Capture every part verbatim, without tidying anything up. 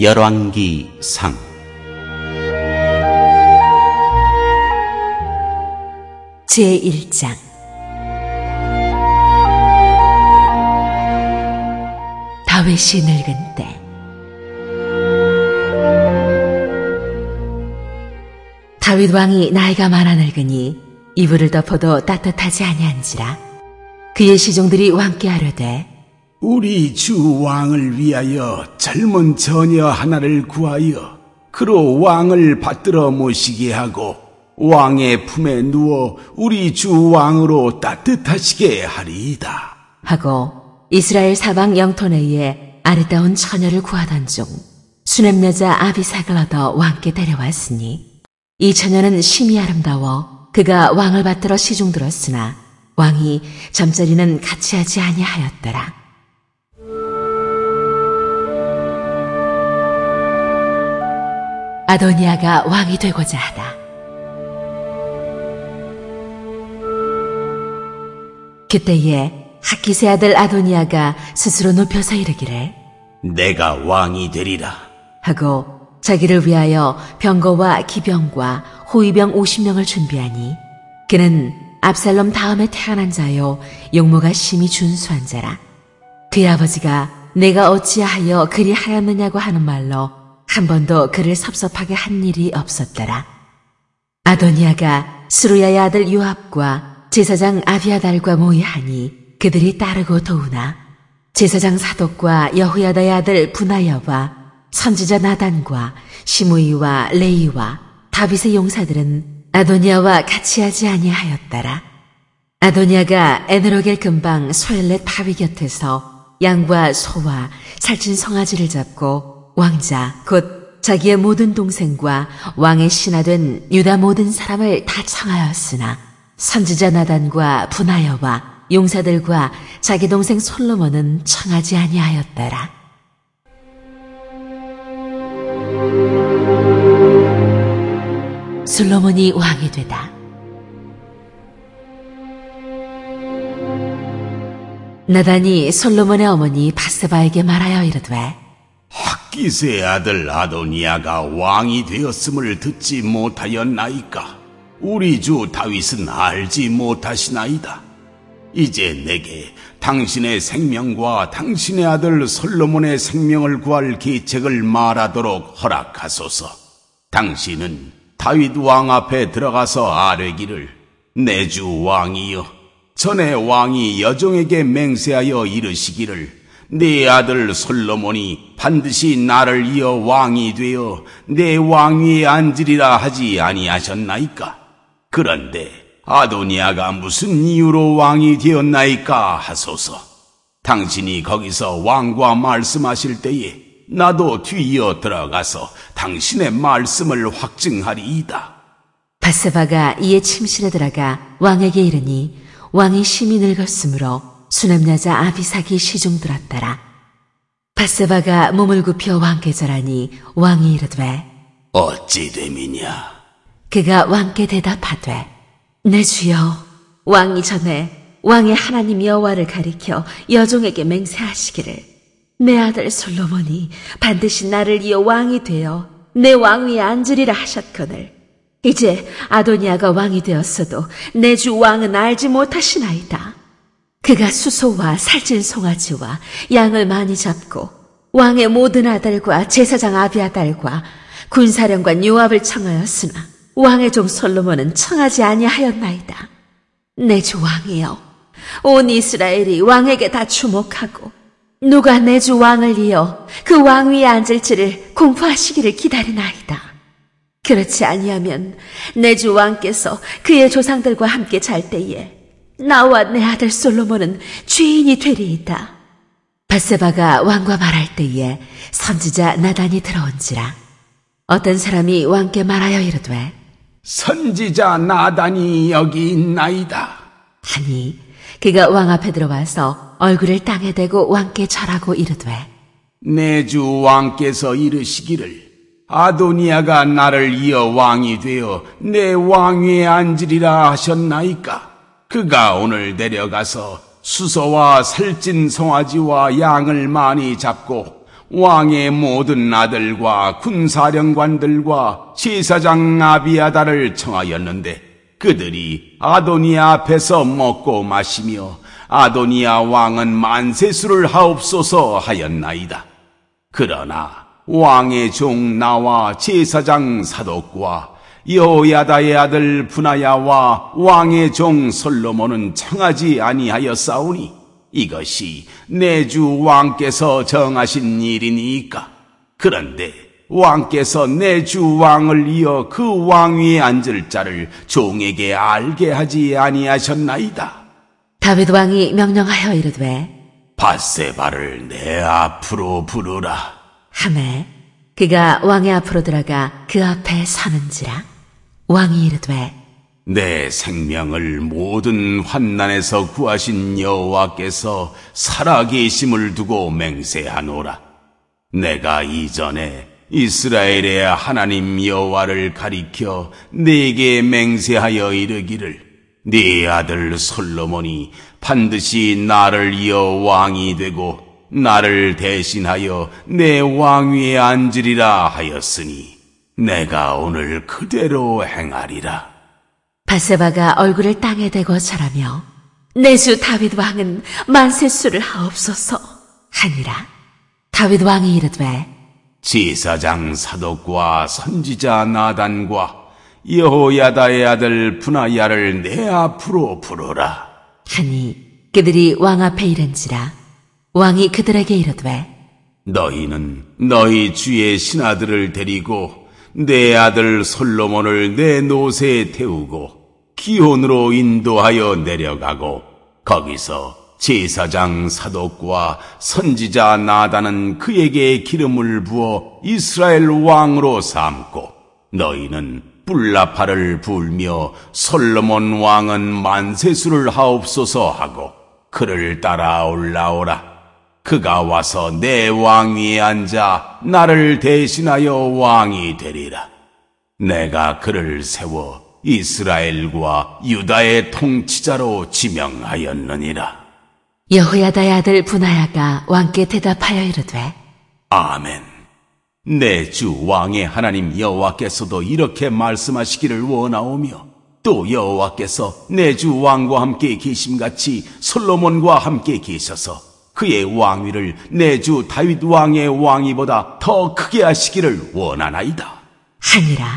열왕기상 제일 장. 다윗이 늙은 때. 다윗 왕이 나이가 많아 늙으니 이불을 덮어도 따뜻하지 아니한지라 그의 시종들이 왕께 아뢰되, 우리 주 왕을 위하여 젊은 처녀 하나를 구하여 그로 왕을 받들어 모시게 하고 왕의 품에 누워 우리 주 왕으로 따뜻하시게 하리이다 하고 이스라엘 사방 영토내에 아리따운 처녀를 구하던 중 수넴 여자 아비삭을 얻어 왕께 데려왔으니 이 처녀는 심히 아름다워 그가 왕을 받들어 시중 들었으나 왕이 잠자리는 같이 하지 아니하였더라. 아도니아가 왕이 되고자 하다. 그때에 학기세 아들 아도니아가 스스로 눕혀서 이르기를, 내가 왕이 되리라 하고 자기를 위하여 병거와 기병과 호위병 오십 명을 준비하니 그는 압살롬 다음에 태어난 자요 용모가 심히 준수한 자라. 그의 아버지가 내가 어찌하여 그리 하였느냐고 하는 말로 한 번도 그를 섭섭하게 한 일이 없었더라. 아도니아가 스루야의 아들 요압과 제사장 아비아달과 모의하니 그들이 따르고 도우나 제사장 사독과 여호야다의 아들 분하야와 선지자 나단과 시므이와 레이와 다윗의 용사들은 아도니아와 같이 하지 아니하였더라. 아도니아가 에느로겔 근방 소엘렛 바위 곁에서 양과 소와 살찐 송아지를 잡고 왕자 곧 자기의 모든 동생과 왕의 신하된 유다 모든 사람을 다 청하였으나 선지자 나단과 분하야와 용사들과 자기 동생 솔로몬은 청하지 아니하였더라. 솔로몬이 왕이 되다. 나단이 솔로몬의 어머니 바세바에게 말하여 이르되, 학기세 아들 아도니아가 왕이 되었음을 듣지 못하였나이까? 우리 주 다윗은 알지 못하시나이다. 이제 내게 당신의 생명과 당신의 아들 솔로몬의 생명을 구할 계책을 말하도록 허락하소서. 당신은 다윗 왕 앞에 들어가서 아뢰기를, 내 주 왕이여, 전에 왕이 여종에게 맹세하여 이르시기를 네 아들 솔로몬이 반드시 나를 이어 왕이 되어 내 왕위에 앉으리라 하지 아니하셨나이까? 그런데 아도니아가 무슨 이유로 왕이 되었나이까 하소서. 당신이 거기서 왕과 말씀하실 때에 나도 뒤이어 들어가서 당신의 말씀을 확증하리이다. 바세바가 이에 침실에 들어가 왕에게 이르니 왕이 심히 늙었으므로 수넴 여자 아비삭이 시중 들었더라. 바세바가 몸을 굽혀 왕께 절하니 왕이 이르되, 어찌 됨이냐? 그가 왕께 대답하되, 내 주여, 왕이 전에 왕의 하나님 여호와를 가리켜 여종에게 맹세하시기를 내 아들 솔로몬이 반드시 나를 이어 왕이 되어 내 왕위에 앉으리라 하셨거늘 이제 아도니아가 왕이 되었어도 내 주 왕은 알지 못하시나이다. 그가 수소와 살찐 송아지와 양을 많이 잡고 왕의 모든 아들과 제사장 아비아달과 군사령관 요압을 청하였으나 왕의 종 솔로몬은 청하지 아니하였나이다. 내 주 왕이여, 온 이스라엘이 왕에게 다 주목하고 누가 내 주 왕을 이어 그 왕위에 앉을지를 공포하시기를 기다리나이다. 그렇지 아니하면 내 주 왕께서 그의 조상들과 함께 잘 때에 나와 내 아들 솔로몬은 죄인이 되리이다. 바세바가 왕과 말할 때에 선지자 나단이 들어온지라. 어떤 사람이 왕께 말하여 이르되, 선지자 나단이 여기 있나이다 하니 그가 왕 앞에 들어와서 얼굴을 땅에 대고 왕께 절하고 이르되, 내 주 왕께서 이르시기를 아도니아가 나를 이어 왕이 되어 내 왕위에 앉으리라 하셨나이까? 그가 오늘 내려가서 수소와 살찐 송아지와 양을 많이 잡고 왕의 모든 아들과 군사령관들과 제사장 아비아다를 청하였는데 그들이 아도니아 앞에서 먹고 마시며 아도니아 왕은 만세수를 하옵소서 하였나이다. 그러나 왕의 종 나와 제사장 사독과 여호야다의 아들 분하야와 왕의 종 솔로몬은 청하지 아니하였사오니 이것이 내 주 왕께서 정하신 일이니까. 그런데 왕께서 내 주 왕을 이어 그 왕위에 앉을 자를 종에게 알게 하지 아니하셨나이다. 다윗 왕이 명령하여 이르되 밧세바를 내 앞으로 부르라 하매 그가 왕의 앞으로 들어가 그 앞에 서는지라. 왕이 이르되 내 생명을 모든 환난에서 구하신 여호와께서 살아계심을 두고 맹세하노라. 내가 이전에 이스라엘의 하나님 여호와를 가리켜 네게 맹세하여 이르기를 네 아들 솔로몬이 반드시 나를 이어 왕이 되고 나를 대신하여 내 왕위에 앉으리라 하였으니 내가 오늘 그대로 행하리라. 밧세바가 얼굴을 땅에 대고 절하며 내 주 다윗 왕은 만세수를 하옵소서 하니라. 다윗 왕이 이르되 제사장 사독과 선지자 나단과 여호야다의 아들 분하야를 내 앞으로 부르라 하니 그들이 왕 앞에 이른지라. 왕이 그들에게 이르되 너희는 너희 주의 신하들을 데리고 내 아들 솔로몬을 내 노새에 태우고 기혼으로 인도하여 내려가고 거기서 제사장 사독과 선지자 나단은 그에게 기름을 부어 이스라엘 왕으로 삼고 너희는 뿔나팔을 불며 솔로몬 왕은 만세수를 하옵소서 하고 그를 따라 올라오라. 그가 와서 내 왕위에 앉아 나를 대신하여 왕이 되리라. 내가 그를 세워 이스라엘과 유다의 통치자로 지명하였느니라. 여호야다의 아들 분하야가 왕께 대답하여 이르되 아멘. 내 주 왕의 하나님 여호와께서도 이렇게 말씀하시기를 원하오며 또 여호와께서 내 주 왕과 함께 계심같이 솔로몬과 함께 계셔서 그의 왕위를 내 주 다윗 왕의 왕위보다 더 크게 하시기를 원하나이다 하니라.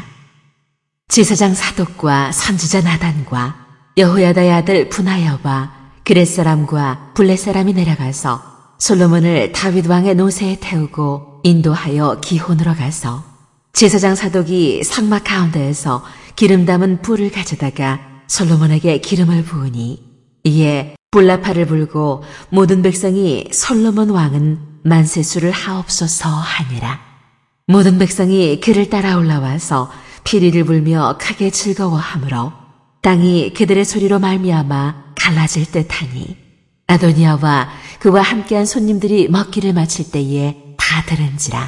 제사장 사독과 선지자 나단과 여호야다의 아들 분하야와 그렛 사람과 블렛 사람이 내려가서 솔로몬을 다윗 왕의 노새에 태우고 인도하여 기혼으로 가서 제사장 사독이 상막 가운데에서 기름 담은 뿔을 가져다가 솔로몬에게 기름을 부으니 이에 뿔나팔을 불고 모든 백성이 솔로몬 왕은 만세수를 하옵소서 하니라. 모든 백성이 그를 따라 올라와서 피리를 불며 크게 즐거워하므로 땅이 그들의 소리로 말미암아 갈라질 듯하니 아도니아와 그와 함께한 손님들이 먹기를 마칠 때에 다 들은지라.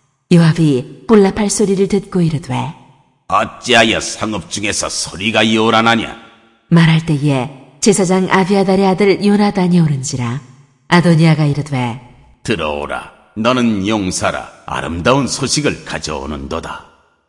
요압이 뿔나팔 소리를 듣고 이르되 어찌하여 성읍 중에서 소리가 요란하냐? 말할 때에 제사장 아비아달의 아들 요나단이 오른지라. 아도니아가 이르되 들어오라. 너는 용사라. 아름다운 소식을 가져오는도다.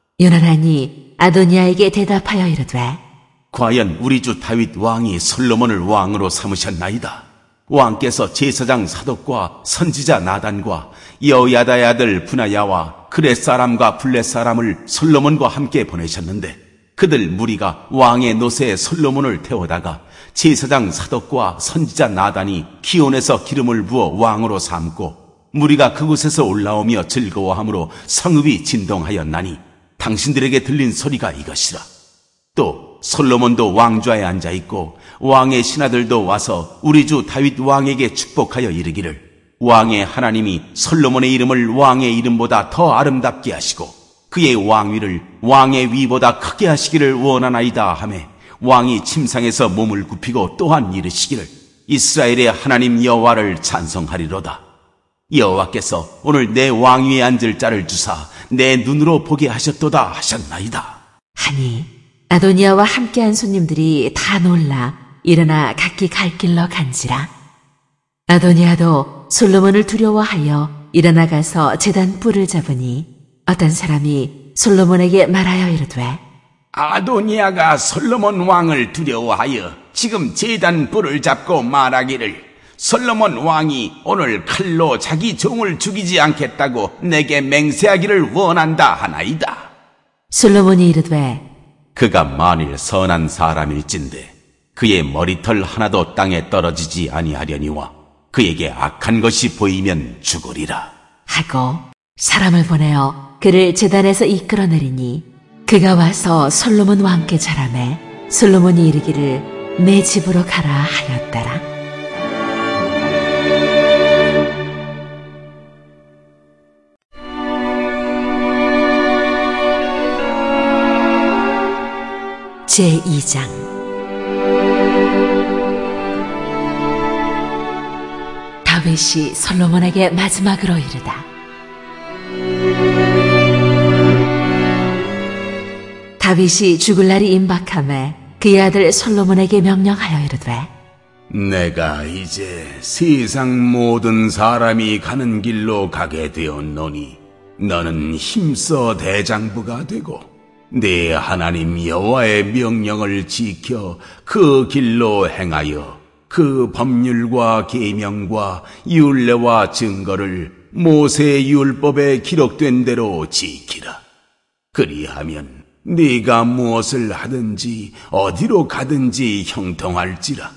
요나단이 아도니아에게 대답하여 이르되 과연 우리 주 다윗 왕이 솔로몬을 왕으로 삼으셨나이다. 왕께서 제사장 사독과 선지자 나단과 여호야다의 아들 분하야와 그렛 사람과 블렛 사람을 솔로몬과 함께 보내셨는데 그들 무리가 왕의 노새에 솔로몬을 태우다가 제사장 사독과 선지자 나단이 기온에서 기름을 부어 왕으로 삼고 무리가 그곳에서 올라오며 즐거워하므로 성읍이 진동하였나니 당신들에게 들린 소리가 이것이라. 또 솔로몬도 왕좌에 앉아있고 왕의 신하들도 와서 우리 주 다윗 왕에게 축복하여 이르기를 왕의 하나님이 솔로몬의 이름을 왕의 이름보다 더 아름답게 하시고 그의 왕위를 왕의 위보다 크게 하시기를 원하나이다 하매 왕이 침상에서 몸을 굽히고 또한 이르시기를 이스라엘의 하나님 여호와를 찬송하리로다. 여호와께서 오늘 내 왕위에 앉을 자를 주사 내 눈으로 보게 하셨도다 하셨나이다 하니 아도니아와 함께한 손님들이 다 놀라 일어나 각기 갈 길로 간지라. 아도니아도 솔로몬을 두려워하여 일어나 가서 제단 뿔을 잡으니 어떤 사람이 솔로몬에게 말하여 이르되 아도니아가 솔로몬 왕을 두려워하여 지금 제단 뿔을 잡고 말하기를 솔로몬 왕이 오늘 칼로 자기 종을 죽이지 않겠다고 내게 맹세하기를 원한다 하나이다. 솔로몬이 이르되 그가 만일 선한 사람일진데 그의 머리털 하나도 땅에 떨어지지 아니하려니와 그에게 악한 것이 보이면 죽으리라 하고 사람을 보내어 그를 제단에서 이끌어내리니 그가 와서 솔로몬 왕께 자라매 솔로몬이 이르기를 내 집으로 가라 하였더라. 제이 장 다윗이 솔로몬에게 마지막으로 이르다. 다윗이 죽을 날이 임박하매 그의 아들 솔로몬에게 명령하여 이르되 내가 이제 세상 모든 사람이 가는 길로 가게 되었노니 너는 힘써 대장부가 되고 네 하나님 여호와의 명령을 지켜 그 길로 행하여 그 법률과 계명과 율례와 증거를 모세의 율법에 기록된 대로 지키라. 그리하면 네가 무엇을 하든지 어디로 가든지 형통할지라.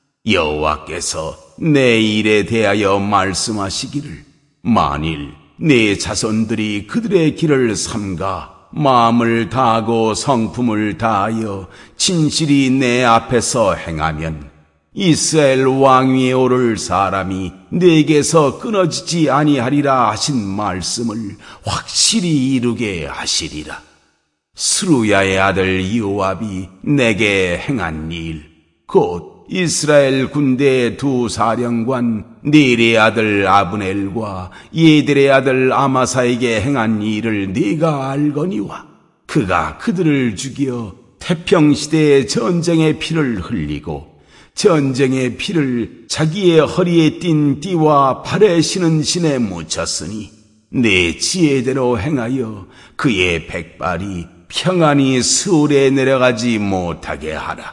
여호와께서 내 일에 대하여 말씀하시기를 만일 네 자손들이 그들의 길을 삼가 마음을 다하고 성품을 다하여 진실이 내 앞에서 행하면 이스라엘 왕위에 오를 사람이 네게서 끊어지지 아니하리라 하신 말씀을 확실히 이루게 하시리라. 스루야의 아들 요압이 내게 행한 일, 곧 이스라엘 군대의 두 사령관 넬의 아들 아브넬과 예델의 아들 아마사에게 행한 일을 네가 알거니와 그가 그들을 죽여 태평시대의 전쟁의 피를 흘리고 전쟁의 피를 자기의 허리에 띤 띠와 발에 신은 신에 묻혔으니 내 지혜대로 행하여 그의 백발이 평안히 스올에 내려가지 못하게 하라.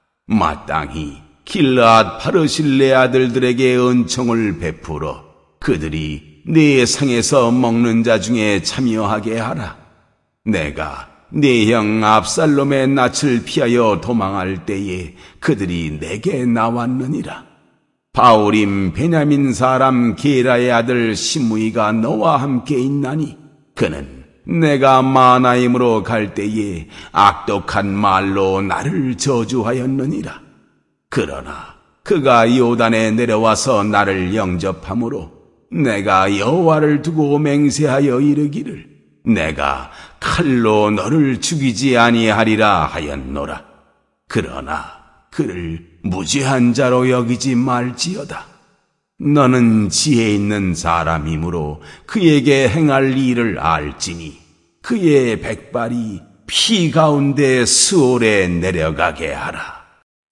마땅히 길르앗 바르실레 아들들에게 은총을 베풀어 그들이 네 상에서 먹는 자 중에 참여하게 하라. 내가 네 형 압살롬의 낯을 피하여 도망할 때에 그들이 내게 나왔느니라. 바울임 베냐민 사람 게라의 아들 시므이가 너와 함께 있나니 그는 내가 마나임으로 갈 때에 악독한 말로 나를 저주하였느니라. 그러나 그가 요단에 내려와서 나를 영접함으로 내가 여호와를 두고 맹세하여 이르기를 내가 칼로 너를 죽이지 아니하리라 하였노라. 그러나 그를 무죄한 자로 여기지 말지어다. 너는 지혜 있는 사람이므로 그에게 행할 일을 알지니 그의 백발이 피 가운데 스올에 내려가게 하라.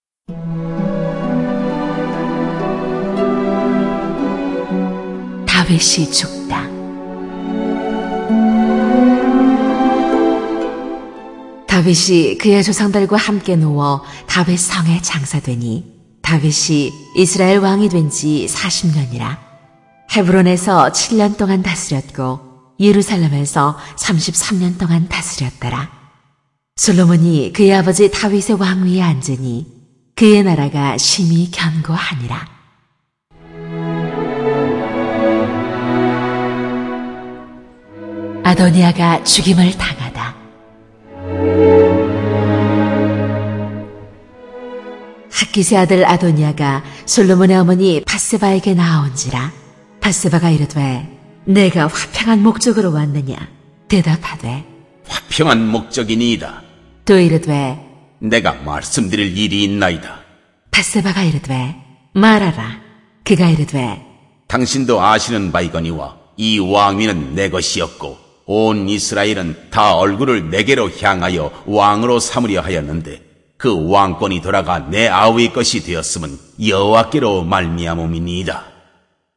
다윗이 죽다. 다윗이 그의 조상들과 함께 누워 다윗 성에 장사되니 다윗이 이스라엘 왕이 된 지 사십 년이라. 헤브론에서 칠 년 동안 다스렸고 예루살렘에서 삼십삼 년 동안 다스렸더라. 솔로몬이 그의 아버지 다윗의 왕위에 앉으니 그의 나라가 심히 견고하니라. 아도니아가 죽임을 당하다. 학기세 아들 아도니아가 솔로몬의 어머니 바세바에게 나아온지라. 바세바가 이르되 내가 화평한 목적으로 왔느냐? 대답하되 화평한 목적이니이다. 또 이르되 내가 말씀드릴 일이 있나이다. 바세바가 이르되 말하라. 그가 이르되 당신도 아시는 바이거니와 이 왕위는 내 것이었고 온 이스라엘은 다 얼굴을 내게로 향하여 왕으로 삼으려 하였는데 그 왕권이 돌아가 내 아우의 것이 되었음은 여호와께로 말미암음이니이다.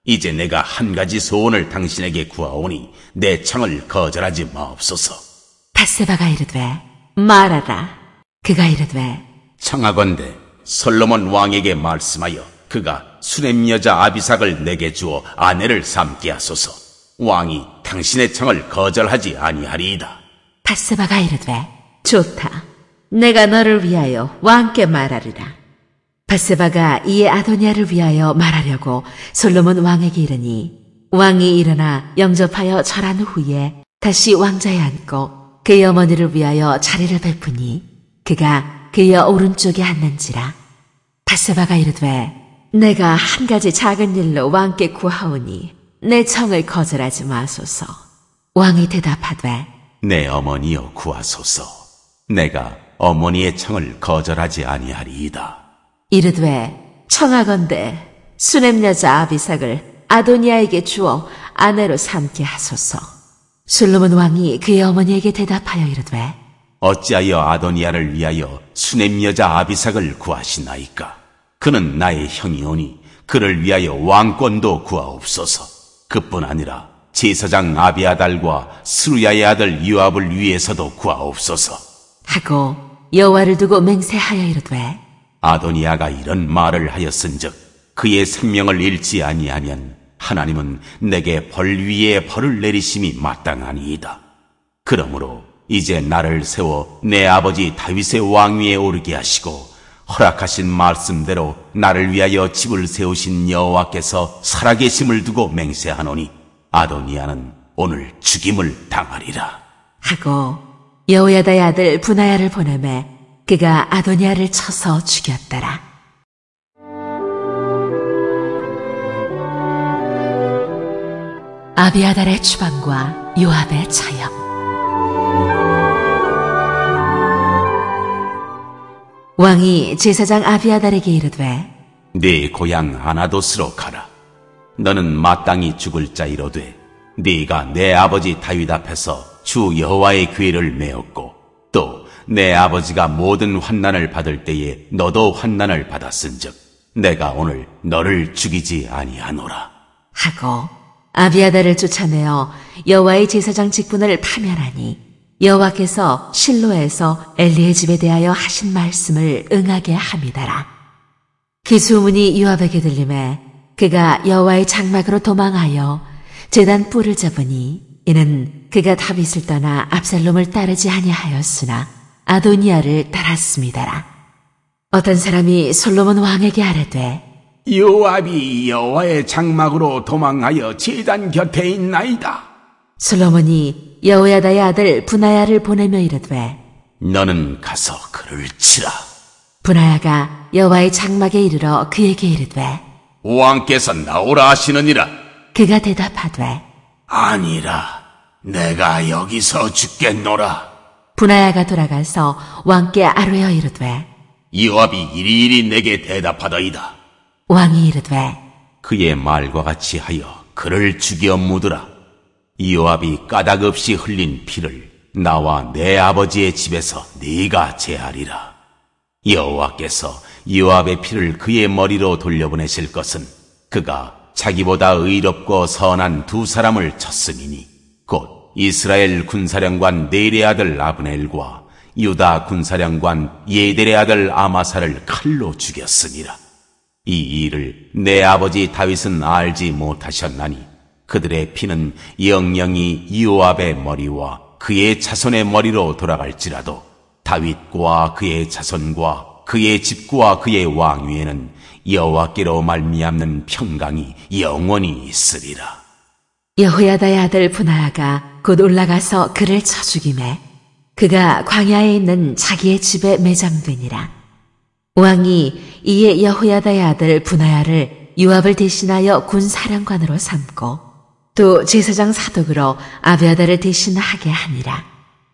이제 내가 한 가지 소원을 당신에게 구하오니 내 청을 거절하지 마옵소서. 밧세바가 이르되 말하라. 그가 이르되 청하건대 솔로몬 왕에게 말씀하여 그가 수냄 여자 아비삭을 내게 주어 아내를 삼게 하소서. 왕이 당신의 청을 거절하지 아니하리이다. 밧세바가 이르되 좋다. 내가 너를 위하여 왕께 말하리라. 밧세바가 이에 아도니아를 위하여 말하려고 솔로몬 왕에게 이르니 왕이 일어나 영접하여 절한 후에 다시 왕자에 앉고 그의 어머니를 위하여 자리를 베푸니 그가 그의 오른쪽에 앉는지라. 밧세바가 이르되 내가 한 가지 작은 일로 왕께 구하오니 내 청을 거절하지 마소서. 왕이 대답하되 내 어머니여 구하소서. 내가 어머니의 청을 거절하지 아니하리이다. 이르되 청하건대 수냄 여자 아비삭을 아도니아에게 주어 아내로 삼게 하소서. 솔로몬 왕이 그의 어머니에게 대답하여 이르되 어찌하여 아도니아를 위하여 수냄 여자 아비삭을 구하시나이까? 그는 나의 형이오니 그를 위하여 왕권도 구하옵소서. 그뿐 아니라 제사장 아비아달과 스루야의 아들 요압을 위해서도 구하옵소서. 하고 여호와를 두고 맹세하여 이르되 아도니아가 이런 말을 하였은즉 그의 생명을 잃지 아니하면 하나님은 내게 벌 위에 벌을 내리심이 마땅하니이다. 그러므로 이제 나를 세워 내 아버지 다윗의 왕위에 오르게 하시고 허락하신 말씀대로 나를 위하여 집을 세우신 여호와께서 살아계심을 두고 맹세하노니 아도니아는 오늘 죽임을 당하리라. 하고 여호야다의 아들 분하야를 보내매 그가 아도니아를 쳐서 죽였더라. 아비아달의 추방과 요압의 처형. 왕이 제사장 아비아달에게 이르되 네 고향 아나도스로 가라. 너는 마땅히 죽을 자이로되 네가 내 아버지 다윗 앞에서 주 여호와의 괴를 메었고 또 내 아버지가 모든 환난을 받을 때에 너도 환난을 받았은즉 내가 오늘 너를 죽이지 아니하노라. 하고 아비아달을 쫓아내어 여호와의 제사장 직분을 파면하니 여호와께서 실로에서 엘리의 집에 대하여 하신 말씀을 응하게 함이더라. 그 소문이 요압에게 들리매 그가 여호와의 장막으로 도망하여 제단 뿔을 잡으니 이는 그가 다윗을 떠나 압살롬을 따르지 아니하였으나 아도니아를 따랐음이더라. 어떤 사람이 솔로몬 왕에게 아뢰되 요압이 여호와의 장막으로 도망하여 제단 곁에 있나이다. 솔로몬이 여호야다의 아들 분하야를 보내며 이르되 너는 가서 그를 치라. 분하야가 여호와의 장막에 이르러 그에게 이르되 왕께서 나오라 하시느니라. 그가 대답하되 아니라 내가 여기서 죽겠노라. 분하야가 돌아가서 왕께 아뢰어 이르되 요압이 이리이리 내게 대답하더이다. 왕이 이르되 그의 말과 같이 하여 그를 죽여 묻으라. 요압이 까닭 없이 흘린 피를 나와 내 아버지의 집에서 네가 제하리라. 여호와께서 요압의 피를 그의 머리로 돌려보내실 것은 그가 자기보다 의롭고 선한 두 사람을 쳤음이니 곧 이스라엘 군사령관 넬의 아들 아브넬과 유다 군사령관 예델의 아들 아마사를 칼로 죽였음이라. 이 일을 내 아버지 다윗은 알지 못하셨나니 그들의 피는 영영이 요압의 머리와 그의 자손의 머리로 돌아갈지라도 다윗과 그의 자손과 그의 집과 그의 왕위에는 여호와께로 말미암는 평강이 영원히 있으리라. 여호야다의 아들 분하야가 곧 올라가서 그를 쳐 죽이매 그가 광야에 있는 자기의 집에 매장되니라. 왕이 이에 여호야다의 아들 분하야를 요압을 대신하여 군사령관으로 삼고 또 제사장 사독으로 아비아달을 대신하게 하니라.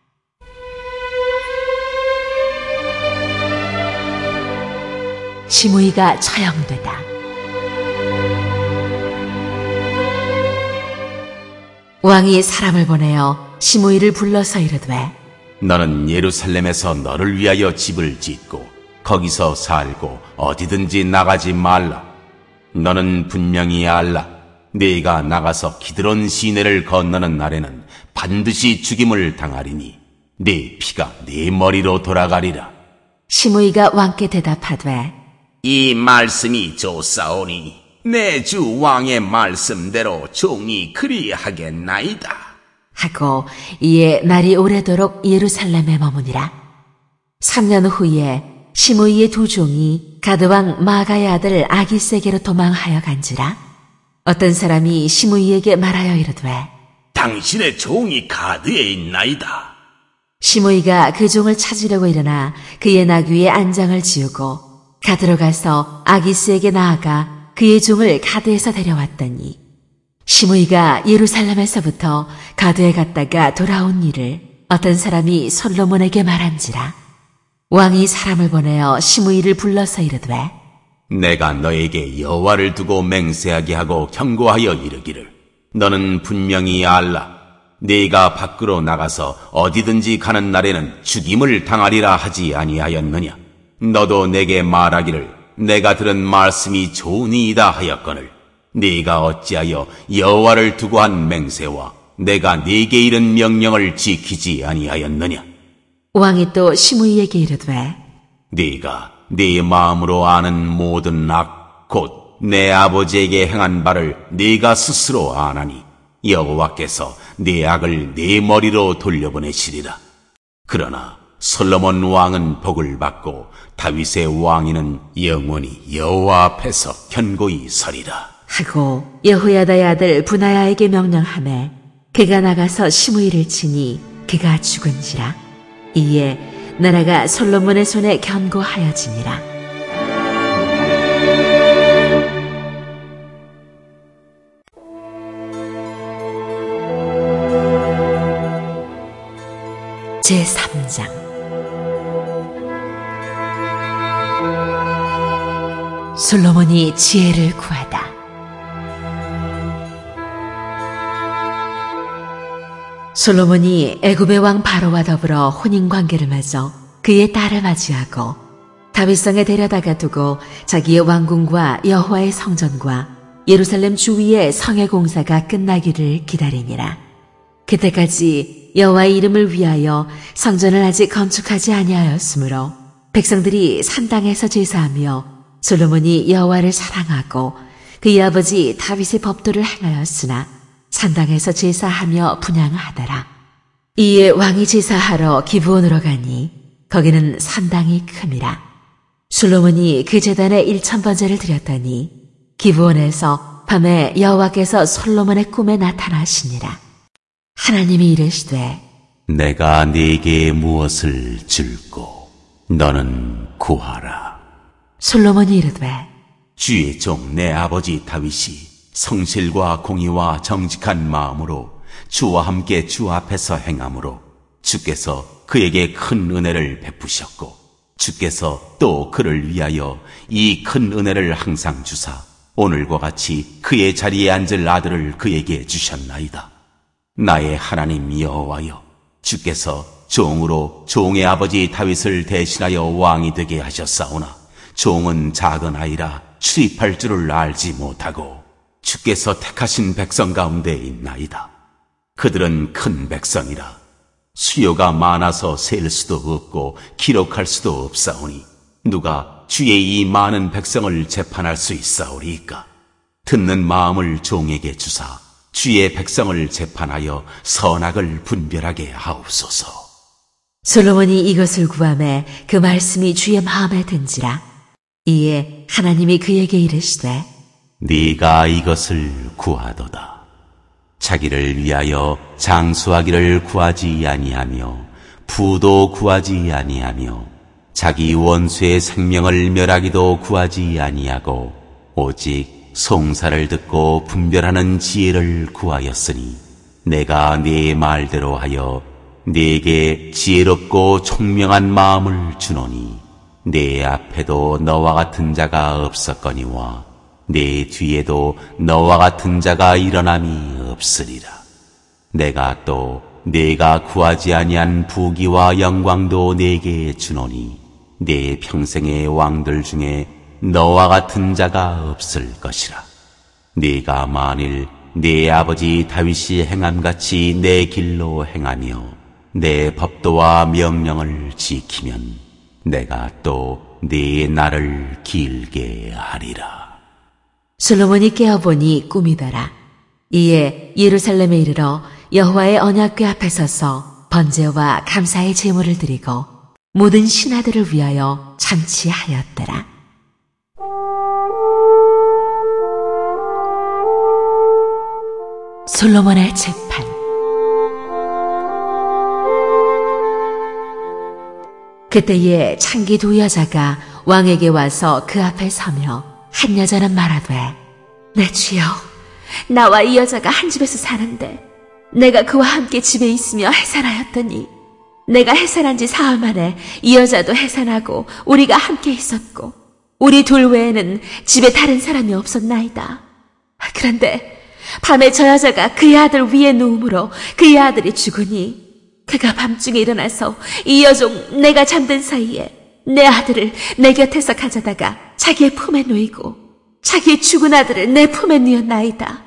시므이가 처형되다. 왕이 사람을 보내어 시므이를 불러서 이르되 너는 예루살렘에서 너를 위하여 집을 짓고 거기서 살고 어디든지 나가지 말라. 너는 분명히 알라. 네가 나가서 기드론 시내를 건너는 날에는 반드시 죽임을 당하리니 네 피가 네 머리로 돌아가리라. 시므이가 왕께 대답하되 이 말씀이 좋사오니 내 주 왕의 말씀대로 종이 그리하겠나이다. 하고 이에 날이 오래도록 예루살렘에 머무니라. 삼 년 후에 시므이의 두 종이 가드왕 마아가의 아들 아기스에게로 도망하여 간지라. 어떤 사람이 시므이에게 말하여 이르되 당신의 종이 가드에 있나이다. 시므이가 그 종을 찾으려고 일어나 그의 나귀에 안장을 지우고 가드로 가서 아기스에게 나아가 그의 종을 가드에서 데려왔더니 시므이가 예루살렘에서부터 가드에 갔다가 돌아온 일을 어떤 사람이 솔로몬에게 말한지라. 왕이 사람을 보내어 시므이를 불러서 이르되 내가 너에게 여호와를 두고 맹세하게 하고 경고하여 이르기를 너는 분명히 알라. 네가 밖으로 나가서 어디든지 가는 날에는 죽임을 당하리라 하지 아니하였느냐. 너도 내게 말하기를 내가 들은 말씀이 좋으니이다 하였거늘 네가 어찌하여 여호와를 두고 한 맹세와 내가 네게 이른 명령을 지키지 아니하였느냐. 왕이 또 시므이에게 이르되 네가 네 마음으로 아는 모든 악 곧 내 아버지에게 행한 바를 네가 스스로 아나니 여호와께서 네 악을 네 머리로 돌려보내시리라. 그러나 솔로몬 왕은 복을 받고 다윗의 왕위는 영원히 여호와 앞에서 견고히 서리라. 하고 여호야다의 아들 분하야에게 명령하매 그가 나가서 시므이를 치니 그가 죽은지라. 이에 나라가 솔로몬의 손에 견고하여지니라. 제삼 장. 솔로몬이 지혜를 구하다. 솔로몬이 애굽의 왕 바로와 더불어 혼인관계를 맺어 그의 딸을 맞이하고 다윗성에 데려다가 두고 자기의 왕궁과 여호와의 성전과 예루살렘 주위의 성의 공사가 끝나기를 기다리니라. 그때까지 여호와의 이름을 위하여 성전을 아직 건축하지 아니하였으므로 백성들이 산당에서 제사하며 솔로몬이 여호와를 사랑하고 그의 아버지 다윗의 법도를 행하였으나 산당에서 제사하며 분향하더라. 이에 왕이 제사하러 기브온으로 가니 거기는 산당이 큼이라. 솔로몬이 그 제단에 일천 번제를 드렸더니 기브온에서 밤에 여호와께서 솔로몬의 꿈에 나타나시니라. 하나님이 이르시되 내가 네게 무엇을 줄꼬 너는 구하라. 솔로몬이 이르되 주의 종 내 아버지 다윗이 성실과 공의와 정직한 마음으로 주와 함께 주 앞에서 행함으로 주께서 그에게 큰 은혜를 베푸셨고 주께서 또 그를 위하여 이 큰 은혜를 항상 주사 오늘과 같이 그의 자리에 앉을 아들을 그에게 주셨나이다. 나의 하나님 여호와여, 주께서 종으로 종의 아버지 다윗을 대신하여 왕이 되게 하셨사오나 종은 작은 아이라 출입할 줄을 알지 못하고 주께서 택하신 백성 가운데 있나이다. 그들은 큰 백성이라 수요가 많아서 셀 수도 없고 기록할 수도 없사오니 누가 주의 이 많은 백성을 재판할 수 있사오리이까. 듣는 마음을 종에게 주사 주의 백성을 재판하여 선악을 분별하게 하옵소서. 솔로몬이 이것을 구하매 그 말씀이 주의 마음에 든지라. 이에 하나님이 그에게 이르시되 네가 이것을 구하도다. 자기를 위하여 장수하기를 구하지 아니하며 부도 구하지 아니하며 자기 원수의 생명을 멸하기도 구하지 아니하고 오직 송사를 듣고 분별하는 지혜를 구하였으니 내가 네 말대로 하여 네게 지혜롭고 총명한 마음을 주노니 네 앞에도 너와 같은 자가 없었거니와 네 뒤에도 너와 같은 자가 일어남이 없으리라. 내가 또 네가 구하지 아니한 부귀와 영광도 네게 주노니 네 평생의 왕들 중에 너와 같은 자가 없을 것이라. 네가 만일 네 아버지 다윗이 행함같이 내 길로 행하며 내 법도와 명령을 지키면 내가 또 네 날을 길게 하리라. 솔로몬이 깨어보니 꿈이더라. 이에 예루살렘에 이르러 여호와의 언약궤 앞에 서서 번제와 감사의 제물을 드리고 모든 신하들을 위하여 잔치하였더라. 솔로몬의 재판. 그때에 창기 두 여자가 왕에게 와서 그 앞에 서며 한 여자는 말하되, 내 주여, 나와 이 여자가 한 집에서 사는데 내가 그와 함께 집에 있으며 해산하였더니 내가 해산한 지 사흘 만에 이 여자도 해산하고 우리가 함께 있었고 우리 둘 외에는 집에 다른 사람이 없었나이다. 그런데 밤에 저 여자가 그의 아들 위에 누우므로 그의 아들이 죽으니 그가 밤중에 일어나서 이 여종 내가 잠든 사이에 내 아들을 내 곁에서 가져다가 자기의 품에 누이고 자기의 죽은 아들을 내 품에 누였나이다.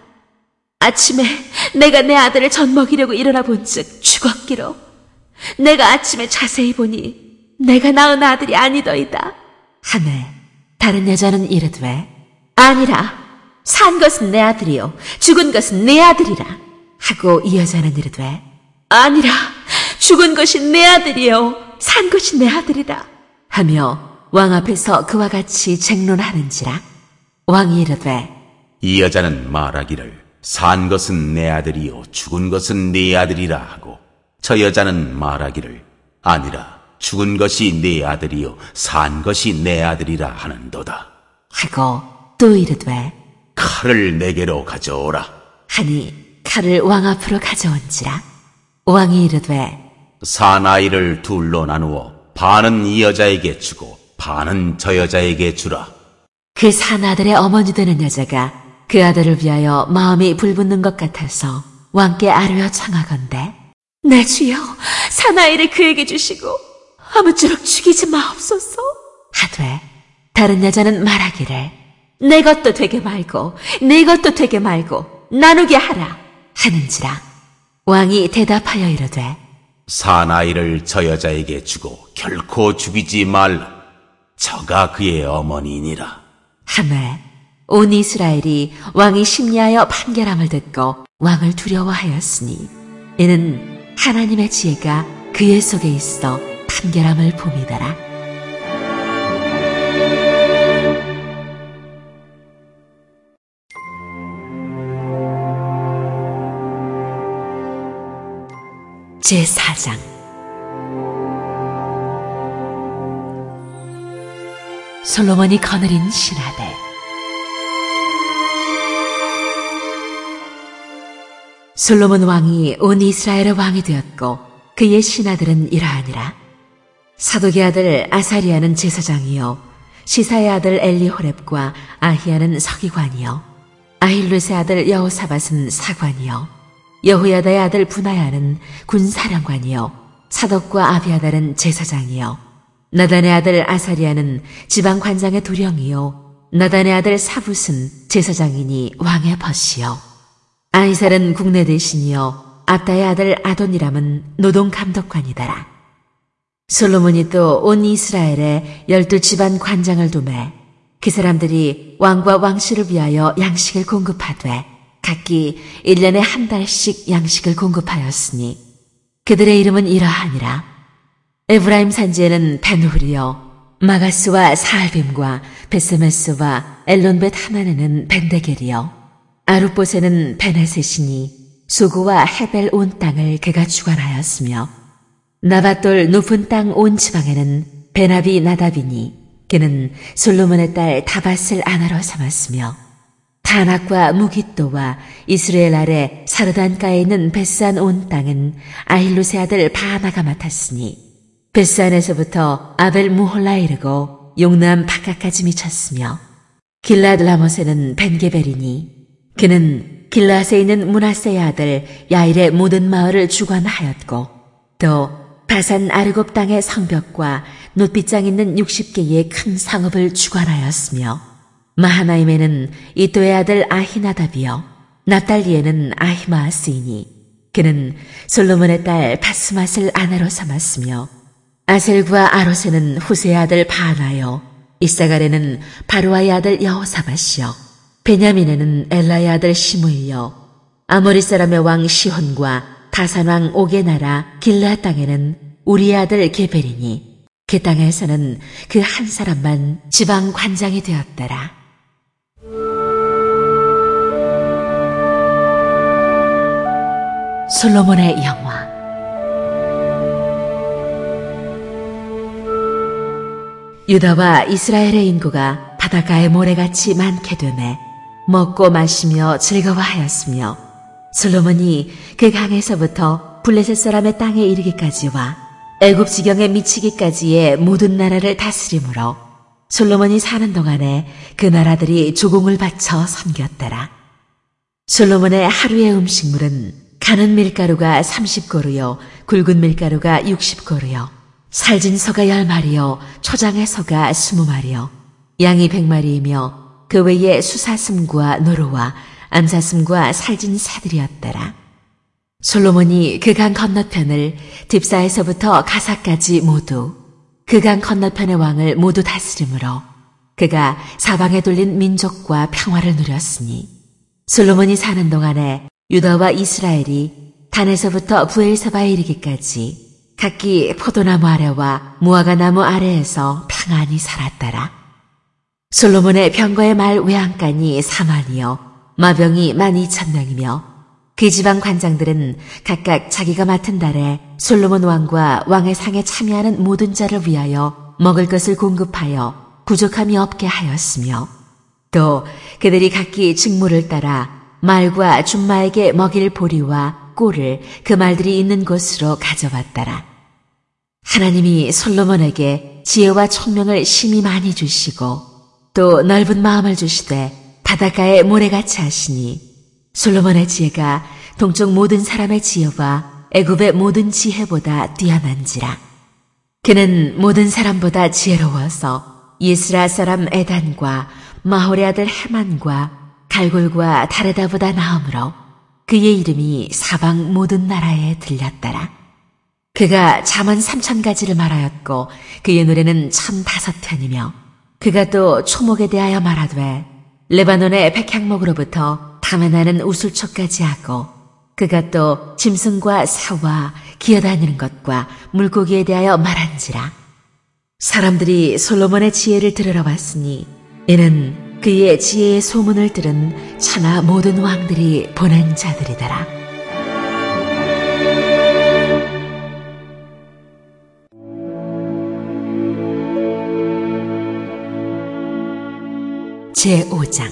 아침에 내가 내 아들을 젖먹이려고 일어나 본즉 죽었기로 내가 아침에 자세히 보니 내가 낳은 아들이 아니더이다. 하매 다른 여자는 이르되, 아니라 산 것은 내 아들이요 죽은 것은 내 아들이라. 하고 이 여자는 이르되, 아니라 죽은 것이 내 아들이요 산 것이 내 아들이라. 하며 왕 앞에서 그와 같이 쟁론하는지라. 왕이 이르되, 이 여자는 말하기를 산 것은 내 아들이요 죽은 것은 네 아들이라 하고, 저 여자는 말하기를 아니라 죽은 것이 네 아들이요 산 것이 내 아들이라 하는도다. 하고 또 이르되, 칼을 내게로 가져오라. 하니 칼을 왕 앞으로 가져온지라. 왕이 이르되, 사나이를 둘로 나누어 반은 이 여자에게 주고 반은 저 여자에게 주라. 그 사나들의 어머니 되는 여자가 그 아들을 위하여 마음이 불붙는 것 같아서 왕께 아뢰어 청하건대, 내 주여 사나이를 그에게 주시고 아무쪼록 죽이지 마옵소서. 하되 다른 여자는 말하기를, 내 것도 되게 말고 네 것도 되게 말고 나누게 하라 하는지라. 왕이 대답하여 이르되, 사나이를 저 여자에게 주고 결코 죽이지 말라. 저가 그의 어머니니라. 하매 온 이스라엘이 왕이 심리하여 판결함을 듣고 왕을 두려워하였으니 이는 하나님의 지혜가 그의 속에 있어 판결함을 봄이더라. 제사 장. 솔로몬이 거느린 신하들. 솔로몬 왕이 온 이스라엘의 왕이 되었고 그의 신하들은 이러하니라. 사독의 아들 아사리아는 제사장이요 시사의 아들 엘리호렙과 아히야는 서기관이요 아힐루스의 아들 여호사밧은 사관이요 여호야다의 아들 분하야는 군사령관이요 사독과 아비아달은 제사장이요 나단의 아들 아사리아는 지방관장의 도령이요 나단의 아들 사붓은 제사장이니 왕의 벗이요 아이살은 국내 대신이요 압다의 아들 아도니람은 노동감독관이더라. 솔로몬이 또 온 이스라엘에 열두 집안 관장을 두매 그 사람들이 왕과 왕실을 위하여 양식을 공급하되 각기 일 년에 한 달씩 양식을 공급하였으니 그들의 이름은 이러하니라. 에브라임 산지에는 벤후리요 마가스와 사알빔과 베세메스와 엘론벳 하나네는 벤데겔이요 아룻봇에는 베네셋이니 소고와 헤벨 온 땅을 그가 주관하였으며 나밧돌 높은 땅 온 지방에는 베나비 나답이니 그는 솔로몬의 딸 다밧을 아내로 삼았으며 다낙과 무깃도와 이스라엘 아래 사르단가에 있는 베스안 온 땅은 아힐루스의 아들 바나가 맡았으니 베스안에서부터 아벨 무홀라에 이르고 용남 바카까지 미쳤으며 길랏 라못에는 벤게벨이니 그는 길랏에 있는 므낫세의 아들 야일의 모든 마을을 주관하였고 또 바산 아르곱 땅의 성벽과 놋빗장 있는 육십 개의 큰 성읍을 주관하였으며 마하나임에는 이또의 아들 아히나답이요 납달리에는 아히마아스이니 그는 솔로몬의 딸 바스맛을 아내로 삼았으며 아셀과 아로세는 후세의 아들 바하나요 이사갈에는 바루아의 아들 여호사밧이요 베냐민에는 엘라의 아들 시므이요 아모리 사람의 왕 시혼과 바산 왕 옥의 나라 길르앗 땅에는 우리의 아들 게벨이니 그 땅에서는 그 한 사람만 지방 관장이 되었더라. 솔로몬의 영화. 유다와 이스라엘의 인구가 바닷가의 모래같이 많게 되매 먹고 마시며 즐거워하였으며 솔로몬이 그 강에서부터 블레셋 사람의 땅에 이르기까지와 애굽 지경에 미치기까지의 모든 나라를 다스림으로 솔로몬이 사는 동안에 그 나라들이 조공을 바쳐 섬겼더라. 솔로몬의 하루의 음식물은 가는 밀가루가 삼십 고루요 굵은 밀가루가 육십 고루요 살진 소가 열 마리요 초장의 소가 스무 마리요 양이 백 마리이며 그 외에 수사슴과 노루와 암사슴과 살진 새들이었더라. 솔로몬이 그 강 건너편을 딥사에서부터 가사까지 모두 그 강 건너편의 왕을 모두 다스림으로 그가 사방에 돌린 민족과 평화를 누렸으니 솔로몬이 사는 동안에 유다와 이스라엘이 단에서부터 부엘세바에 이르기까지 각기 포도나무 아래와 무화과 나무 아래에서 평안히 살았더라. 솔로몬의 병거의 말 외양간이 사만이요 마병이 만 이천 명이며 그 지방 관장들은 각각 자기가 맡은 달에 솔로몬 왕과 왕의 상에 참여하는 모든 자를 위하여 먹을 것을 공급하여 부족함이 없게 하였으며 또 그들이 각기 직무를 따라 말과 준마에게 먹일 보리와 꿀을 그 말들이 있는 곳으로 가져왔더라. 하나님이 솔로몬에게 지혜와 총명을 심히 많이 주시고 또 넓은 마음을 주시되 바닷가에 모래같이 하시니 솔로몬의 지혜가 동쪽 모든 사람의 지혜와 애굽의 모든 지혜보다 뛰어난지라. 그는 모든 사람보다 지혜로워서 이스라 사람 에단과 마홀의 아들 헤만과 갈골과 다르다보다 나음으로 그의 이름이 사방 모든 나라에 들렸더라. 그가 잠언 삼천 가지를 말하였고 그의 노래는 천 다섯 편이며 그가 또 초목에 대하여 말하되 레바논의 백향목으로부터 담에 나는 우술초까지 하고 그가 또 짐승과 사와 기어다니는 것과 물고기에 대하여 말한지라. 사람들이 솔로몬의 지혜를 들으러 왔으니 이는 그의 지혜의 소문을 들은 천하 모든 왕들이 보낸 자들이더라. 제오 장.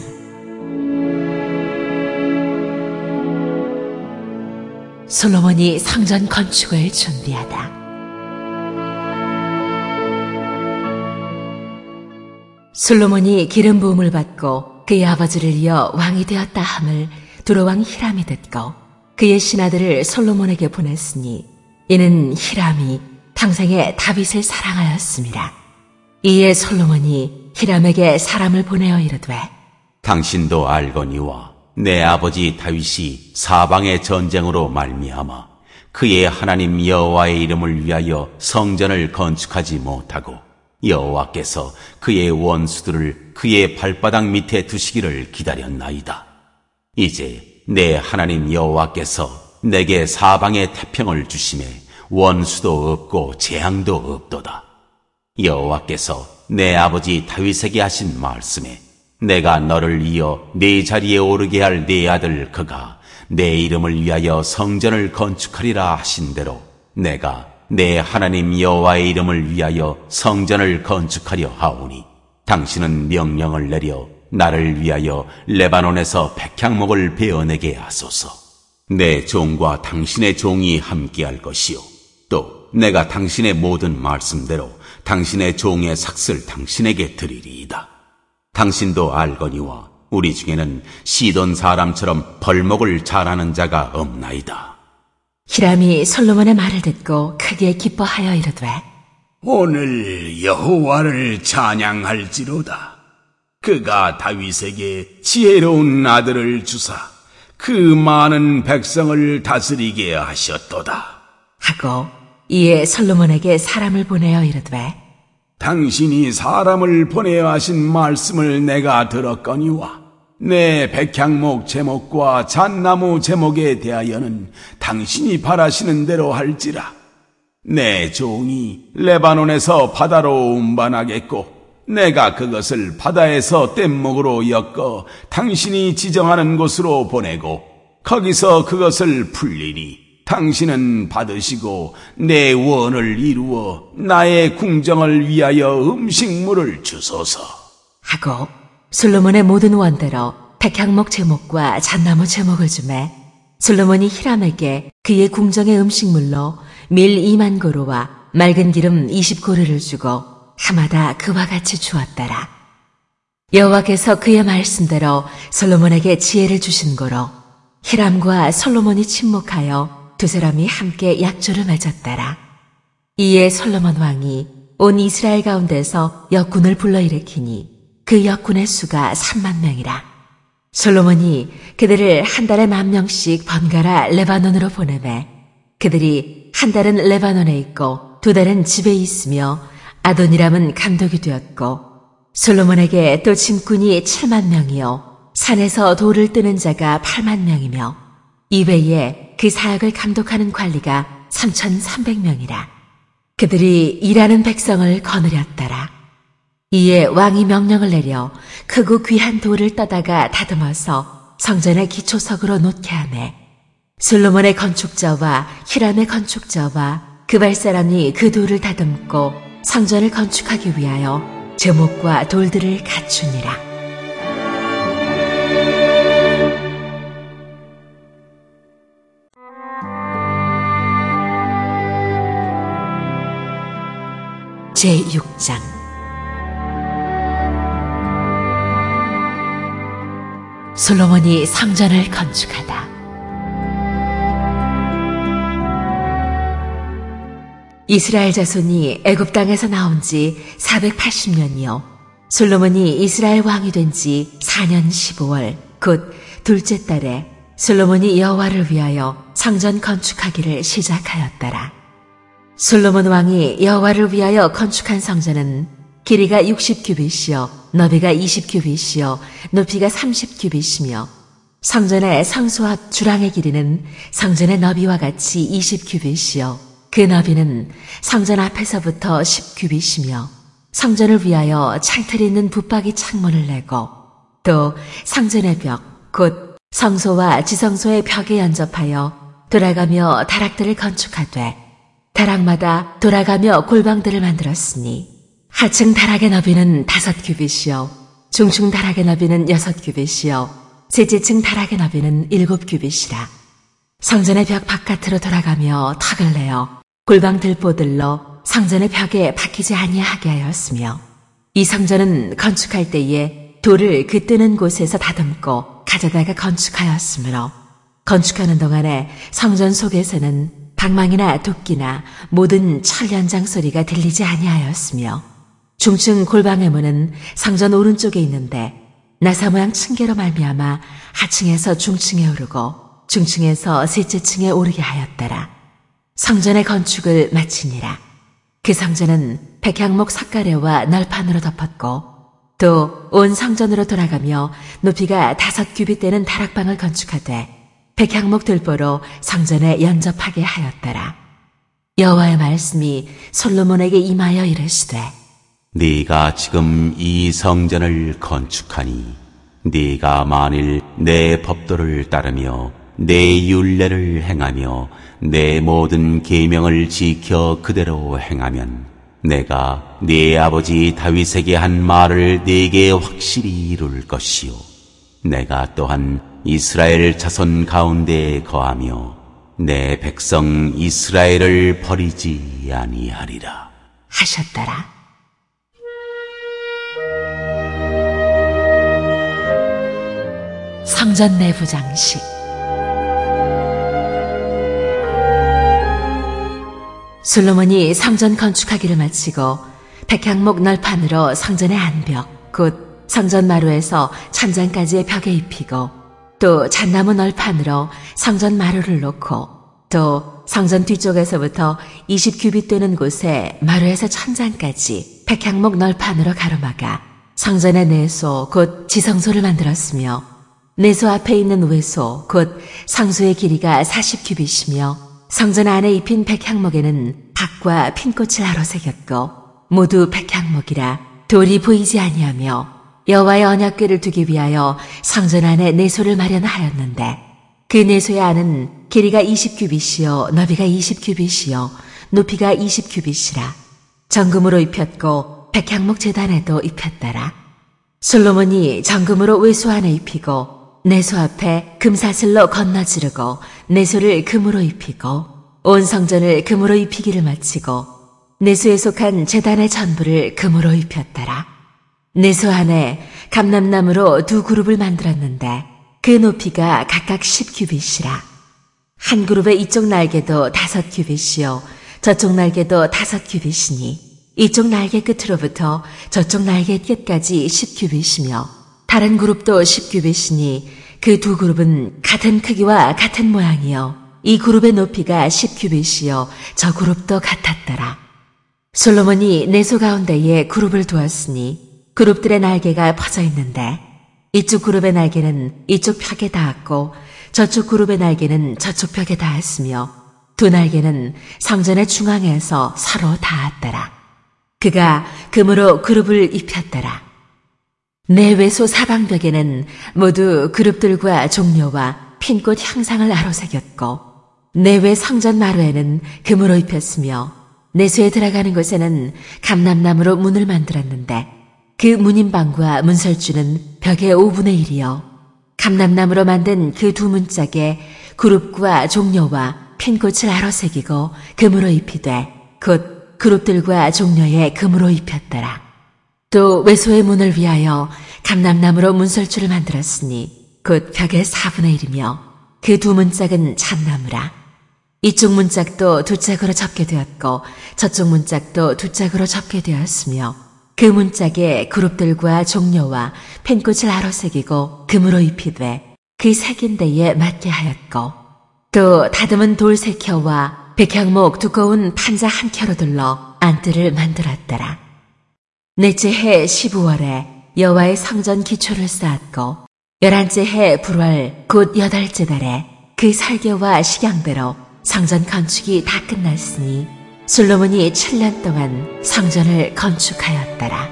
솔로몬이 성전 건축을 준비하다. 솔로몬이 기름 부음을 받고 그의 아버지를 이어 왕이 되었다 함을 두로왕 히람이 듣고 그의 신하들을 솔로몬에게 보냈으니 이는 히람이 평생에 다윗을 사랑하였음이라. 이에 솔로몬이 히람에게 사람을 보내어 이르되 당신도 알거니와 내 아버지 다윗이 사방의 전쟁으로 말미암아 그의 하나님 여호와의 이름을 위하여 성전을 건축하지 못하고 여호와께서 그의 원수들을 그의 발바닥 밑에 두시기를 기다렸나이다. 이제 내 하나님 여호와께서 내게 사방의 태평을 주심에 원수도 없고 재앙도 없도다. 여호와께서 내 아버지 다윗에게 하신 말씀에 내가 너를 이어 네 자리에 오르게 할 네 아들 그가 내 이름을 위하여 성전을 건축하리라 하신 대로 내가 내 하나님 여호와의 이름을 위하여 성전을 건축하려 하오니 당신은 명령을 내려 나를 위하여 레바논에서 백향목을 베어내게 하소서. 내 종과 당신의 종이 함께할 것이요 또 내가 당신의 모든 말씀대로 당신의 종의 삭슬 당신에게 드리리이다. 당신도 알거니와 우리 중에는 시돈 사람처럼 벌목을 잘하는 자가 없나이다. 히람이 솔로몬의 말을 듣고 크게 기뻐하여 이르되 오늘 여호와를 찬양할지로다. 그가 다윗에게 지혜로운 아들을 주사 그 많은 백성을 다스리게 하셨도다. 하고 이에 솔로몬에게 사람을 보내어 이르되 당신이 사람을 보내어 하신 말씀을 내가 들었거니와 내 백향목 제목과 잣나무 제목에 대하여는 당신이 바라시는 대로 할지라. 내 종이 레바논에서 바다로 운반하겠고 내가 그것을 바다에서 뗏목으로 엮어 당신이 지정하는 곳으로 보내고 거기서 그것을 풀리니 당신은 받으시고 내 원을 이루어 나의 궁정을 위하여 음식물을 주소서. 하고 솔로몬의 모든 원대로 백향목 제목과 잣나무 제목을 주매 솔로몬이 히람에게 그의 궁정의 음식물로 밀 이만 고루와 맑은 기름 이십 고루를 주고 하마다 그와 같이 주었더라. 여호와께서 그의 말씀대로 솔로몬에게 지혜를 주신 고로 히람과 솔로몬이 친목하여 두 사람이 함께 약조를 맺었더라. 이에 솔로몬 왕이 온 이스라엘 가운데서 역군을 불러일으키니 그 역군의 수가 삼만 명이라. 솔로몬이 그들을 한 달에 만 명씩 번갈아 레바논으로 보내매 그들이 한 달은 레바논에 있고 두 달은 집에 있으며 아도니람은 감독이 되었고 솔로몬에게 또 짐꾼이 칠만 명이요 산에서 돌을 뜨는 자가 팔만 명이며 이외에 그 사역을 감독하는 관리가 삼천삼백 명이라. 그들이 일하는 백성을 거느렸더라. 이에 왕이 명령을 내려 크고 귀한 돌을 떠다가 다듬어서 성전의 기초석으로 놓게 하매 솔로몬의 건축자와 히람의 건축자와 그발 사람이 그 돌을 다듬고 성전을 건축하기 위하여 제목과 돌들을 갖추니라. 제육 장 솔로몬이 성전을 건축하다. 이스라엘 자손이 애굽 땅에서 나온 지 사백팔십 년이요 솔로몬이 이스라엘 왕이 된 지 사 년 십오 월 곧 둘째 달에 솔로몬이 여호와를 위하여 성전 건축하기를 시작하였더라. 솔로몬 왕이 여호와를 위하여 건축한 성전은 길이가 육십 규빗이요 너비가 이십 규빗이요 높이가 삼십 규빗이며 성전의 성소 앞 주랑의 길이는 성전의 너비와 같이 이십 규빗이요 그 너비는 성전 앞에서부터 십 규빗이며 성전을 위하여 창틀이 있는 붙박이 창문을 내고 또 성전의 벽 곧 성소와 지성소의 벽에 연접하여 돌아가며 다락들을 건축하되 다락마다 돌아가며 골방들을 만들었으니 하층 다락의 너비는 다섯 규빗이요 중층 다락의 너비는 여섯 규빗이요 셋째층 다락의 너비는 일곱 규빗이라. 성전의 벽 바깥으로 돌아가며 턱을 내어 골방 들보들로 성전의 벽에 박히지 아니하게 하였으며 이 성전은 건축할 때에 돌을 그 뜨는 곳에서 다듬고 가져다가 건축하였으므로 건축하는 동안에 성전 속에서는 방망이나 도끼나 모든 철 연장 소리가 들리지 아니하였으며 중층 골방의 문은 성전 오른쪽에 있는데 나사 모양 층계로 말미암아 하층에서 중층에 오르고 중층에서 셋째 층에 오르게 하였더라. 성전의 건축을 마치니라. 그 성전은 백향목 석가래와 널판으로 덮었고 또 온 성전으로 돌아가며 높이가 다섯 규빗 되는 다락방을 건축하되 백향목 들보로 성전에 연접하게 하였더라. 여호와의 말씀이 솔로몬에게 임하여 이르시되 네가 지금 이 성전을 건축하니 네가 만일 내 법도를 따르며 내 율례를 행하며 내 모든 계명을 지켜 그대로 행하면 내가 네 아버지 다윗에게 한 말을 네게 확실히 이룰 것이요 내가 또한 이스라엘 자손 가운데 거하며 내 백성 이스라엘을 버리지 아니하리라 하셨더라. 성전 내부 장식. 솔로몬이 성전 건축하기를 마치고 백향목 널판으로 성전의 안벽 곧 성전 마루에서 천장까지의 벽에 입히고 또 잣나무 널판으로 성전 마루를 놓고 또 성전 뒤쪽에서부터 이십 규빗 되는 곳에 마루에서 천장까지 백향목 널판으로 가로막아 성전의 내소 곧 지성소를 만들었으며 내소 앞에 있는 외소 곧 성소의 길이가 사십 규빗이며 성전 안에 입힌 백향목에는 박과 핀꽃을 아로새겼고 모두 백향목이라 돌이 보이지 아니하며 여호와의 언약궤를 두기 위하여 성전 안에 내소를 마련하였는데 그 내소의 안은 길이가 이십 규빗이요 너비가 이십 규빗이요 높이가 이십 규빗이라 정금으로 입혔고 백향목 제단에도 입혔더라. 솔로몬이 정금으로 외소 안에 입히고 내소 앞에 금사슬로 건너지르고 내소를 금으로 입히고 온 성전을 금으로 입히기를 마치고 내소에 속한 제단의 전부를 금으로 입혔더라. 내소 안에 감람나무로 두 그룹을 만들었는데 그 높이가 각각 십 규빗이라. 한 그룹의 이쪽 날개도 다섯 규빗이요 저쪽 날개도 다섯 규빗이니 이쪽 날개 끝으로부터 저쪽 날개 끝까지 십 규빗이며 다른 그룹도 십 규빗이니 그 두 그룹은 같은 크기와 같은 모양이요 이 그룹의 높이가 십 규빗이요 저 그룹도 같았더라. 솔로몬이 내소 가운데에 그룹을 두었으니 그룹들의 날개가 퍼져 있는데 이쪽 그룹의 날개는 이쪽 벽에 닿았고 저쪽 그룹의 날개는 저쪽 벽에 닿았으며 두 날개는 성전의 중앙에서 서로 닿았더라. 그가 금으로 그룹을 입혔더라. 내외소 사방벽에는 모두 그룹들과 종려와 핀꽃 형상을 아로새겼고 내외 성전 마루에는 금으로 입혔으며 내소에 들어가는 곳에는 감람나무로 문을 만들었는데 그 문인방과 문설주는 벽의 오분의 일이요 감람나무로 만든 그 두 문짝에 그룹과 종려와 핀꽃을 아로새기고 금으로 입히되 곧 그룹들과 종려에 금으로 입혔더라. 또 외소의 문을 위하여 감람나무로 문설주를 만들었으니 곧 벽의 사분의 일이며 그 두 문짝은 잣나무라. 이쪽 문짝도 두 짝으로 접게 되었고 저쪽 문짝도 두 짝으로 접게 되었으며 그 문짝에 그룹들과 종려와 펜꽃을 아로새기고 금으로 입히되 그 새긴 데에 맞게 하였고 또 다듬은 돌 세 켜와 백향목 두꺼운 판자 한 켜로 둘러 안뜰을 만들었더라. 넷째 해 십오월에 여호와의 성전 기초를 쌓았고 열한째 해 불월 곧 여덟째 달에 그 설계와 식양대로 성전 건축이 다 끝났으니 솔로몬이 칠 년 동안 성전을 건축하였더라.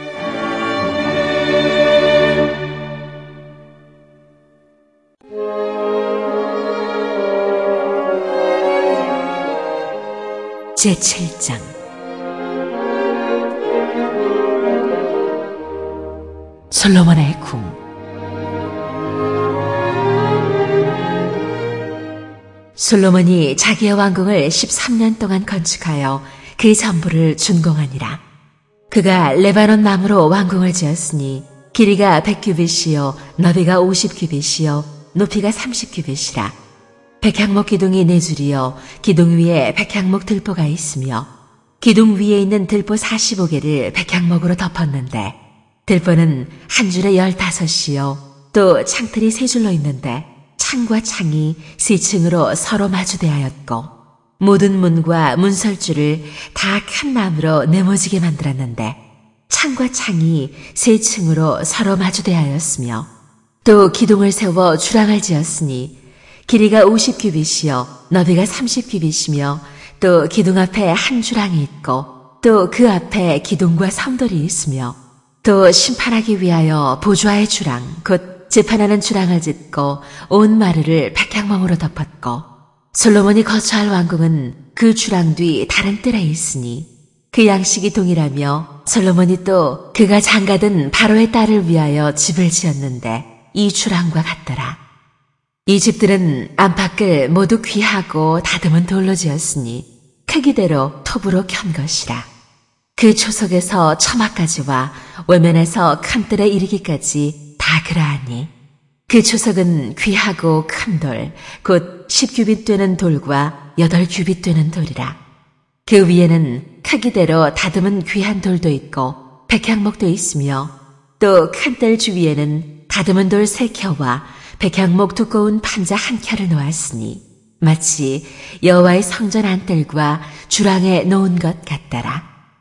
제칠 장 솔로몬의 궁. 솔로몬이 자기의 왕궁을 십삼 년 동안 건축하여 그 전부를 준공하니라. 그가 레바논 나무로 왕궁을 지었으니 길이가 백 규빗이요 너비가 오십 규빗이요 높이가 삼십 규빗이라. 백향목 기둥이 네 줄이요 기둥 위에 백향목 들보가 있으며 기둥 위에 있는 들보 사십오 개를 백향목으로 덮었는데 들보는 한 줄에 열다섯이요 또 창틀이 세 줄로 있는데 창과 창이 세 층으로 서로 마주대하였고 모든 문과 문설주를 다 큰 나무로 네모지게 만들었는데 창과 창이 세 층으로 서로 마주대하였으며 또 기둥을 세워 주랑을 지었으니 길이가 오십 규빗이요 너비가 삼십 규빗이며 또 기둥 앞에 한 주랑이 있고 또 그 앞에 기둥과 성돌이 있으며 또 심판하기 위하여 보좌의 주랑 곧 재판하는 주랑을 짓고 온 마루를 백향목으로 덮었고 솔로몬이 거처할 왕궁은 그 주랑 뒤 다른 뜰에 있으니 그 양식이 동일하며 솔로몬이 또 그가 장가든 바로의 딸을 위하여 집을 지었는데 이 주랑과 같더라. 이 집들은 안팎을 모두 귀하고 다듬은 돌로 지었으니 크기대로 톱으로 켠 것이라. 그 초석에서 처마까지와 외면에서 큰 뜰에 이르기까지 다 그러하니 그 초석은 귀하고 큰 돌, 곧 십 규빗 되는 돌과 여덟 규빗 되는 돌이라. 그 위에는 크기대로 다듬은 귀한 돌도 있고 백향목도 있으며 또 큰 뜰 주위에는 다듬은 돌 세 켜와 백향목 두꺼운 판자 한 켜를 놓았으니 마치 여호와의 성전 안뜰과 주랑에 놓은 것 같더라.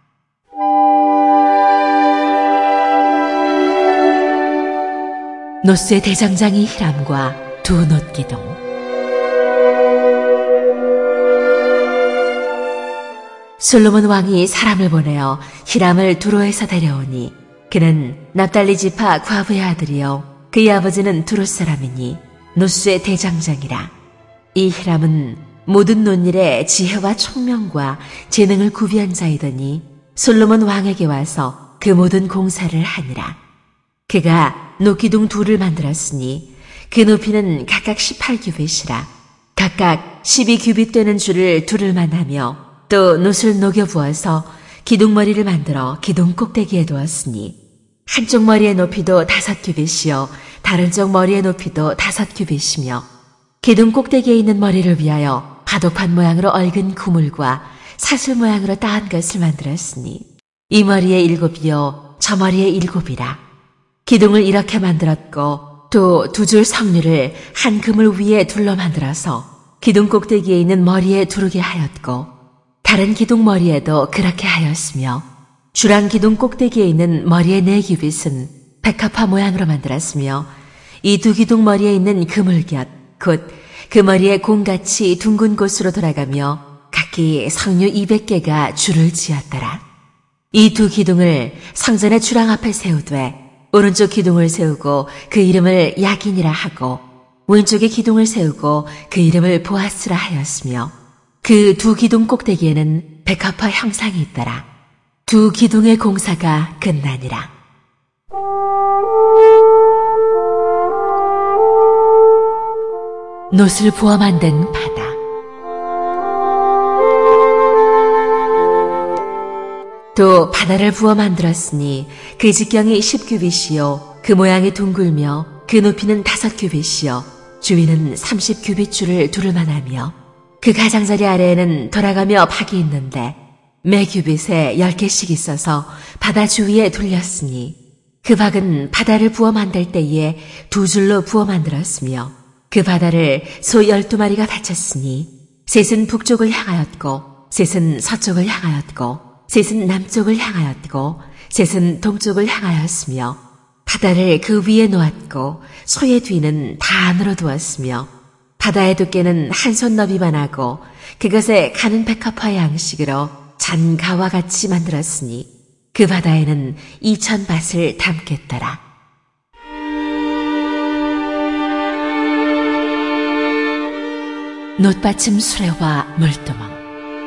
노스의 대장장이 히람과 두 놋기둥. 솔로몬 왕이 사람을 보내어 히람을 두로에서 데려오니 그는 납달리 지파 과부의 아들이요 그의 아버지는 두로 사람이니 노스의 대장장이라. 이 히람은 모든 논일에 지혜와 총명과 재능을 구비한 자이더니 솔로몬 왕에게 와서 그 모든 공사를 하니라. 그가 놋기둥 둘을 만들었으니 그 높이는 각각 십팔 규빗이라. 각각 십이 규빗 되는 줄을 둘을만 하며 또 놋을 녹여 부어서 기둥머리를 만들어 기둥 꼭대기에 두었으니 한쪽 머리의 높이도 다섯 규빗이요 다른 쪽 머리의 높이도 다섯 규빗이며 기둥 꼭대기에 있는 머리를 위하여 바둑판 모양으로 얽은 구물과 사슬 모양으로 따은 것을 만들었으니 이 머리에 일곱이요 저 머리에 일곱이라. 기둥을 이렇게 만들었고 또 두 줄 석류를 한 그물 위에 둘러 만들어서 기둥 꼭대기에 있는 머리에 두르게 하였고 다른 기둥 머리에도 그렇게 하였으며 주랑 기둥 꼭대기에 있는 머리의 네 규빗은 백합화 모양으로 만들었으며 이 두 기둥 머리에 있는 그물곁 곧 그 머리에 공같이 둥근 곳으로 돌아가며 각기 석류 이백 개가 줄을 지었더라. 이 두 기둥을 성전의 주랑 앞에 세우되 오른쪽 기둥을 세우고 그 이름을 야긴이라 하고 왼쪽의 기둥을 세우고 그 이름을 보아스라 하였으며 그 두 기둥 꼭대기에는 백합화 형상이 있더라. 두 기둥의 공사가 끝나니라. 놋을 부어 만든 바다. 또 바다를 부어 만들었으니 그 직경이 십 규빗이요 그 모양이 둥글며 그 높이는 다섯 규빗이요 주위는 삼십 규빗 줄을 두를만 하며 그 가장자리 아래에는 돌아가며 박이 있는데 매 규빗에 열 개씩 있어서 바다 주위에 둘렸으니 그 박은 바다를 부어 만들 때에 두 줄로 부어 만들었으며 그 바다를 소 열두 마리가 바쳤으니 셋은 북쪽을 향하였고 셋은 서쪽을 향하였고 셋은 남쪽을 향하였고 셋은 동쪽을 향하였으며 바다를 그 위에 놓았고 소의 뒤는 다 안으로 두었으며 바다의 두께는 한 손 너비만 하고 그것에 가는 백합화의 양식으로 잔가와 같이 만들었으니 그 바다에는 이천 밭을 담겠더라. 놋받침 수레와 물두멍.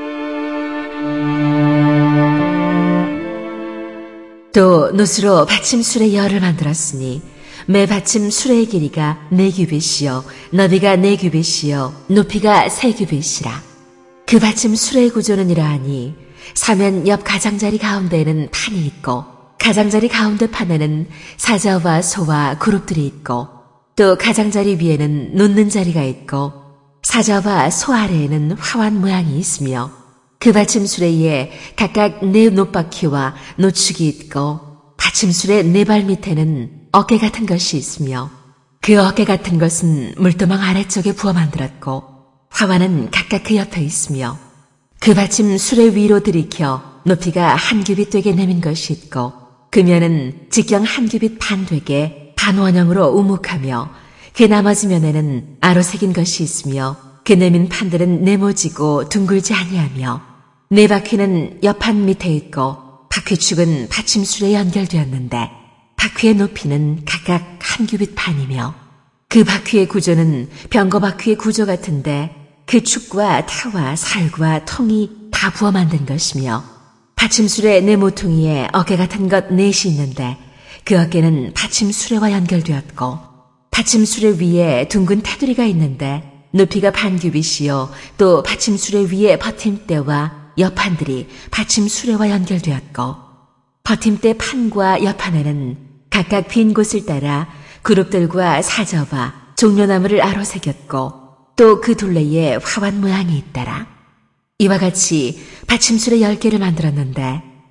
또 놋으로 받침 수레 열을 만들었으니 매 받침 수레의 길이가 네 규빗이요 너비가 네 규빗이요 높이가 세 규빗이라. 그 받침 수레의 구조는 이러하니 사면 옆 가장자리 가운데에는 판이 있고 가장자리 가운데 판에는 사자와 소와 그룹들이 있고 또 가장자리 위에는 놓는 자리가 있고 사자와 소 아래에는 화환 모양이 있으며 그 받침수레에 각각 네 놋바퀴와 노축이 있고 받침수레 네 발 밑에는 어깨 같은 것이 있으며 그 어깨 같은 것은 물두멍 아래쪽에 부어 만들었고 화환은 각각 그 옆에 있으며 그 받침수레 위로 들이켜 높이가 한 규빗 되게 내민 것이 있고 그 면은 직경 한 규빗 반 되게 반원형으로 우묵하며 그 나머지 면에는 아로 새긴 것이 있으며 그 내민 판들은 네모지고 둥글지 아니하며 네 바퀴는 옆판 밑에 있고 바퀴축은 받침술에 연결되었는데 바퀴의 높이는 각각 한 규빗 반이며 그 바퀴의 구조는 병거 바퀴의 구조 같은데 그 축과 타와 살과 통이 다 부어 만든 것이며 받침술의 네 모퉁이에 어깨 같은 것 넷이 있는데 그 어깨는 받침수레와 연결되었고 받침수레 위에 둥근 테두리가 있는데 높이가 반 규빗이요 또 받침수레 위에 버팀대와 옆판들이 받침수레와 연결되었고 버팀대 판과 옆판에는 각각 빈 곳을 따라 그룹들과 사저와 종려나무를 아로 새겼고 또 그 둘레에 화환 모양이 있더라. 이와 같이 받침술의 열 개를 만들었는데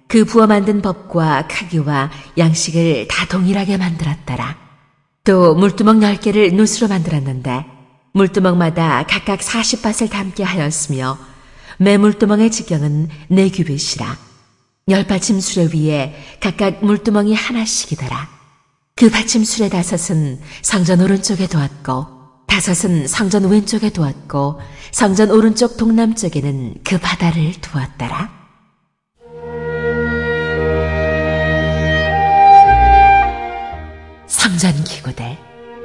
그 부어 만든 법과 크기와 양식을 다 동일하게 만들었더라. 또 물두멍 열 개를 놋으로 만들었는데 물두멍마다 각각 사십 밭을 담게 하였으며 매 물두멍의 지경은 네 규빗이라. 열 받침 수레 위에 각각 물두멍이 하나씩이더라. 그 받침 수레 다섯은 성전 오른쪽에 두었고 다섯은 성전 왼쪽에 두었고 성전 오른쪽 동남쪽에는 그 바다를 두었더라. 성전 기구들.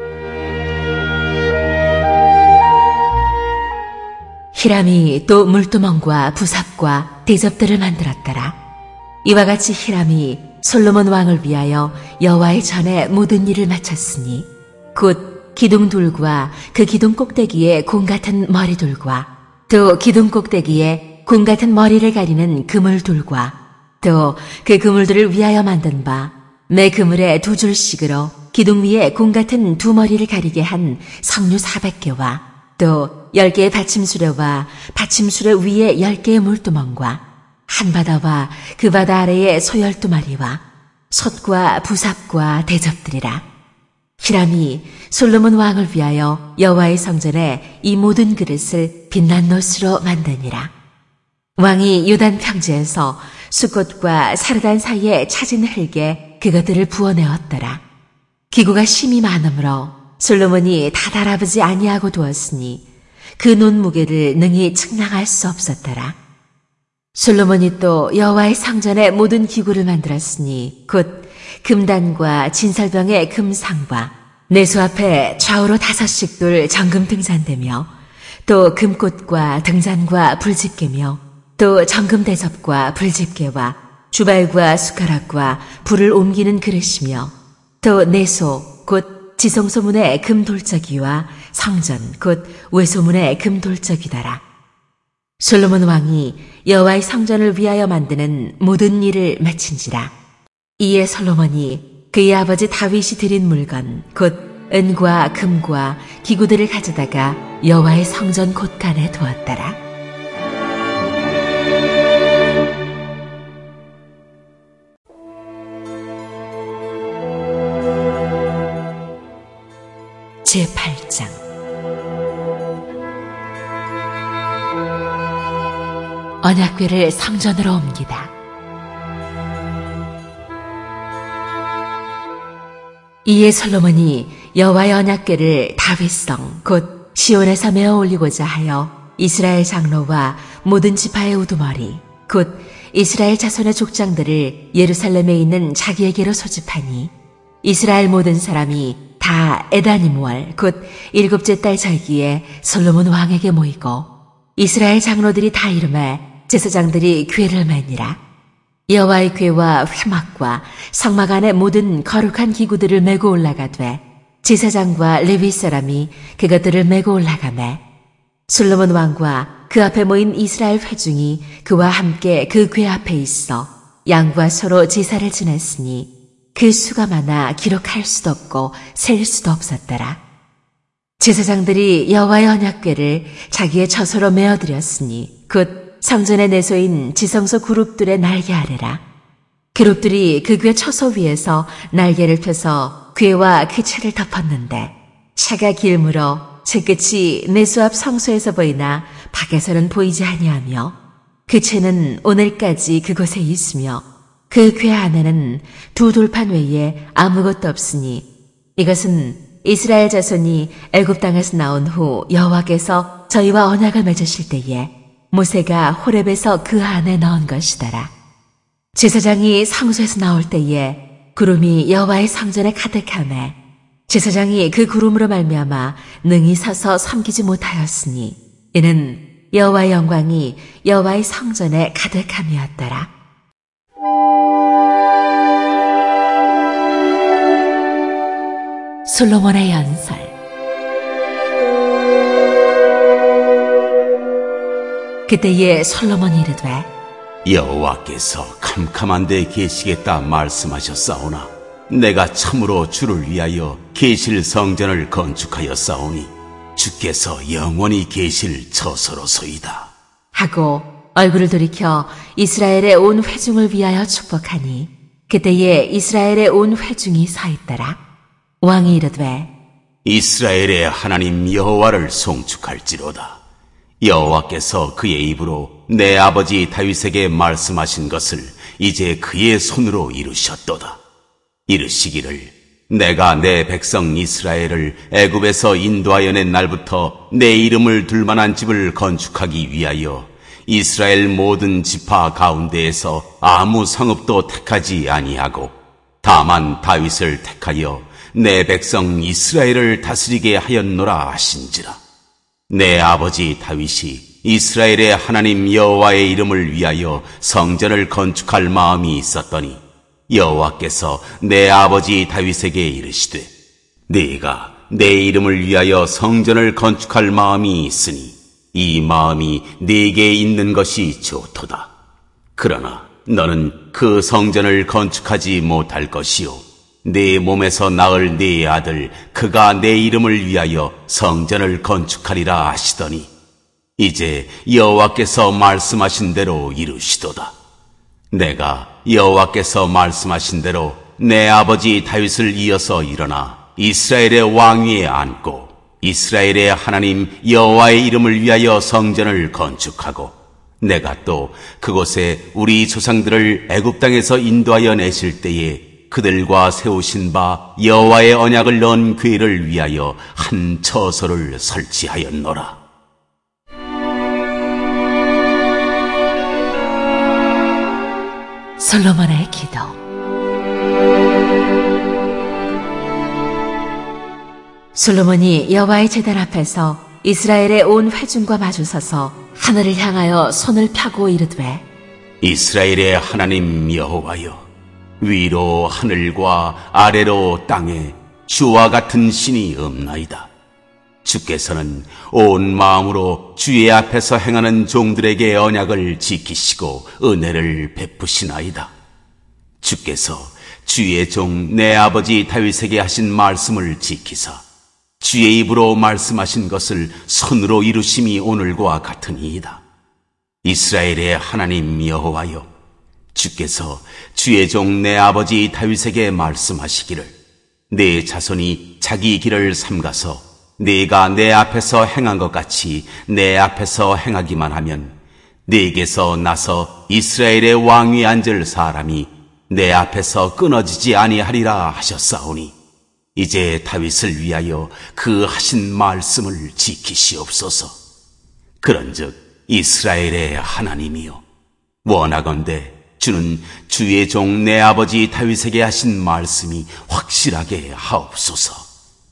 히람이 또 물두멍과 부삽과 대접들을 만들었더라. 이와 같이 히람이 솔로몬 왕을 위하여 여호와의 전에 모든 일을 마쳤으니 곧 기둥둘과 그 기둥 꼭대기에 공 같은 머리둘과 또 기둥 꼭대기에 공 같은 머리를 가리는 그물둘과 또 그 그물들을 위하여 만든 바 매 그물에 두 줄씩으로 기둥 위에 공 같은 두 머리를 가리게 한 석류 사백 개와 또 열 개의 받침수레와 받침수레 위에 열 개의 물두멍과 한 바다와 그 바다 아래에 소 열두 마리와 솥과 부삽과 대접들이라. 히람이 솔로몬 왕을 위하여 여호와의 성전에 이 모든 그릇을 빛난 놋으로 만드니라. 왕이 요단 평지에서 숫꽃과 사르단 사이에 찾은 흙에 그것들을 부어내었더라. 기구가 심히 많으므로 솔로몬이 다 달아보지 아니하고 두었으니 그 놋 무게를 능히 측량할 수 없었더라. 솔로몬이 또 여호와의 성전의 모든 기구를 만들었으니 곧 금단과 진설병의 금상과 내수 앞에 좌우로 다섯씩 돌 정금 등잔대며 또 금꽃과 등잔과 불집게며 또 정금 대접과 불집게와 주발과 숟가락과 불을 옮기는 그릇이며 또 내소 곧 지성소문의 금돌적이와 성전 곧 외소문의 금돌적이더라. 솔로몬 왕이 여호와의 성전을 위하여 만드는 모든 일을 마친지라. 이에 솔로몬이 그의 아버지 다윗이 드린 물건 곧 은과 금과 기구들을 가져다가 여호와의 성전 곳간에 두었더라. 제팔 장. 언약궤를 성전으로 옮기다. 이에 솔로몬이 여호와의 언약궤를 다윗성 곧 시온에서 메어 올리고자 하여 이스라엘 장로와 모든 지파의 우두머리 곧 이스라엘 자손의 족장들을 예루살렘에 있는 자기에게로 소집하니 이스라엘 모든 사람이 다 에다님월 곧 일곱째 달 절기에 솔로몬 왕에게 모이고 이스라엘 장로들이 다 이름에 제사장들이 궤를 매니라. 여호와의 궤와 회막과 성막 안의 모든 거룩한 기구들을 메고 올라가되 제사장과 레위 사람이 그것들을 메고 올라가매 솔로몬 왕과 그 앞에 모인 이스라엘 회중이 그와 함께 그 궤 앞에 있어 양과 소로 제사를 지냈으니 그 수가 많아 기록할 수도 없고 셀 수도 없었더라. 제사장들이 여호와의 언약궤를 자기의 처소로 메어드렸으니 곧 성전의 내소인 지성소 그룹들의 날개 아래라. 그룹들이 그 궤 처소 위에서 날개를 펴서 궤와 그 채를 덮었는데 채가 길므로 채 끝이 내수 앞 성소에서 보이나 밖에서는 보이지 아니하며 그 채는 오늘까지 그곳에 있으며 그 궤 안에는 두 돌판 외에 아무것도 없으니 이것은 이스라엘 자손이 애굽 땅에서 나온 후 여호와께서 저희와 언약을 맺으실 때에 모세가 호렙에서 그 안에 넣은 것이더라. 제사장이 성소에서 나올 때에 구름이 여호와의 성전에 가득하매 제사장이 그 구름으로 말미암아 능히 서서 섬기지 못하였으니 이는 여호와의 영광이 여호와의 성전에 가득함이었더라. 솔로몬의 연설. 그때에 솔로몬이 이르되 여호와께서 캄캄한 데 계시겠다 말씀하셨사오나 내가 참으로 주를 위하여 계실 성전을 건축하였사오니 주께서 영원히 계실 처소로소이다 하고 얼굴을 돌이켜 이스라엘의 온 회중을 위하여 축복하니 그때에 이스라엘의 온 회중이 서 있더라. 왕이 이르되 이스라엘의 하나님 여호와를 송축할지로다. 여호와께서 그의 입으로 내 아버지 다윗에게 말씀하신 것을 이제 그의 손으로 이루셨도다. 이르시기를 내가 내 백성 이스라엘을 애굽에서 인도하여 낸 날부터 내 이름을 둘 만한 집을 건축하기 위하여 이스라엘 모든 지파 가운데에서 아무 성읍도 택하지 아니하고 다만 다윗을 택하여 내 백성 이스라엘을 다스리게 하였노라 하신지라. 내 아버지 다윗이 이스라엘의 하나님 여호와의 이름을 위하여 성전을 건축할 마음이 있었더니 여호와께서 내 아버지 다윗에게 이르시되 네가 내 이름을 위하여 성전을 건축할 마음이 있으니 이 마음이 네게 있는 것이 좋도다. 그러나 너는 그 성전을 건축하지 못할 것이요 네 몸에서 낳을 네 아들 그가 내 이름을 위하여 성전을 건축하리라 하시더니 이제 여호와께서 말씀하신 대로 이루시도다. 내가 여호와께서 말씀하신 대로 내 아버지 다윗을 이어서 일어나 이스라엘의 왕위에 앉고 이스라엘의 하나님 여호와의 이름을 위하여 성전을 건축하고 내가 또 그곳에 우리 조상들을 애굽 땅에서 인도하여 내실 때에 그들과 세우신 바 여호와의 언약을 넣은 궤를 위하여 한 처소를 설치하였노라. 솔로몬의 기도. 솔로몬이 여호와의 제단 앞에서 이스라엘의 온 회중과 마주서서 하늘을 향하여 손을 펴고 이르되 이스라엘의 하나님 여호와여, 위로 하늘과 아래로 땅에 주와 같은 신이 없나이다. 주께서는 온 마음으로 주의 앞에서 행하는 종들에게 언약을 지키시고 은혜를 베푸시나이다. 주께서 주의 종 내 아버지 다윗에게 하신 말씀을 지키사 주의 입으로 말씀하신 것을 손으로 이루심이 오늘과 같으니이다. 이스라엘의 하나님 여호와여, 주께서 주의 종 내 아버지 다윗에게 말씀하시기를 내 자손이 자기 길을 삼가서 네가 내 앞에서 행한 것 같이 내 앞에서 행하기만 하면 네게서 나서 이스라엘의 왕위에 앉을 사람이 내 앞에서 끊어지지 아니하리라 하셨사오니 이제 다윗을 위하여 그 하신 말씀을 지키시옵소서. 그런즉 이스라엘의 하나님이여, 원하건대 주는 주의 종 내 아버지 다윗에게 하신 말씀이 확실하게 하옵소서.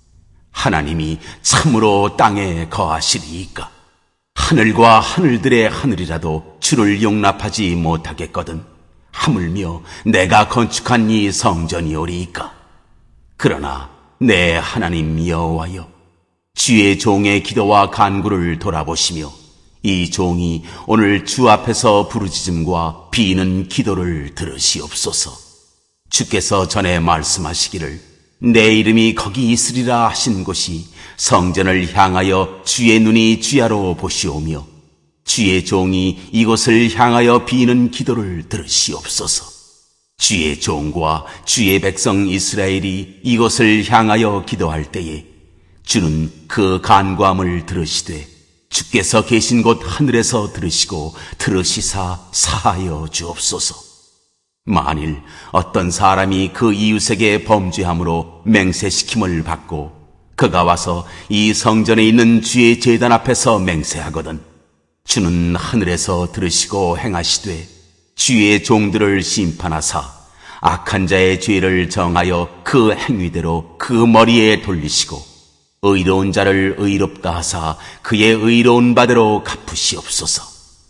하나님이 참으로 땅에 거하시리이까? 하늘과 하늘들의 하늘이라도 주를 용납하지 못하겠거든 하물며 내가 건축한 이 성전이오리이까? 그러나 내 하나님 여호와여, 주의 종의 기도와 간구를 돌아보시며 이 종이 오늘 주 앞에서 부르짖음과 비는 기도를 들으시옵소서. 주께서 전에 말씀하시기를 내 이름이 거기 있으리라 하신 곳이 성전을 향하여 주의 눈이 주야로 보시오며 주의 종이 이곳을 향하여 비는 기도를 들으시옵소서. 주의 종과 주의 백성 이스라엘이 이곳을 향하여 기도할 때에 주는 그 간구함을 들으시되 주께서 계신 곳 하늘에서 들으시고 들으시사 사하여 주옵소서. 만일 어떤 사람이 그 이웃에게 범죄함으로 맹세시킴을 받고 그가 와서 이 성전에 있는 주의 제단 앞에서 맹세하거든 주는 하늘에서 들으시고 행하시되 주의 종들을 심판하사 악한 자의 죄를 정하여 그 행위대로 그 머리에 돌리시고 의로운 자를 의롭다 하사 그의 의로운 바대로 갚으시옵소서.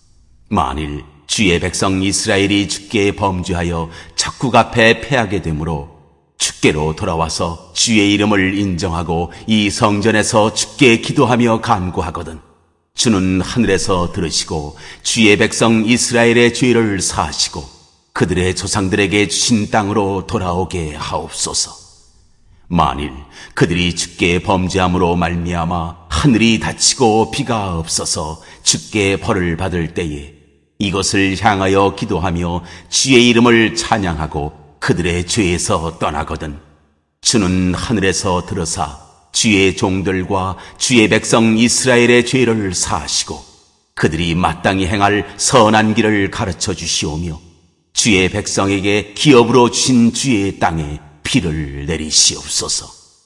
만일 주의 백성 이스라엘이 주께 범죄하여 적국 앞에 패하게 되므로 주께로 돌아와서 주의 이름을 인정하고 이 성전에서 주께 기도하며 간구하거든 주는 하늘에서 들으시고 주의 백성 이스라엘의 죄를 사하시고 그들의 조상들에게 주신 땅으로 돌아오게 하옵소서. 만일 그들이 주께 범죄함으로 말미암아 하늘이 닫히고 비가 없어서 주께 벌을 받을 때에 이것을 향하여 기도하며 주의 이름을 찬양하고 그들의 죄에서 떠나거든 주는 하늘에서 들으사 주의 종들과 주의 백성 이스라엘의 죄를 사하시고 그들이 마땅히 행할 선한 길을 가르쳐 주시오며 주의 백성에게 기업으로 주신 주의 땅에 비를 내리시옵소서.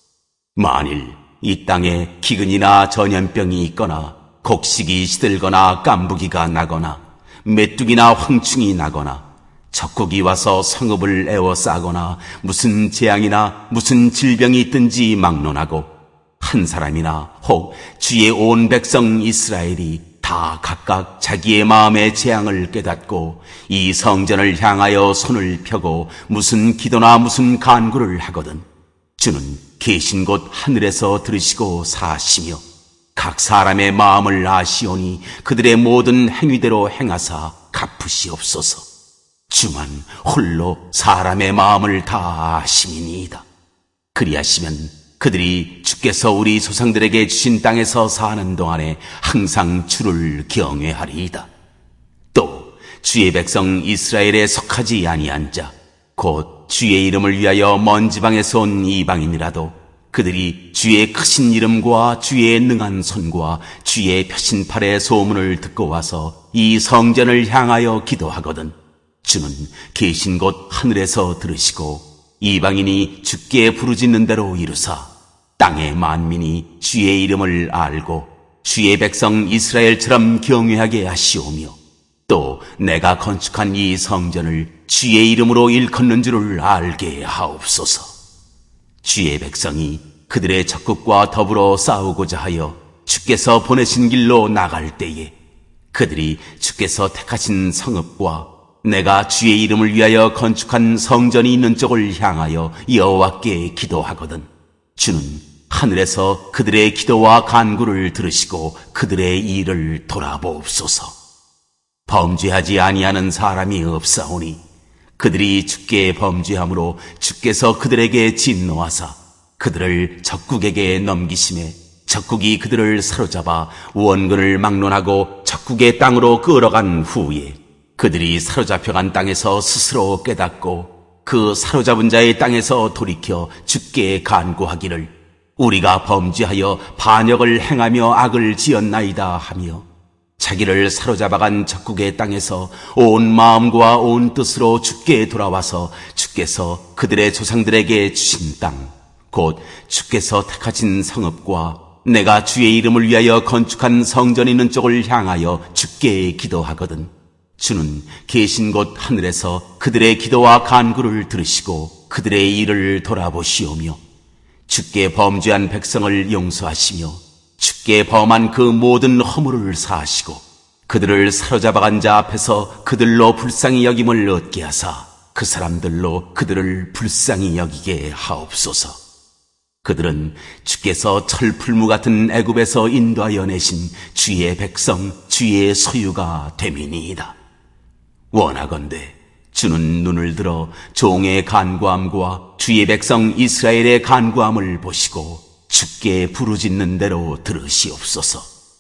만일 이 땅에 기근이나 전염병이 있거나 곡식이 시들거나 깐부기가 나거나 메뚜기나 황충이 나거나 적국이 와서 성읍을 에워싸거나 무슨 재앙이나 무슨 질병이 있든지 막론하고 한 사람이나 혹 주의 온 백성 이스라엘이 다 각각 자기의 마음의 재앙을 깨닫고 이 성전을 향하여 손을 펴고 무슨 기도나 무슨 간구를 하거든 주는 계신 곳 하늘에서 들으시고 사하시며 각 사람의 마음을 아시오니 그들의 모든 행위대로 행하사 갚으시옵소서. 주만 홀로 사람의 마음을 다 아심이니이다. 그리하시면 그들이 주께서 우리 조상들에게 주신 땅에서 사는 동안에 항상 주를 경외하리이다. 또 주의 백성 이스라엘에 속하지 아니한 자 곧 주의 이름을 위하여 먼 지방에서 온 이방인이라도 그들이 주의 크신 이름과 주의 능한 손과 주의 펴신 팔의 소문을 듣고 와서 이 성전을 향하여 기도하거든 주는 계신 곳 하늘에서 들으시고 이방인이 주께 부르짖는 대로 이루사 땅의 만민이 주의 이름을 알고 주의 백성 이스라엘처럼 경외하게 하시오며 또 내가 건축한 이 성전을 주의 이름으로 일컫는 줄을 알게 하옵소서. 주의 백성이 그들의 적국과 더불어 싸우고자 하여 주께서 보내신 길로 나갈 때에 그들이 주께서 택하신 성읍과 내가 주의 이름을 위하여 건축한 성전이 있는 쪽을 향하여 여호와께 기도하거든 주는 하늘에서 그들의 기도와 간구를 들으시고 그들의 일을 돌아보옵소서. 범죄하지 아니하는 사람이 없사오니 그들이 주께 범죄함으로 주께서 그들에게 진노하사 그들을 적국에게 넘기심에 적국이 그들을 사로잡아 원근을 막론하고 적국의 땅으로 끌어간 후에 그들이 사로잡혀간 땅에서 스스로 깨닫고 그 사로잡은 자의 땅에서 돌이켜 주께 간구하기를 우리가 범죄하여 반역을 행하며 악을 지었나이다 하며 자기를 사로잡아간 적국의 땅에서 온 마음과 온 뜻으로 주께 돌아와서 주께서 그들의 조상들에게 주신 땅 곧 주께서 택하신 성읍과 내가 주의 이름을 위하여 건축한 성전이 있는 쪽을 향하여 주께 기도하거든 주는 계신 곳 하늘에서 그들의 기도와 간구를 들으시고 그들의 일을 돌아보시오며 주께 범죄한 백성을 용서하시며 주께 범한 그 모든 허물을 사하시고 그들을 사로잡아간 자 앞에서 그들로 불쌍히 여김을 얻게 하사 그 사람들로 그들을 불쌍히 여기게 하옵소서. 그들은 주께서 철풀무 같은 애굽에서 인도하여 내신 주의 백성 주의 소유가 됨이니이다. 원하건대 주는 눈을 들어 종의 간구함과 주의 백성 이스라엘의 간구함을 보시고 주께 부르짖는 대로 들으시옵소서.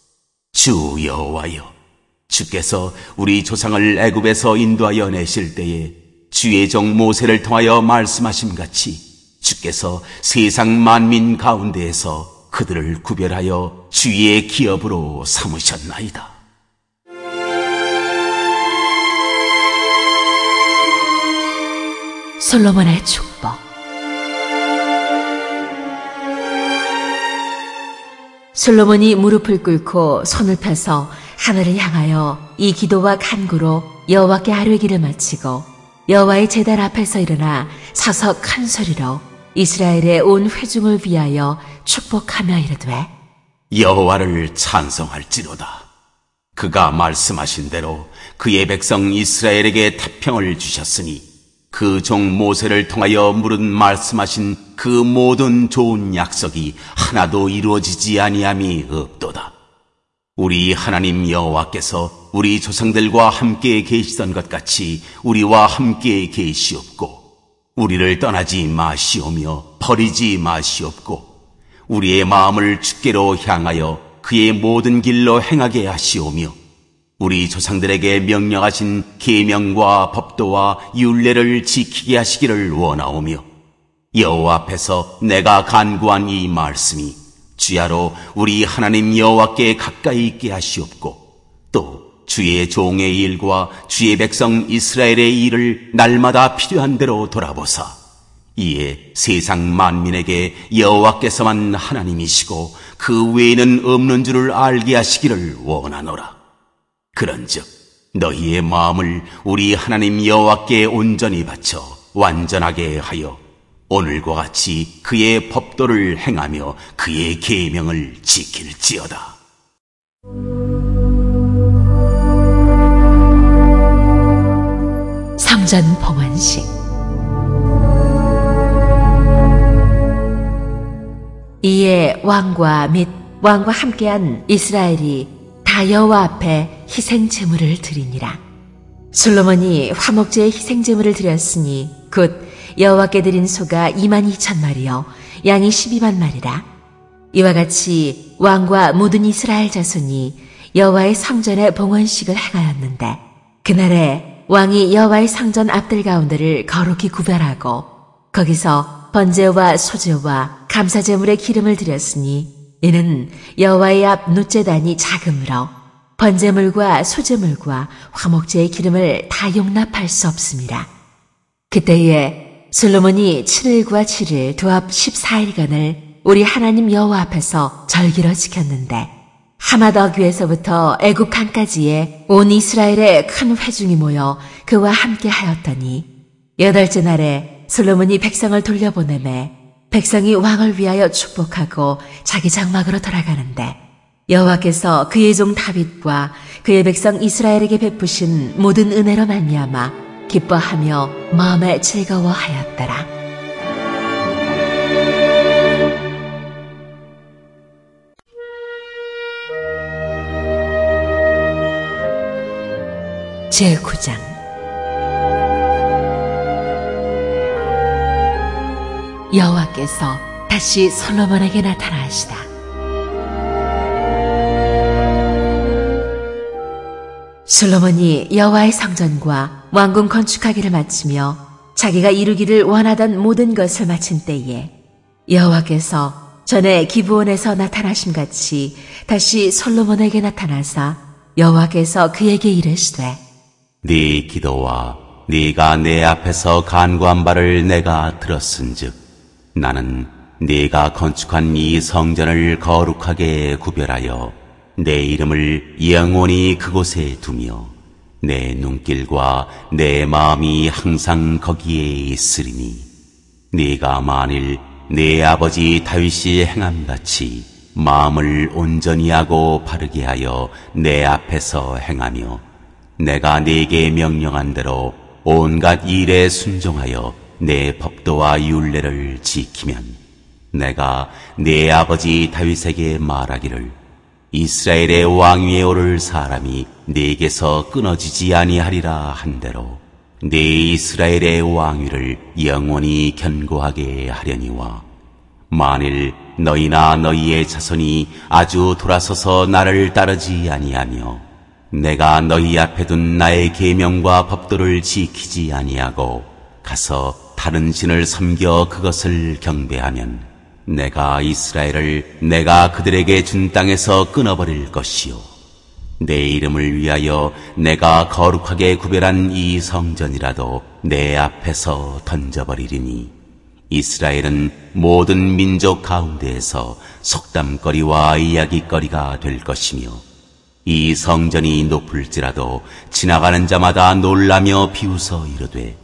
주 여호와여, 주께서 우리 조상을 애굽에서 인도하여 내실 때에 주의 종 모세를 통하여 말씀하심 같이 주께서 세상 만민 가운데에서 그들을 구별하여 주의 기업으로 삼으셨나이다. 솔로몬의 축복. 솔로몬이 무릎을 꿇고 손을 펴서 하늘을 향하여 이 기도와 간구로 여호와께 아뢰기를 마치고 여호와의 제단 앞에서 일어나 서서 큰 소리로 이스라엘의 온 회중을 위하여 축복하며 이르되 여호와를 찬송할지로다. 그가 말씀하신 대로 그의 백성 이스라엘에게 태평을 주셨으니 그 종 모세를 통하여 무릇 말씀하신 그 모든 좋은 약속이 하나도 이루어지지 아니함이 없도다. 우리 하나님 여호와께서 우리 조상들과 함께 계시던 것 같이 우리와 함께 계시옵고 우리를 떠나지 마시오며 버리지 마시옵고 우리의 마음을 주께로 향하여 그의 모든 길로 행하게 하시오며 우리 조상들에게 명령하신 계명과 법도와 율례를 지키게 하시기를 원하오며 여호와 앞에서 내가 간구한 이 말씀이 주야로 우리 하나님 여호와께 가까이 있게 하시옵고 또 주의 종의 일과 주의 백성 이스라엘의 일을 날마다 필요한 대로 돌아보사 이에 세상 만민에게 여호와께서만 하나님이시고 그 외에는 없는 줄을 알게 하시기를 원하노라. 그런즉 너희의 마음을 우리 하나님 여호와께 온전히 바쳐 완전하게 하여 오늘과 같이 그의 법도를 행하며 그의 계명을 지킬지어다. 성전 봉헌식. 이에 왕과 및 왕과 함께한 이스라엘이 다 여호와 앞에 희생 제물을 드리니라. 솔로몬이 화목제의 희생 제물을 드렸으니 곧 여호와께 드린 소가 이만 이천 마리요 양이 십이만 마리라. 이와 같이 왕과 모든 이스라엘 자손이 여호와의 성전의 봉헌식을 행하였는데 그날에 왕이 여호와의 성전 앞들 가운데를 거룩히 구별하고 거기서 번제와 소제와 감사제물의 기름을 드렸으니 이는 여호와의 앞 놋제단이 작으므로 번제물과 소제물과 화목제의 기름을 다 용납할 수 없습니다. 그때에 솔로몬이 칠 일과 칠 일 도합 십사 일간을 우리 하나님 여호와 앞에서 절기로 지켰는데 하맛 어귀에서부터 애굽 강까지의 온 이스라엘의 큰 회중이 모여 그와 함께 하였더니 여덟째 날에 솔로몬이 백성을 돌려보내매 백성이 왕을 위하여 축복하고 자기 장막으로 돌아가는데 여호와께서 그의 종 다윗과 그의 백성 이스라엘에게 베푸신 모든 은혜로 말미암아 기뻐하며 마음에 즐거워하였더라. 제구 장. 여호와께서 다시 솔로몬에게 나타나시다. 솔로몬이 여호와의 성전과 왕궁 건축하기를 마치며 자기가 이루기를 원하던 모든 것을 마친 때에 여호와께서 전에 기브온에서 나타나심 같이 다시 솔로몬에게 나타나사 여호와께서 그에게 이르시되 네 기도와 네가 내 앞에서 간구한 바를 내가 들었은즉 나는 네가 건축한 이 성전을 거룩하게 구별하여 내 이름을 영원히 그곳에 두며 내 눈길과 내 마음이 항상 거기에 있으리니 네가 만일 내 아버지 다윗이 행함같이 마음을 온전히 하고 바르게 하여 내 앞에서 행하며 내가 네게 명령한 대로 온갖 일에 순종하여 내 법도와 율례를 지키면 내가 내 아버지 다윗에게 말하기를 이스라엘의 왕위에 오를 사람이 네게서 끊어지지 아니하리라 한대로 네 이스라엘의 왕위를 영원히 견고하게 하려니와 만일 너희나 너희의 자손이 아주 돌아서서 나를 따르지 아니하며 내가 너희 앞에 둔 나의 계명과 법도를 지키지 아니하고 가서 다른 신을 섬겨 그것을 경배하면 내가 이스라엘을 내가 그들에게 준 땅에서 끊어버릴 것이요 내 이름을 위하여 내가 거룩하게 구별한 이 성전이라도 내 앞에서 던져버리리니 이스라엘은 모든 민족 가운데에서 속담거리와 이야기거리가 될 것이며 이 성전이 높을지라도 지나가는 자마다 놀라며 비웃어 이르되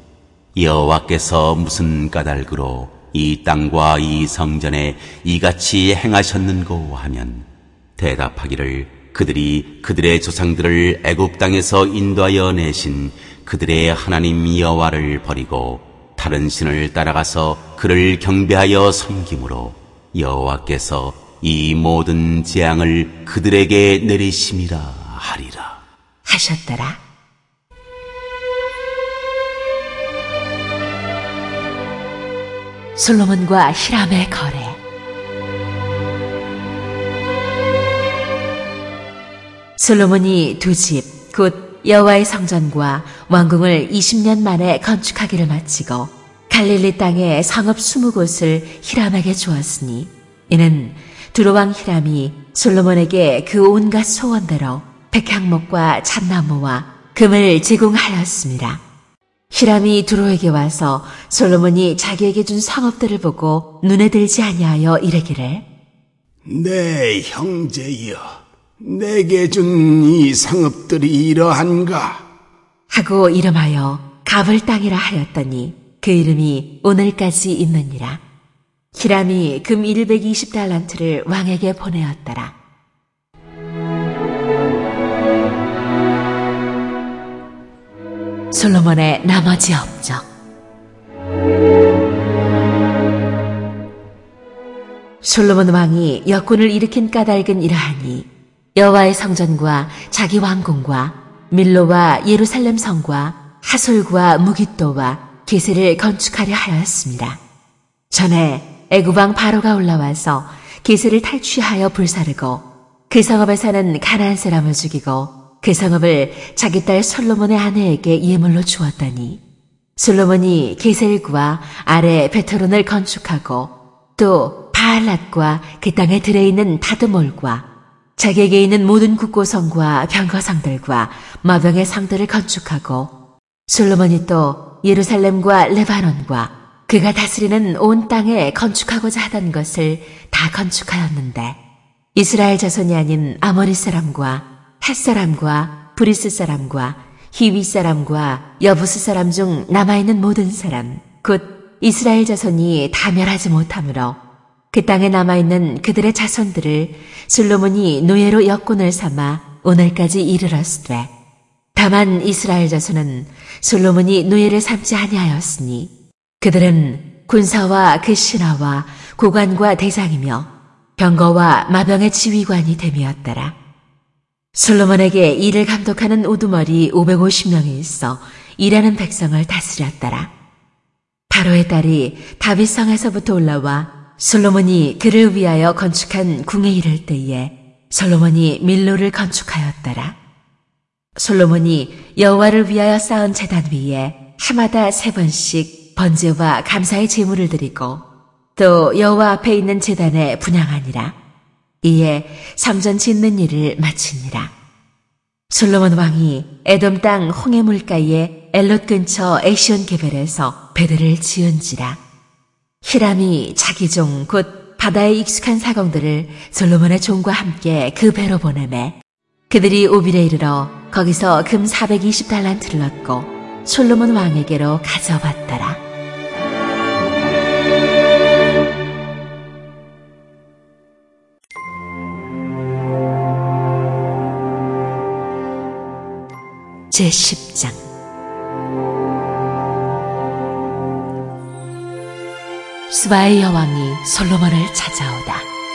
여호와께서 무슨 까닭으로 이 땅과 이 성전에 이같이 행하셨는고 하면 대답하기를 그들이 그들의 조상들을 애굽 땅에서 인도하여 내신 그들의 하나님 여호와를 버리고 다른 신을 따라가서 그를 경배하여 섬김으로 여호와께서 이 모든 재앙을 그들에게 내리심이라 하리라 하셨더라. 솔로몬과 히람의 거래. 솔로몬이 두 집 곧 여호와의 성전과 왕궁을 이십 년 만에 건축하기를 마치고 갈릴리 땅에 성읍 스무 곳을 히람에게 주었으니 이는 두로왕 히람이 솔로몬에게 그 온갖 소원대로 백향목과 잣나무와 금을 제공하였습니다. 히람이 두로에게 와서 솔로몬이 자기에게 준 성읍들을 보고 눈에 들지 아니하여 이르기를 내 형제여, 내게 준 이 성읍들이 이러한가? 하고 이름하여 갑을 땅이라 하였더니 그 이름이 오늘까지 있느니라. 히람이 금 백이십 달란트를 왕에게 보내었더라. 솔로몬의 나머지 업적. 솔로몬 왕이 역군을 일으킨 까닭은 이러하니 여호와의 성전과 자기 왕궁과 밀로와 예루살렘 성과 하솔과 무깃도와 게셀을 건축하려 하였습니다. 전에 애굽 왕 바로가 올라와서 게셀을 탈취하여 불사르고 그 성읍에 사는 가나안 사람을 죽이고 그 성읍을 자기 딸 솔로몬의 아내에게 예물로 주었더니 솔로몬이 게셀과 아래 베토론을 건축하고 또 바알랏과 그 땅에 들어있는 다드몰과 자기에게 있는 모든 국고성과 병거성들과 마병의 성들을 건축하고 솔로몬이 또 예루살렘과 레바논과 그가 다스리는 온 땅에 건축하고자 하던 것을 다 건축하였는데 이스라엘 자손이 아닌 아모리 사람과 헷 사람과 브리스 사람과 히위 사람과 여부스 사람 중 남아있는 모든 사람 곧 이스라엘 자손이 다 멸하지 못하므로 그 땅에 남아있는 그들의 자손들을 솔로몬이 노예로 역군을 삼아 오늘까지 이르렀으되 다만 이스라엘 자손은 솔로몬이 노예를 삼지 아니하였으니 그들은 군사와 그 신하와 고관과 대장이며 병거와 마병의 지휘관이 됨이었더라. 솔로몬에게 일을 감독하는 우두머리 오백오십 명이 있어 일하는 백성을 다스렸더라. 바로의 딸이 다윗성에서부터 올라와 솔로몬이 그를 위하여 건축한 궁에 이를 때에 솔로몬이 밀로를 건축하였더라. 솔로몬이 여호와를 위하여 쌓은 제단 위에 해마다 세 번씩 번제와 감사의 제물을 드리고 또 여호와 앞에 있는 제단에 분향하니라. 이에 성전 짓는 일을 마치니라. 솔로몬 왕이 에돔 땅 홍해 물가에 엘롯 근처 에시온 게벨에서 배들을 지은지라. 히람이 자기 종 곧 바다에 익숙한 사공들을 솔로몬의 종과 함께 그 배로 보내매 그들이 오빌에 이르러 거기서 금 사백이십 달란트를 얻고 솔로몬 왕에게로 가져왔더라. 제십 장. 스바의 여왕이 솔로몬을 찾아오다.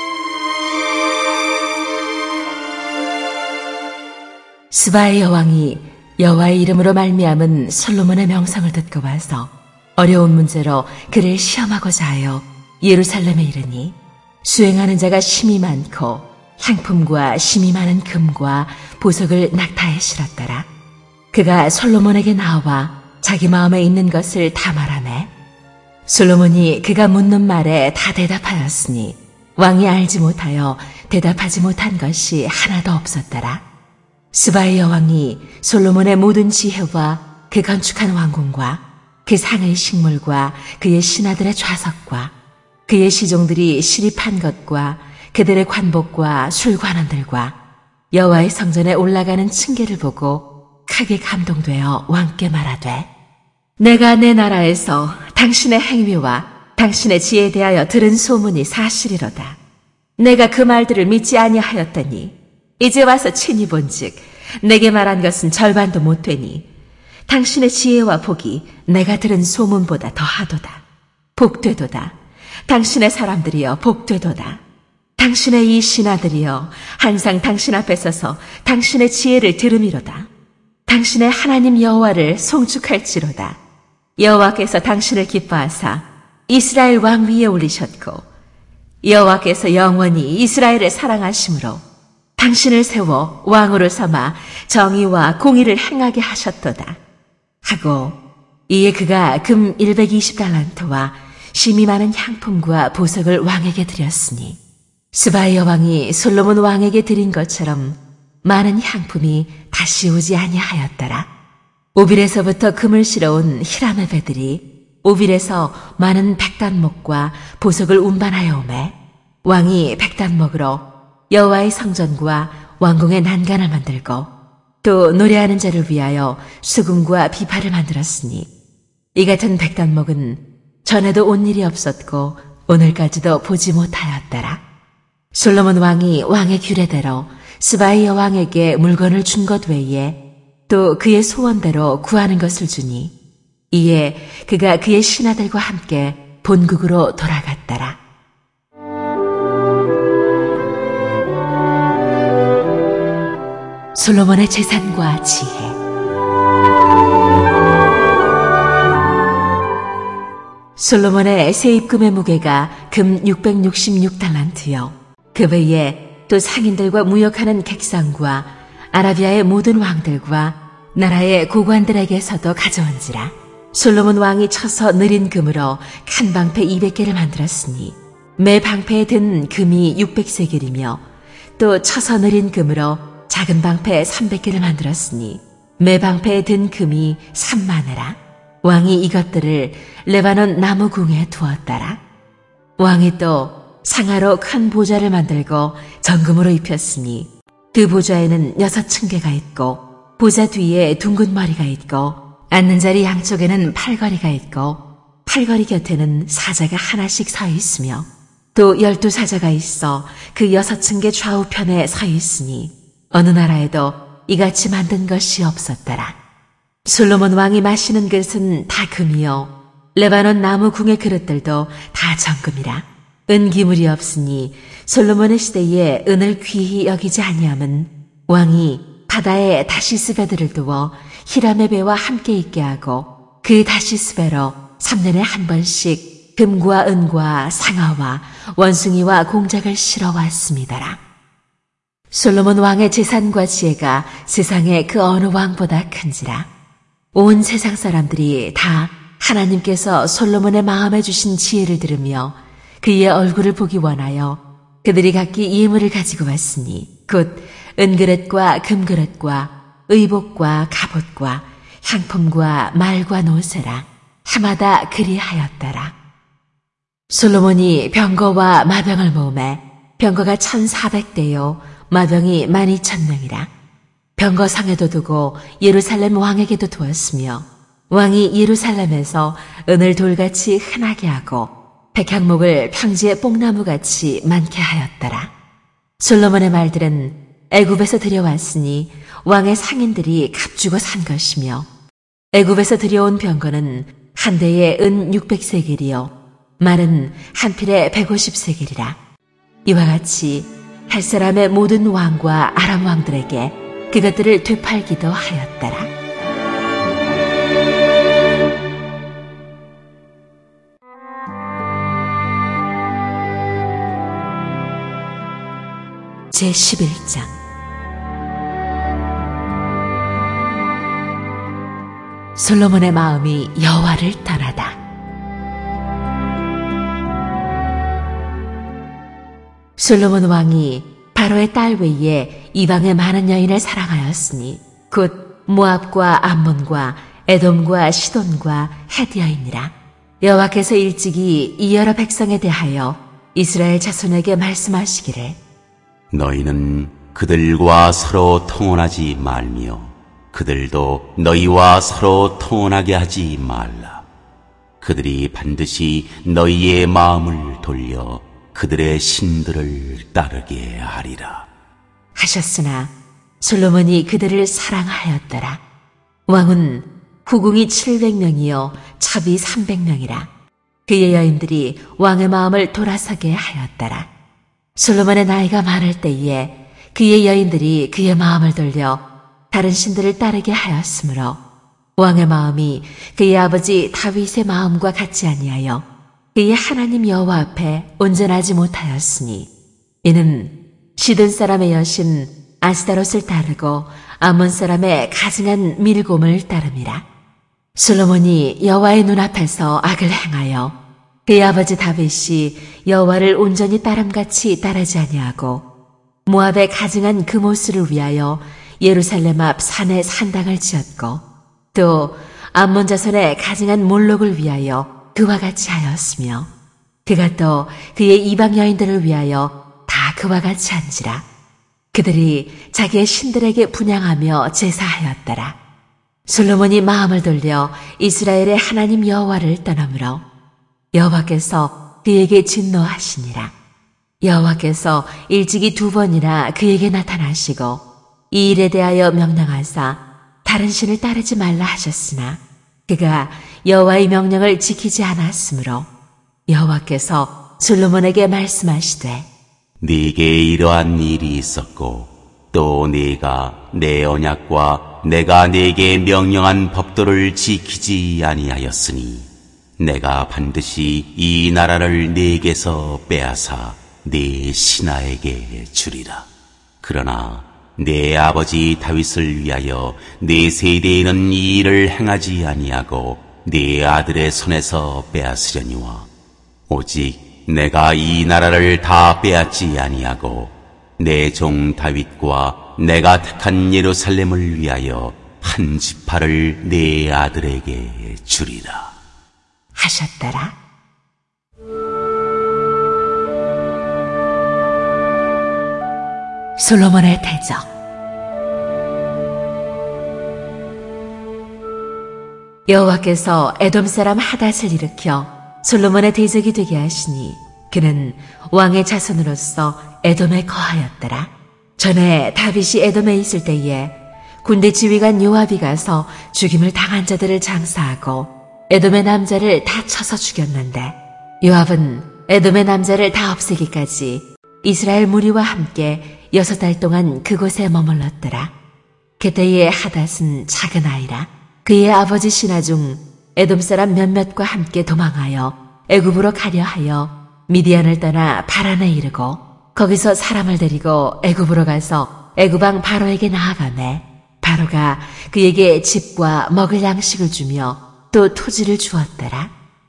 스바의 여왕이 여호와의 이름으로 말미암은 솔로몬의 명성을 듣고 와서 어려운 문제로 그를 시험하고자 하여 예루살렘에 이르니 수행하는 자가 심이 많고 향품과 심이 많은 금과 보석을 낙타에 실었더라. 그가 솔로몬에게 나와 자기 마음에 있는 것을 다 말하매 솔로몬이 그가 묻는 말에 다 대답하였으니 왕이 알지 못하여 대답하지 못한 것이 하나도 없었더라. 스바의 여왕이 솔로몬의 모든 지혜와 그 건축한 왕궁과 그 상의 식물과 그의 신하들의 좌석과 그의 시종들이 시립한 것과 그들의 관복과 술관원들과 여호와의 성전에 올라가는 층계를 보고 크게 감동되어 왕께 말하되 내가 내 나라에서 당신의 행위와 당신의 지혜에 대하여 들은 소문이 사실이로다. 내가 그 말들을 믿지 아니하였더니 이제 와서 친히 본즉 내게 말한 것은 절반도 못 되니 당신의 지혜와 복이 내가 들은 소문보다 더하도다. 복되도다. 당신의 사람들이여 복되도다. 당신의 이 신하들이여 항상 당신 앞에 서서 당신의 지혜를 들음이로다. 당신의 하나님 여호와를 송축할지로다. 여호와께서 당신을 기뻐하사 이스라엘 왕 위에 올리셨고 여호와께서 영원히 이스라엘을 사랑하심으로 당신을 세워 왕으로 삼아 정의와 공의를 행하게 하셨도다. 하고 이에 그가 금 백이십 달란트와 심이 많은 향품과 보석을 왕에게 드렸으니 스바이 여왕이 솔로몬 왕에게 드린 것처럼 많은 향품이 다시 오지 아니하였더라. 오빌에서부터 금을 실어온 히람의 배들이 오빌에서 많은 백단목과 보석을 운반하여 오매 왕이 백단목으로 여호와의 성전과 왕궁의 난간을 만들고 또 노래하는 자를 위하여 수금과 비파를 만들었으니 이 같은 백단목은 전에도 온 일이 없었고 오늘까지도 보지 못하였더라. 솔로몬 왕이 왕의 규례대로 스바이 여왕에게 물건을 준 것 외에 또 그의 소원대로 구하는 것을 주니 이에 그가 그의 신하들과 함께 본국으로 돌아갔더라. 솔로몬의 재산과 지혜. 솔로몬의 세입금의 무게가 금 육백육십육 달란트요. 그 외에 또 상인들과 무역하는 객상과 아라비아의 모든 왕들과 나라의 고관들에게서도 가져온지라. 솔로몬 왕이 쳐서 느린 금으로 칸 방패 이백 개를 만들었으니 매 방패에 든 금이 육백 세겔이며 또 쳐서 느린 금으로 작은 방패 삼백 개를 만들었으니 매 방패에 든 금이 삼만 회라. 왕이 이것들을 레바논 나무 궁에 두었더라. 왕이 또 상하로 큰 보좌를 만들고 정금으로 입혔으니 그 보좌에는 여섯 층계가 있고 보좌 뒤에 둥근 머리가 있고 앉는 자리 양쪽에는 팔걸이가 있고 팔걸이 곁에는 사자가 하나씩 서 있으며 또 열두 사자가 있어 그 여섯 층계 좌우편에 서 있으니 어느 나라에도 이같이 만든 것이 없었더라. 솔로몬 왕이 마시는 그릇은 다 금이요 레바논 나무 궁의 그릇들도 다 정금이라. 은기물이 없으니 솔로몬의 시대에 은을 귀히 여기지 아니함은 왕이 바다에 다시스 배들을 두어 히람의 배와 함께 있게 하고 그 다시스 배로 삼 년에 한 번씩 금과 은과 상아와 원숭이와 공작을 실어 왔습니다라. 솔로몬 왕의 재산과 지혜가 세상의 그 어느 왕보다 큰지라. 온 세상 사람들이 다 하나님께서 솔로몬의 마음에 주신 지혜를 들으며 그의 얼굴을 보기 원하여 그들이 각기 예물을 가지고 왔으니 곧 은그릇과 금그릇과 의복과 갑옷과 향품과 말과 노새라. 해마다 그리하였더라. 솔로몬이 병거와 마병을 모으매 병거가 천사백 대요 마병이 만 이천 명이라. 병거상에도 두고 예루살렘 왕에게도 두었으며 왕이 예루살렘에서 은을 돌같이 흔하게 하고 백향목을 평지의 뽕나무같이 많게 하였더라. 솔로몬의 말들은 애굽에서 들여왔으니 왕의 상인들이 값주고 산 것이며 애굽에서 들여온 병거는 한 대에 은 육백 세겔이요 말은 한 필에 백오십 세겔이라. 이와 같이 할 사람의 모든 왕과 아람 왕들에게 그것들을 되팔기도 하였더라. 제십일 장. 솔로몬의 마음이 여호와를 떠나다. 솔로몬 왕이 바로의 딸 외에 이방의 많은 여인을 사랑하였으니 곧 모압과 암몬과 에돔과 시돈과 헷 여인이라. 여호와께서 일찍이 이 여러 백성에 대하여 이스라엘 자손에게 말씀하시기를 너희는 그들과 서로 통혼하지 말며 그들도 너희와 서로 통혼하게 하지 말라. 그들이 반드시 너희의 마음을 돌려 그들의 신들을 따르게 하리라. 하셨으나 솔로몬이 그들을 사랑하였더라. 왕은 후궁이 칠백 명이요 첩이 삼백 명이라. 그의 여인들이 왕의 마음을 돌아서게 하였더라. 솔로몬의 나이가 많을 때에 그의 여인들이 그의 마음을 돌려 다른 신들을 따르게 하였으므로 왕의 마음이 그의 아버지 다윗의 마음과 같지 아니하여 그의 하나님 여호와 앞에 온전하지 못하였으니 이는 시돈 사람의 여신 아스다롯을 따르고 아몬 사람의 가증한 밀곰을 따름이라. 솔로몬이 여호와의 눈앞에서 악을 행하여 그의 아버지 다윗이 여호와를 온전히 따름같이 따르지 아니하고 모압의 가증한 그모스를 위하여 예루살렘 앞 산에 산당을 지었고 또 암몬 자손의 가증한 몰록을 위하여 그와 같이 하였으며 그가 또 그의 이방 여인들을 위하여 다 그와 같이 한지라. 그들이 자기의 신들에게 분향하며 제사하였더라. 솔로몬이 마음을 돌려 이스라엘의 하나님 여호와를 떠나므로 여호와께서 그에게 진노하시니라. 여호와께서 일찍이 두 번이나 그에게 나타나시고 이 일에 대하여 명령하사 다른 신을 따르지 말라 하셨으나 그가 여호와의 명령을 지키지 않았으므로 여호와께서 솔로몬에게 말씀하시되 네게 이러한 일이 있었고 또 네가 내 언약과 내가 네게 명령한 법도를 지키지 아니하였으니 내가 반드시 이 나라를 네게서 빼앗아 네 신하에게 주리라. 그러나 내 아버지 다윗을 위하여 네 세대에는 이 일을 행하지 아니하고 네 아들의 손에서 빼앗으려니와 오직 내가 이 나라를 다 빼앗지 아니하고 내 종 다윗과 내가 택한 예루살렘을 위하여 한 지파를 네 아들에게 주리라 하셨더라. 솔로몬의 대적. 여호와께서 에돔 사람 하닷을 일으켜 솔로몬의 대적이 되게 하시니 그는 왕의 자손으로서 에돔에 거하였더라. 전에 다윗이 에돔에 있을 때에 군대 지휘관 요압이 가서 죽임을 당한 자들을 장사하고 에돔의 남자를 다 쳐서 죽였는데 요압은 에돔의 남자를 다 없애기까지 이스라엘 무리와 함께 여섯 달 동안 그곳에 머물렀더라. 그때의 하닷은 작은 아이라 그의 아버지 신하 중 에돔 사람 몇몇과 함께 도망하여 애굽으로 가려 하여 미디안을 떠나 바란에 이르고 거기서 사람을 데리고 애굽으로 가서 애굽 왕 바로에게 나아가매 바로가 그에게 집과 먹을 양식을 주며 또 토지를 주었더라.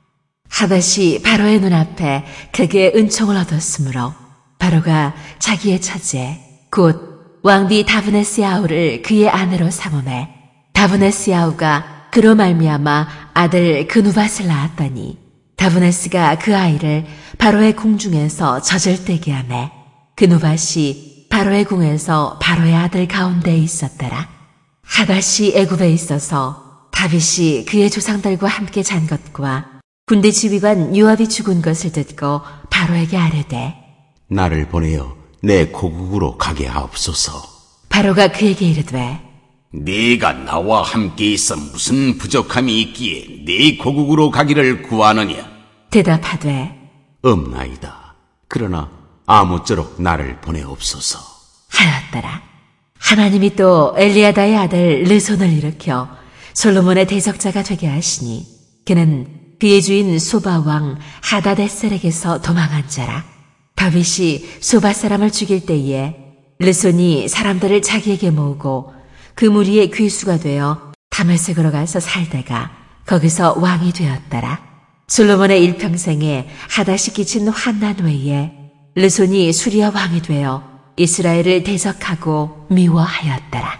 하닷이 바로의 눈앞에 그게 은총을 얻었으므로 바로가 자기의 처제 곧 왕비 다브네스 야후를 그의 아내로 삼음해 다브네스 야후가 그로 말미암아 아들 그누밧을 낳았더니 다브네스가 그 아이를 바로의 궁중에서 젖을떼게 하매 그누밧이 바로의 궁에서 바로의 아들 가운데에 있었더라. 하닷이 애굽에 있어서 다윗이 그의 조상들과 함께 잔 것과 군대 지휘관 요압이 죽은 것을 듣고 바로에게 아뢰되 나를 보내어 내 고국으로 가게 하옵소서. 바로가 그에게 이르되 네가 나와 함께 있어 무슨 부족함이 있기에 네 고국으로 가기를 구하느냐? 대답하되 없나이다. 그러나 아무쪼록 나를 보내옵소서 하였더라. 하나님이 또 엘리야다의 아들 르손을 일으켜 솔로몬의 대적자가 되게 하시니 그는 그의 주인 소바 왕 하다데셀에게서 도망한 자라. 다윗이 소바 사람을 죽일 때에 르손이 사람들을 자기에게 모으고 그 무리의 귀수가 되어 다메섹으로 가서 살다가 거기서 왕이 되었더라. 솔로몬의 일평생에 하닷이 끼친 환난 외에 르손이 수리아 왕이 되어 이스라엘을 대적하고 미워하였더라.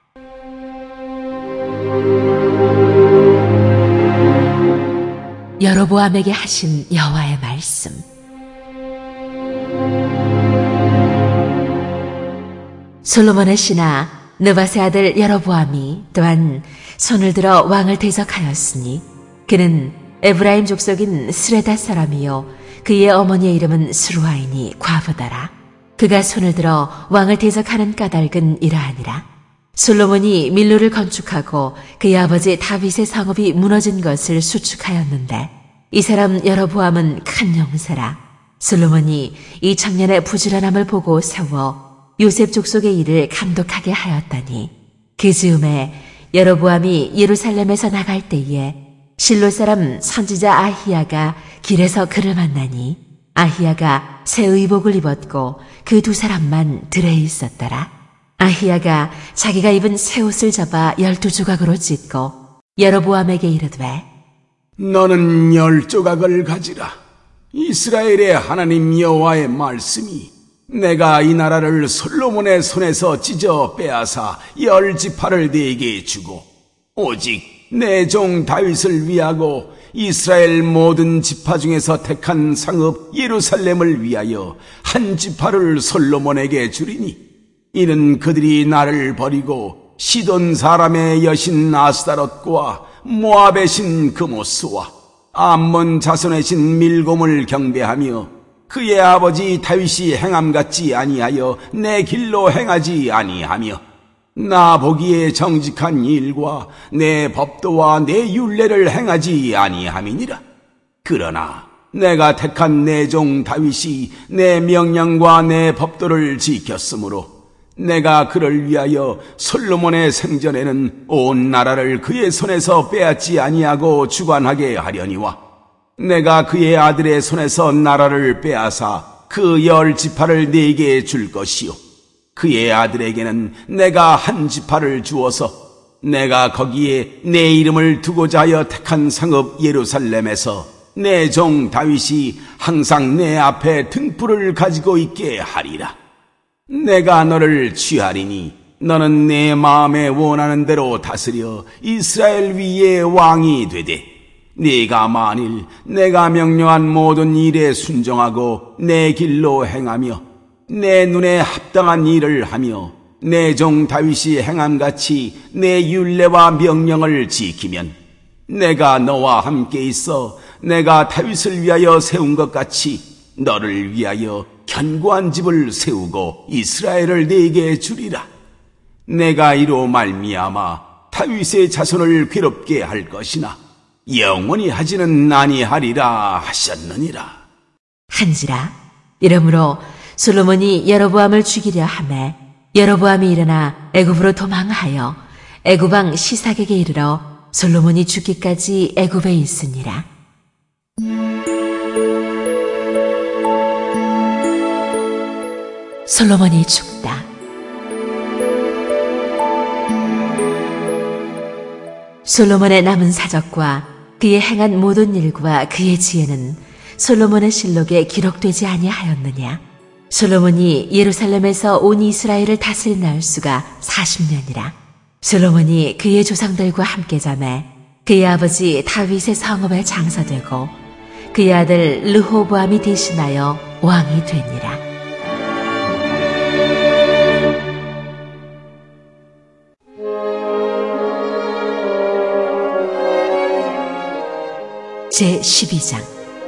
여로보암에게 하신 여호와의 말씀. 솔로몬의 신하 느밧의 아들 여로보암이 또한 손을 들어 왕을 대적하였으니 그는 에브라임 족속인 스레다 사람이요 그의 어머니의 이름은 스루아이니 과부더라. 그가 손을 들어 왕을 대적하는 까닭은 이러하니라. 솔로몬이 밀로를 건축하고 그의 아버지 다윗의 성읍이 무너진 것을 수축하였는데 이 사람 여로보암은 큰 용사라. 솔로몬이 이 청년의 부지런함을 보고 세워 요셉 족속의 일을 감독하게 하였더니 그 즈음에 여로보암이 예루살렘에서 나갈 때에 실로 사람 선지자 아히야가 길에서 그를 만나니 아히야가 새 의복을 입었고 그 두 사람만 들에 있었더라. 아히야가 자기가 입은 새 옷을 잡아 열두 조각으로 찢고 여로보암에게 이르되 너는 열 조각을 가지라. 이스라엘의 하나님 여호와의 말씀이 내가 이 나라를 솔로몬의 손에서 찢어 빼앗아 열 지파를 네게 주고 오직 내 종 다윗을 위하고 이스라엘 모든 지파 중에서 택한 상읍 예루살렘을 위하여 한 지파를 솔로몬에게 주리니 이는 그들이 나를 버리고 시돈 사람의 여신 아스다롯과 모압의 신 그모스와 암몬 자손의 신 밀곰을 경배하며 그의 아버지 다윗이 행함같지 아니하여 내 길로 행하지 아니하며 나 보기에 정직한 일과 내 법도와 내 율례를 행하지 아니함이니라. 그러나 내가 택한 내 종 다윗이 내 명령과 내 법도를 지켰으므로 내가 그를 위하여 솔로몬의 생전에는 온 나라를 그의 손에서 빼앗지 아니하고 주관하게 하려니와 내가 그의 아들의 손에서 나라를 빼앗아 그 열 지파를 네게 줄 것이요 그의 아들에게는 내가 한 지파를 주어서 내가 거기에 내 이름을 두고자 하여 택한 상읍 예루살렘에서 내 종 다윗이 항상 내 앞에 등불을 가지고 있게 하리라. 내가 너를 취하리니 너는 내 마음에 원하는 대로 다스려 이스라엘 위에 왕이 되되 네가 만일 내가 명령한 모든 일에 순종하고 내 길로 행하며 내 눈에 합당한 일을 하며 내 종 다윗이 행함같이 내 율례와 명령을 지키면 내가 너와 함께 있어 내가 다윗을 위하여 세운 것 같이 너를 위하여 견고한 집을 세우고 이스라엘을 네게 주리라. 내가 이로 말미암아 다윗의 자손을 괴롭게 할 것이나 영원히 하지는 아니하리라 하셨느니라. 한지라. 이러므로 솔로몬이 여로보암을 죽이려 하매 여로보암이 일어나 애굽으로 도망하여 애굽 왕 시삭에게 이르러 솔로몬이 죽기까지 애굽에 있으니라. 솔로몬이 죽다. 솔로몬의 남은 사적과 그의 행한 모든 일과 그의 지혜는 솔로몬의 실록에 기록되지 아니하였느냐. 솔로몬이 예루살렘에서 온 이스라엘을 다스린 날수가 사십 년이라. 솔로몬이 그의 조상들과 함께 자매 그의 아버지 다윗의 성읍에 장사되고 그의 아들 르호보암이 대신하여 왕이 되니라. 제십이 장.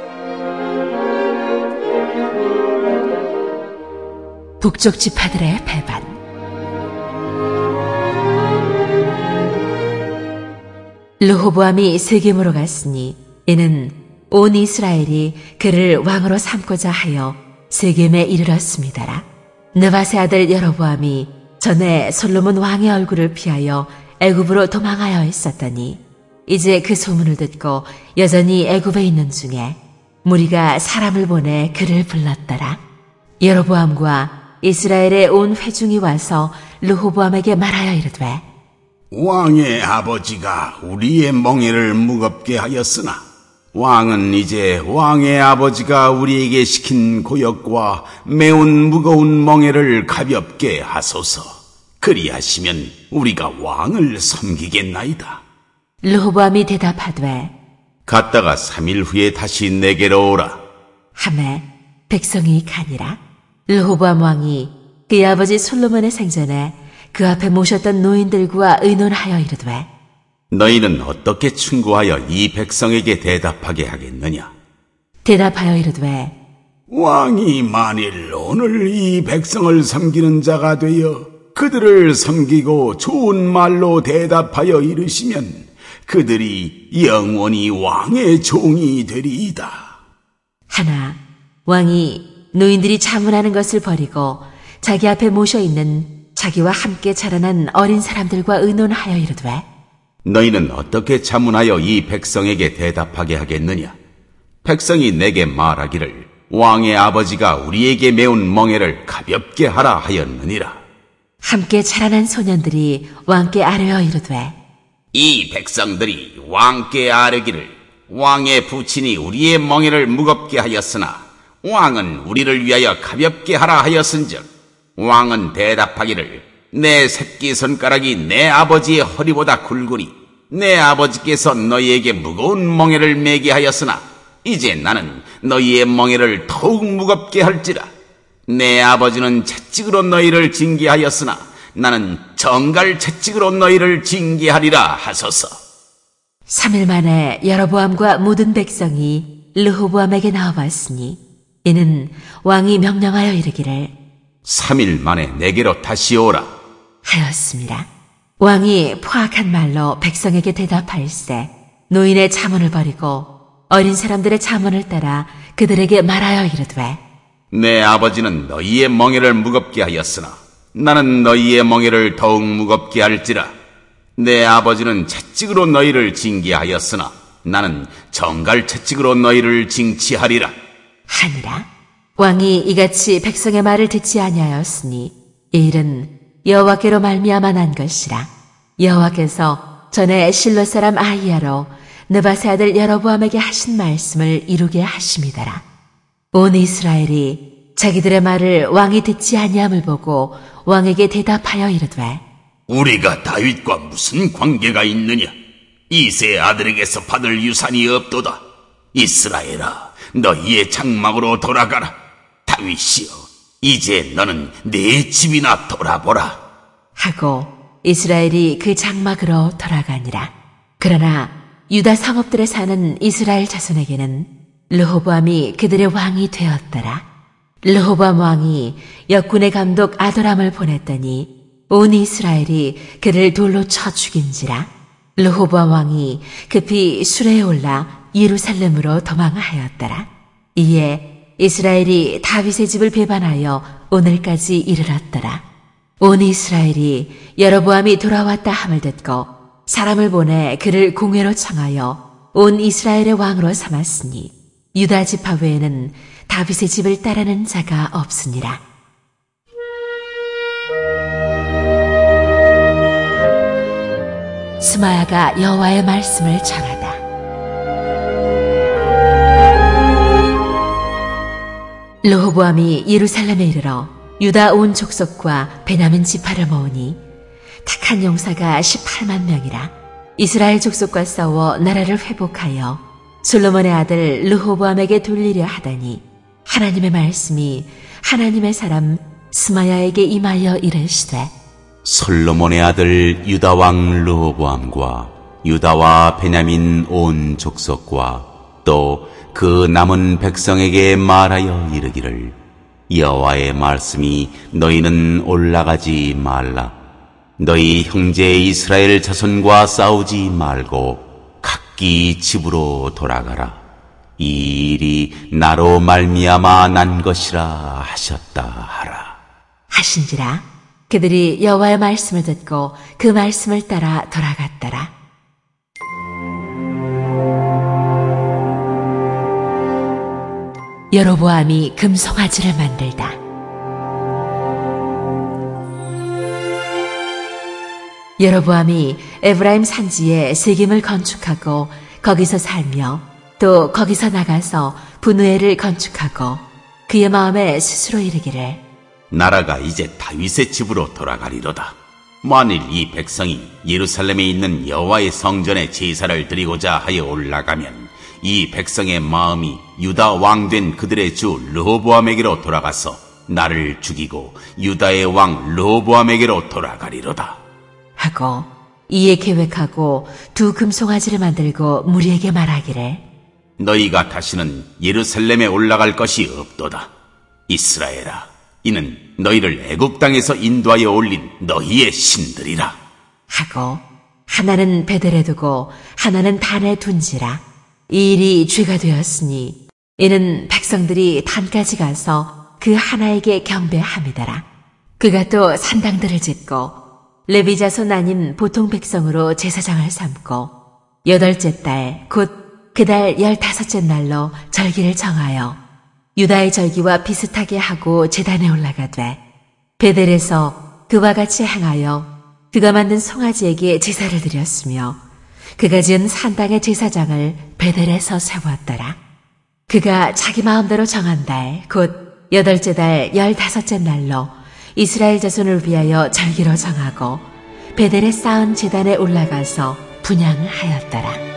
북쪽 지파들의 배반. 르호보암이 세겜으로 갔으니 이는 온 이스라엘이 그를 왕으로 삼고자 하여 세겜에 이르렀습니다라. 느밧의 아들 여로보암이 전에 솔로몬 왕의 얼굴을 피하여 애굽으로 도망하여 있었더니 이제 그 소문을 듣고 여전히 애굽에 있는 중에 무리가 사람을 보내 그를 불렀더라. 여로보암과 이스라엘의 온 회중이 와서 르호보암에게 말하여 이르되 왕의 아버지가 우리의 멍에를 무겁게 하였으나 왕은 이제 왕의 아버지가 우리에게 시킨 고역과 매운 무거운 멍에를 가볍게 하소서. 그리하시면 우리가 왕을 섬기겠나이다. 르호보암이 대답하되 갔다가 삼 일 후에 다시 내게로 오라. 하매 백성이 가니라. 르호보암 왕이 그의 아버지 솔로몬의 생전에 그 앞에 모셨던 노인들과 의논하여 이르되 너희는 어떻게 충고하여 이 백성에게 대답하게 하겠느냐? 대답하여 이르되 왕이 만일 오늘 이 백성을 섬기는 자가 되어 그들을 섬기고 좋은 말로 대답하여 이르시면 그들이 영원히 왕의 종이 되리이다. 하나 왕이 노인들이 자문하는 것을 버리고 자기 앞에 모셔있는 자기와 함께 자라난 어린 사람들과 의논하여 이르되 너희는 어떻게 자문하여 이 백성에게 대답하게 하겠느냐? 백성이 내게 말하기를 왕의 아버지가 우리에게 메운 멍에를 가볍게 하라 하였느니라. 함께 자라난 소년들이 왕께 아뢰어 이르되 이 백성들이 왕께 아뢰기를 왕의 부친이 우리의 멍에를 무겁게 하였으나 왕은 우리를 위하여 가볍게 하라 하였은즉 왕은 대답하기를 내 새끼 손가락이 내 아버지의 허리보다 굵으니 내 아버지께서 너희에게 무거운 멍에를 매게 하였으나 이제 나는 너희의 멍에를 더욱 무겁게 할지라. 내 아버지는 채찍으로 너희를 징계하였으나 나는 정갈 채찍으로 너희를 징계하리라 하소서. 삼 일 만에 여로보암과 모든 백성이 르호보암에게 나와봤으니 이는 왕이 명령하여 이르기를 삼 일 만에 내게로 다시 오라 하였습니다. 왕이 포악한 말로 백성에게 대답할세 노인의 자문을 버리고 어린 사람들의 자문을 따라 그들에게 말하여 이르되 내 아버지는 너희의 멍에를 무겁게 하였으나 나는 너희의 멍에를 더욱 무겁게 할지라. 내 아버지는 채찍으로 너희를 징계하였으나 나는 정갈 채찍으로 너희를 징치하리라 하니라. 왕이 이같이 백성의 말을 듣지 아니하였으니 이 일은 여호와께로 말미암아 난 것이라. 여호와께서 전에 실로 사람 아히야로 느밧의 아들 여로보암에게 하신 말씀을 이루게 하심이더라. 온 이스라엘이 자기들의 말을 왕이 듣지 아니함을 보고 왕에게 대답하여 이르되 우리가 다윗과 무슨 관계가 있느냐? 이새의 아들에게서 받을 유산이 없도다. 이스라엘아, 너희의 장막으로 돌아가라. 다윗이여, 이제 너는 네 집이나 돌아보라 하고 이스라엘이 그 장막으로 돌아가니라. 그러나 유다 성읍들에 사는 이스라엘 자손에게는 르호보암이 그들의 왕이 되었더라. 르호보암 왕이 역군의 감독 아도람을 보냈더니 온 이스라엘이 그를 돌로 쳐 죽인지라. 르호보암 왕이 급히 수레에 올라 예루살렘으로 도망하였더라. 이에 이스라엘이 다윗의 집을 배반하여 오늘까지 이르렀더라. 온 이스라엘이 여로보암이 돌아왔다 함을 듣고 사람을 보내 그를 공회로 청하여 온 이스라엘의 왕으로 삼았으니 유다 지파 외에는 다윗의 집을 따르는 자가 없으니라. 스마야가 여호와의 말씀을 전하다. 르호보암이 예루살렘에 이르러 유다 온 족속과 베냐민 지파를 모으니 택한 용사가 십팔만 명이라. 이스라엘 족속과 싸워 나라를 회복하여 솔로몬의 아들 르호보암에게 돌리려 하다니 하나님의 말씀이 하나님의 사람 스마야에게 임하여 이르시되 솔로몬의 아들 유다 왕 르호보암과 유다와 베냐민 온 족속과 또 그 남은 백성에게 말하여 이르기를 여호와의 말씀이 너희는 올라가지 말라. 너희 형제 이스라엘 자손과 싸우지 말고 각기 집으로 돌아가라. 이 일이 나로 말미암아 난 것이라 하셨다 하라 하신지라. 그들이 여호와의 말씀을 듣고 그 말씀을 따라 돌아갔더라. 여로보암이 금송아지를 만들다. 여로보암이 에브라임 산지에 세겜을 건축하고 거기서 살며 또 거기서 나가서 분우엘을 건축하고 그의 마음에 스스로 이르기를 나라가 이제 다윗의 집으로 돌아가리로다. 만일 이 백성이 예루살렘에 있는 여호와의 성전에 제사를 드리고자 하여 올라가면 이 백성의 마음이 유다 왕된 그들의 주 르호보암에게로 돌아가서 나를 죽이고 유다의 왕 르호보암에게로 돌아가리로다 하고 이에 계획하고 두 금송아지를 만들고 무리에게 말하기를 너희가 다시는 예루살렘에 올라갈 것이 없도다. 이스라엘아, 이는 너희를 애굽 땅에서 인도하여 올린 너희의 신들이라 하고 하나는 베델에 두고 하나는 단에 둔지라. 이 일이 죄가 되었으니 이는 백성들이 단까지 가서 그 하나에게 경배함이더라. 그가 또 산당들을 짓고 레위 자손 아닌 보통 백성으로 제사장을 삼고 여덟째 달 곧 그 달 열다섯째 날로 절기를 정하여 유다의 절기와 비슷하게 하고 제단에 올라가되 베델에서 그와 같이 행하여 그가 만든 송아지에게 제사를 드렸으며 그가 지은 산당의 제사장을 베델에서 세웠더라. 그가 자기 마음대로 정한 달, 곧 여덟째 달 열다섯째 날로 이스라엘 자손을 위하여 절기로 정하고 베델에 쌓은 제단에 올라가서 분향을 하였더라.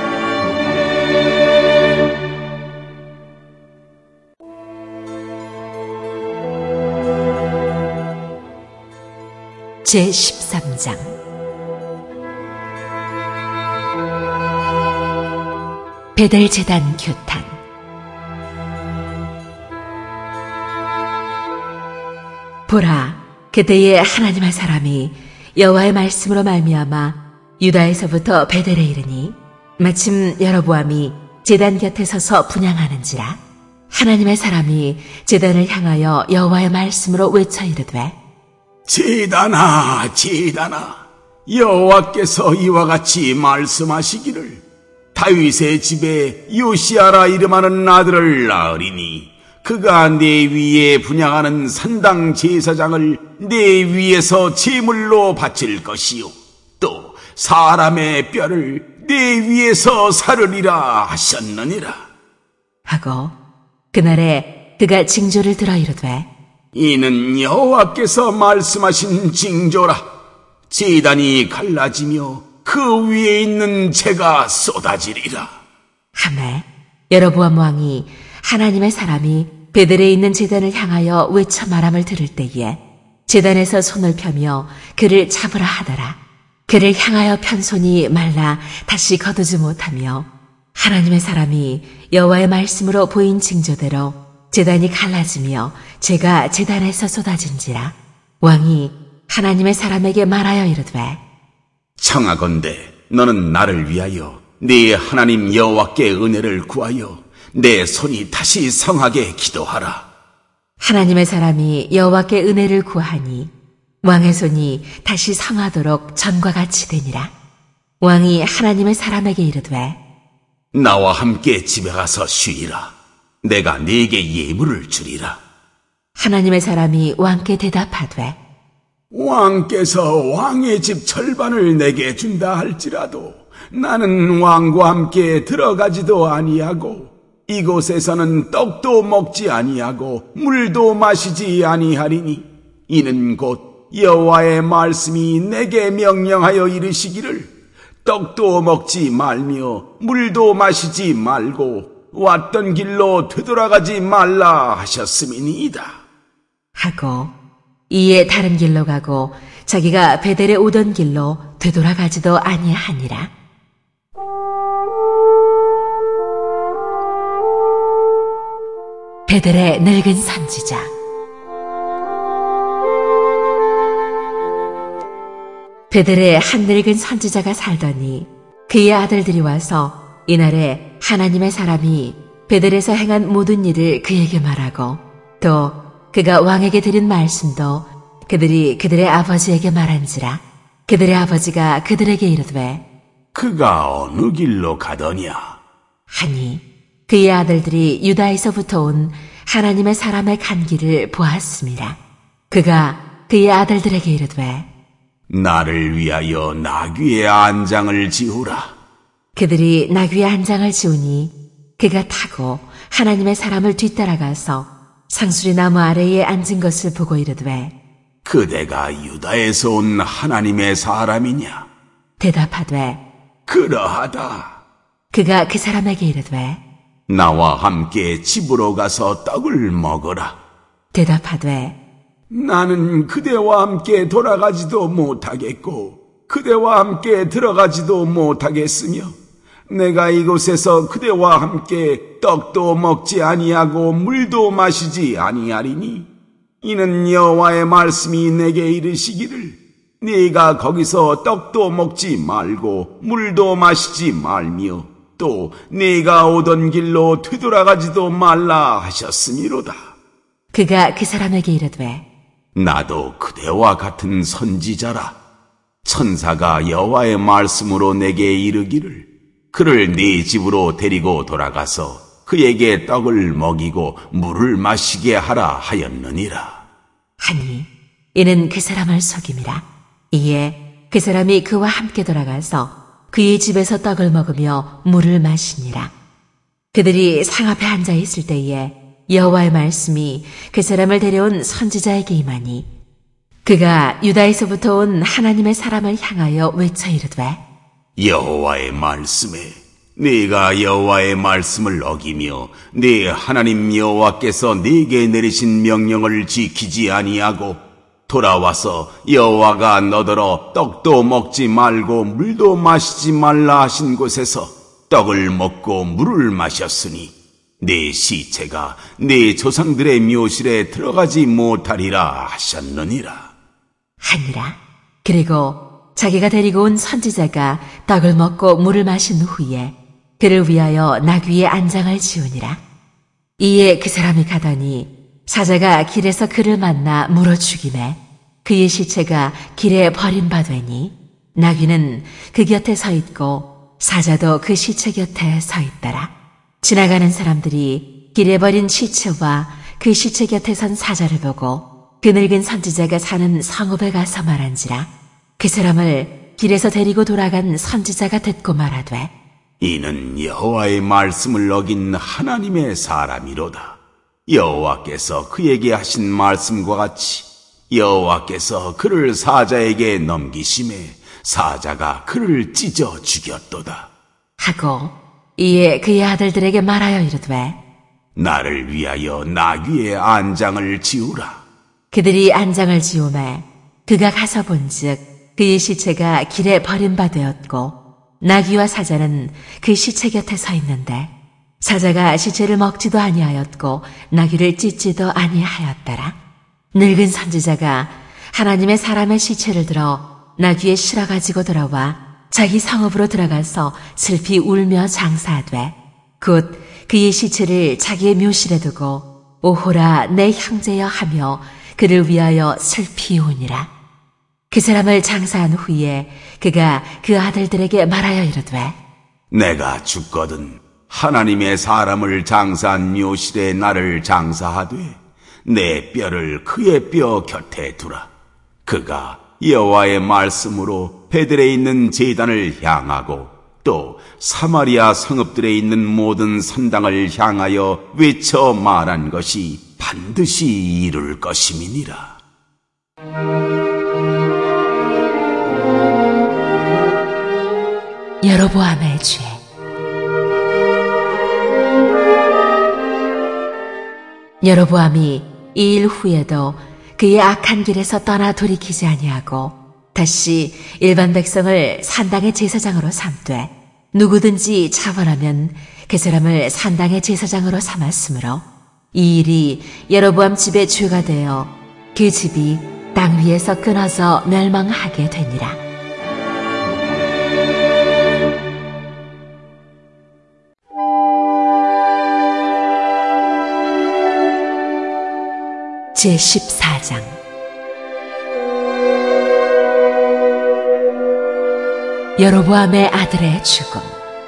제십삼 장 베델 제단 규탄. 보라, 그때에 하나님의 사람이 여호와의 말씀으로 말미암아 유다에서부터 베델에 이르니 마침 여로보암이 제단 곁에 서서 분향하는지라. 하나님의 사람이 제단을 향하여 여호와의 말씀으로 외쳐 이르되 제단아, 제단아, 여호와께서 이와 같이 말씀하시기를 다윗의 집에 요시아라 이름하는 아들을 낳으리니 그가 내 위에 분향하는 산당 제사장을 내 위에서 제물로 바칠 것이요 또 사람의 뼈를 내 위에서 사르리라 하셨느니라. 하고 그날에 그가 징조를 들어 이르되 이는 여호와께서 말씀하신 징조라. 제단이 갈라지며 그 위에 있는 재가 쏟아지리라. 하매 여로보암 왕이 하나님의 사람이 베델에 있는 제단을 향하여 외쳐 말함을 들을 때에 제단에서 손을 펴며 그를 잡으라 하더라. 그를 향하여 편 손이 말라 다시 거두지 못하며 하나님의 사람이 여호와의 말씀으로 보인 징조대로 제단이 갈라지며 재가 제단에서 쏟아진지라. 왕이 하나님의 사람에게 말하여 이르되 청하건대 너는 나를 위하여 네 하나님 여호와께 은혜를 구하여 내 손이 다시 성하게 기도하라. 하나님의 사람이 여호와께 은혜를 구하니 왕의 손이 다시 성하도록 전과 같이 되니라. 왕이 하나님의 사람에게 이르되 나와 함께 집에 가서 쉬이라. 내가 네게 예물을 주리라. 하나님의 사람이 왕께 대답하되 왕께서 왕의 집 절반을 내게 준다 할지라도 나는 왕과 함께 들어가지도 아니하고 이곳에서는 떡도 먹지 아니하고 물도 마시지 아니하리니 이는 곧 여호와의 말씀이 내게 명령하여 이르시기를 떡도 먹지 말며 물도 마시지 말고 왔던 길로 되돌아가지 말라 하셨음이니이다. 하고 이에 다른 길로 가고 자기가 베델에 오던 길로 되돌아가지도 아니하니라. 베델의 늙은 선지자. 베델에 한 늙은 선지자가 살더니 그의 아들들이 와서 이날에 하나님의 사람이 베델에서 행한 모든 일을 그에게 말하고 또 그가 왕에게 드린 말씀도 그들이 그들의 아버지에게 말한지라. 그들의 아버지가 그들에게 이르되 그가 어느 길로 가더냐 하니 그의 아들들이 유다에서부터 온 하나님의 사람의 간 길을 보았습니다. 그가 그의 아들들에게 이르되 나를 위하여 나귀의 안장을 지우라. 그들이 나귀의 안장을 지우니 그가 타고 하나님의 사람을 뒤따라가서 상수리 나무 아래에 앉은 것을 보고 이르되 그대가 유다에서 온 하나님의 사람이냐? 대답하되 그러하다. 그가 그 사람에게 이르되 나와 함께 집으로 가서 떡을 먹어라. 대답하되 나는 그대와 함께 돌아가지도 못하겠고 그대와 함께 들어가지도 못하겠으며 내가 이곳에서 그대와 함께 떡도 먹지 아니하고 물도 마시지 아니하리니 이는 여호와의 말씀이 내게 이르시기를 네가 거기서 떡도 먹지 말고 물도 마시지 말며 또 네가 오던 길로 되돌아가지도 말라 하셨음이로다. 그가 그 사람에게 이르되 나도 그대와 같은 선지자라. 천사가 여호와의 말씀으로 내게 이르기를 그를 네 집으로 데리고 돌아가서 그에게 떡을 먹이고 물을 마시게 하라 하였느니라. 하니 이는 그 사람을 속임이라. 이에 그 사람이 그와 함께 돌아가서 그의 집에서 떡을 먹으며 물을 마시니라. 그들이 상 앞에 앉아 있을 때에 여호와의 말씀이 그 사람을 데려온 선지자에게 임하니 그가 유다에서부터 온 하나님의 사람을 향하여 외쳐 이르되 여호와의 말씀에 네가 여호와의 말씀을 어기며 네 하나님 여호와께서 네게 내리신 명령을 지키지 아니하고 돌아와서 여호와가 너더러 떡도 먹지 말고 물도 마시지 말라 하신 곳에서 떡을 먹고 물을 마셨으니 네 시체가 네 조상들의 묘실에 들어가지 못하리라 하셨느니라. 하니라. 그리고 자기가 데리고 온 선지자가 떡을 먹고 물을 마신 후에 그를 위하여 나귀의 안장을 지우니라. 이에 그 사람이 가더니 사자가 길에서 그를 만나 물어 죽이매 그의 시체가 길에 버림받으니 나귀는 그 곁에 서 있고 사자도 그 시체 곁에 서 있더라. 지나가는 사람들이 길에 버린 시체와 그 시체 곁에 선 사자를 보고 그 늙은 선지자가 사는 성읍에 가서 말한지라. 그 사람을 길에서 데리고 돌아간 선지자가 듣고 말하되 이는 여호와의 말씀을 어긴 하나님의 사람이로다. 여호와께서 그에게 하신 말씀과 같이 여호와께서 그를 사자에게 넘기심에 사자가 그를 찢어 죽였도다. 하고 이에 그의 아들들에게 말하여 이르되 나를 위하여 나귀의 안장을 지우라. 그들이 안장을 지우매 그가 가서 본즉 그의 시체가 길에 버림받되었고 나귀와 사자는 그 시체 곁에 서 있는데 사자가 시체를 먹지도 아니하였고 나귀를 찢지도 아니하였더라. 늙은 선지자가 하나님의 사람의 시체를 들어 나귀에 실어가지고 돌아와 자기 성읍으로 들어가서 슬피 울며 장사하되 곧 그의 시체를 자기의 묘실에 두고 오호라 내 형제여 하며 그를 위하여 슬피 우니라. 그 사람을 장사한 후에 그가 그 아들들에게 말하여 이르되 내가 죽거든 하나님의 사람을 장사한 묘실에 나를 장사하되 내 뼈를 그의 뼈 곁에 두라. 그가 여호와의 말씀으로 베들에 있는 제단을 향하고 또 사마리아 성읍들에 있는 모든 산당을 향하여 외쳐 말한 것이 반드시 이룰 것임이니라. 여로보암의 죄. 여로보암이 이 일 후에도 그의 악한 길에서 떠나 돌이키지 아니하고 다시 일반 백성을 산당의 제사장으로 삼되 누구든지 자원하면 그 사람을 산당의 제사장으로 삼았으므로 이 일이 여로보암 집의 죄가 되어 그 집이 땅 위에서 끊어져 멸망하게 되니라. 제십사 장. 여로보암의 아들의 죽음.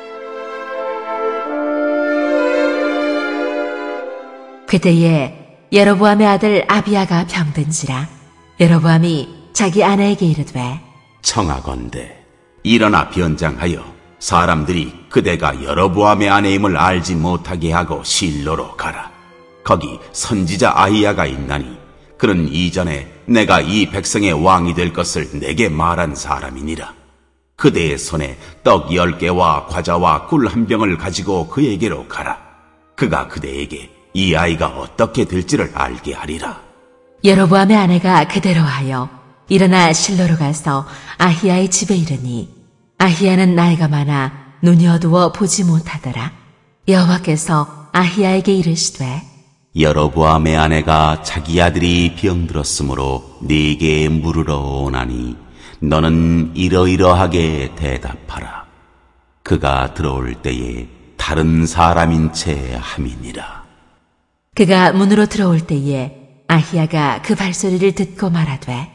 그때에 여로보암의 아들 아비야가 병든지라. 여로보암이 자기 아내에게 이르되 청하건대 일어나 변장하여 사람들이 그대가 여로보암의 아내임을 알지 못하게 하고 실로로 가라. 거기 선지자 아히야가 있나니 그는 이전에 내가 이 백성의 왕이 될 것을 내게 말한 사람이니라. 그대의 손에 떡 열 개와 과자와 꿀 한 병을 가지고 그에게로 가라. 그가 그대에게 이 아이가 어떻게 될지를 알게 하리라. 여로보암의 아내가 그대로 하여 일어나 실로로 가서 아히야의 집에 이르니 아히야는 나이가 많아 눈이 어두워 보지 못하더라. 여호와께서 아히야에게 이르시되 여로보암의 아내가 자기 아들이 병들었으므로 네게 물으러 오나니 너는 이러이러하게 대답하라. 그가 들어올 때에 다른 사람인 채 함이니라. 그가 문으로 들어올 때에 아히야가 그 발소리를 듣고 말하되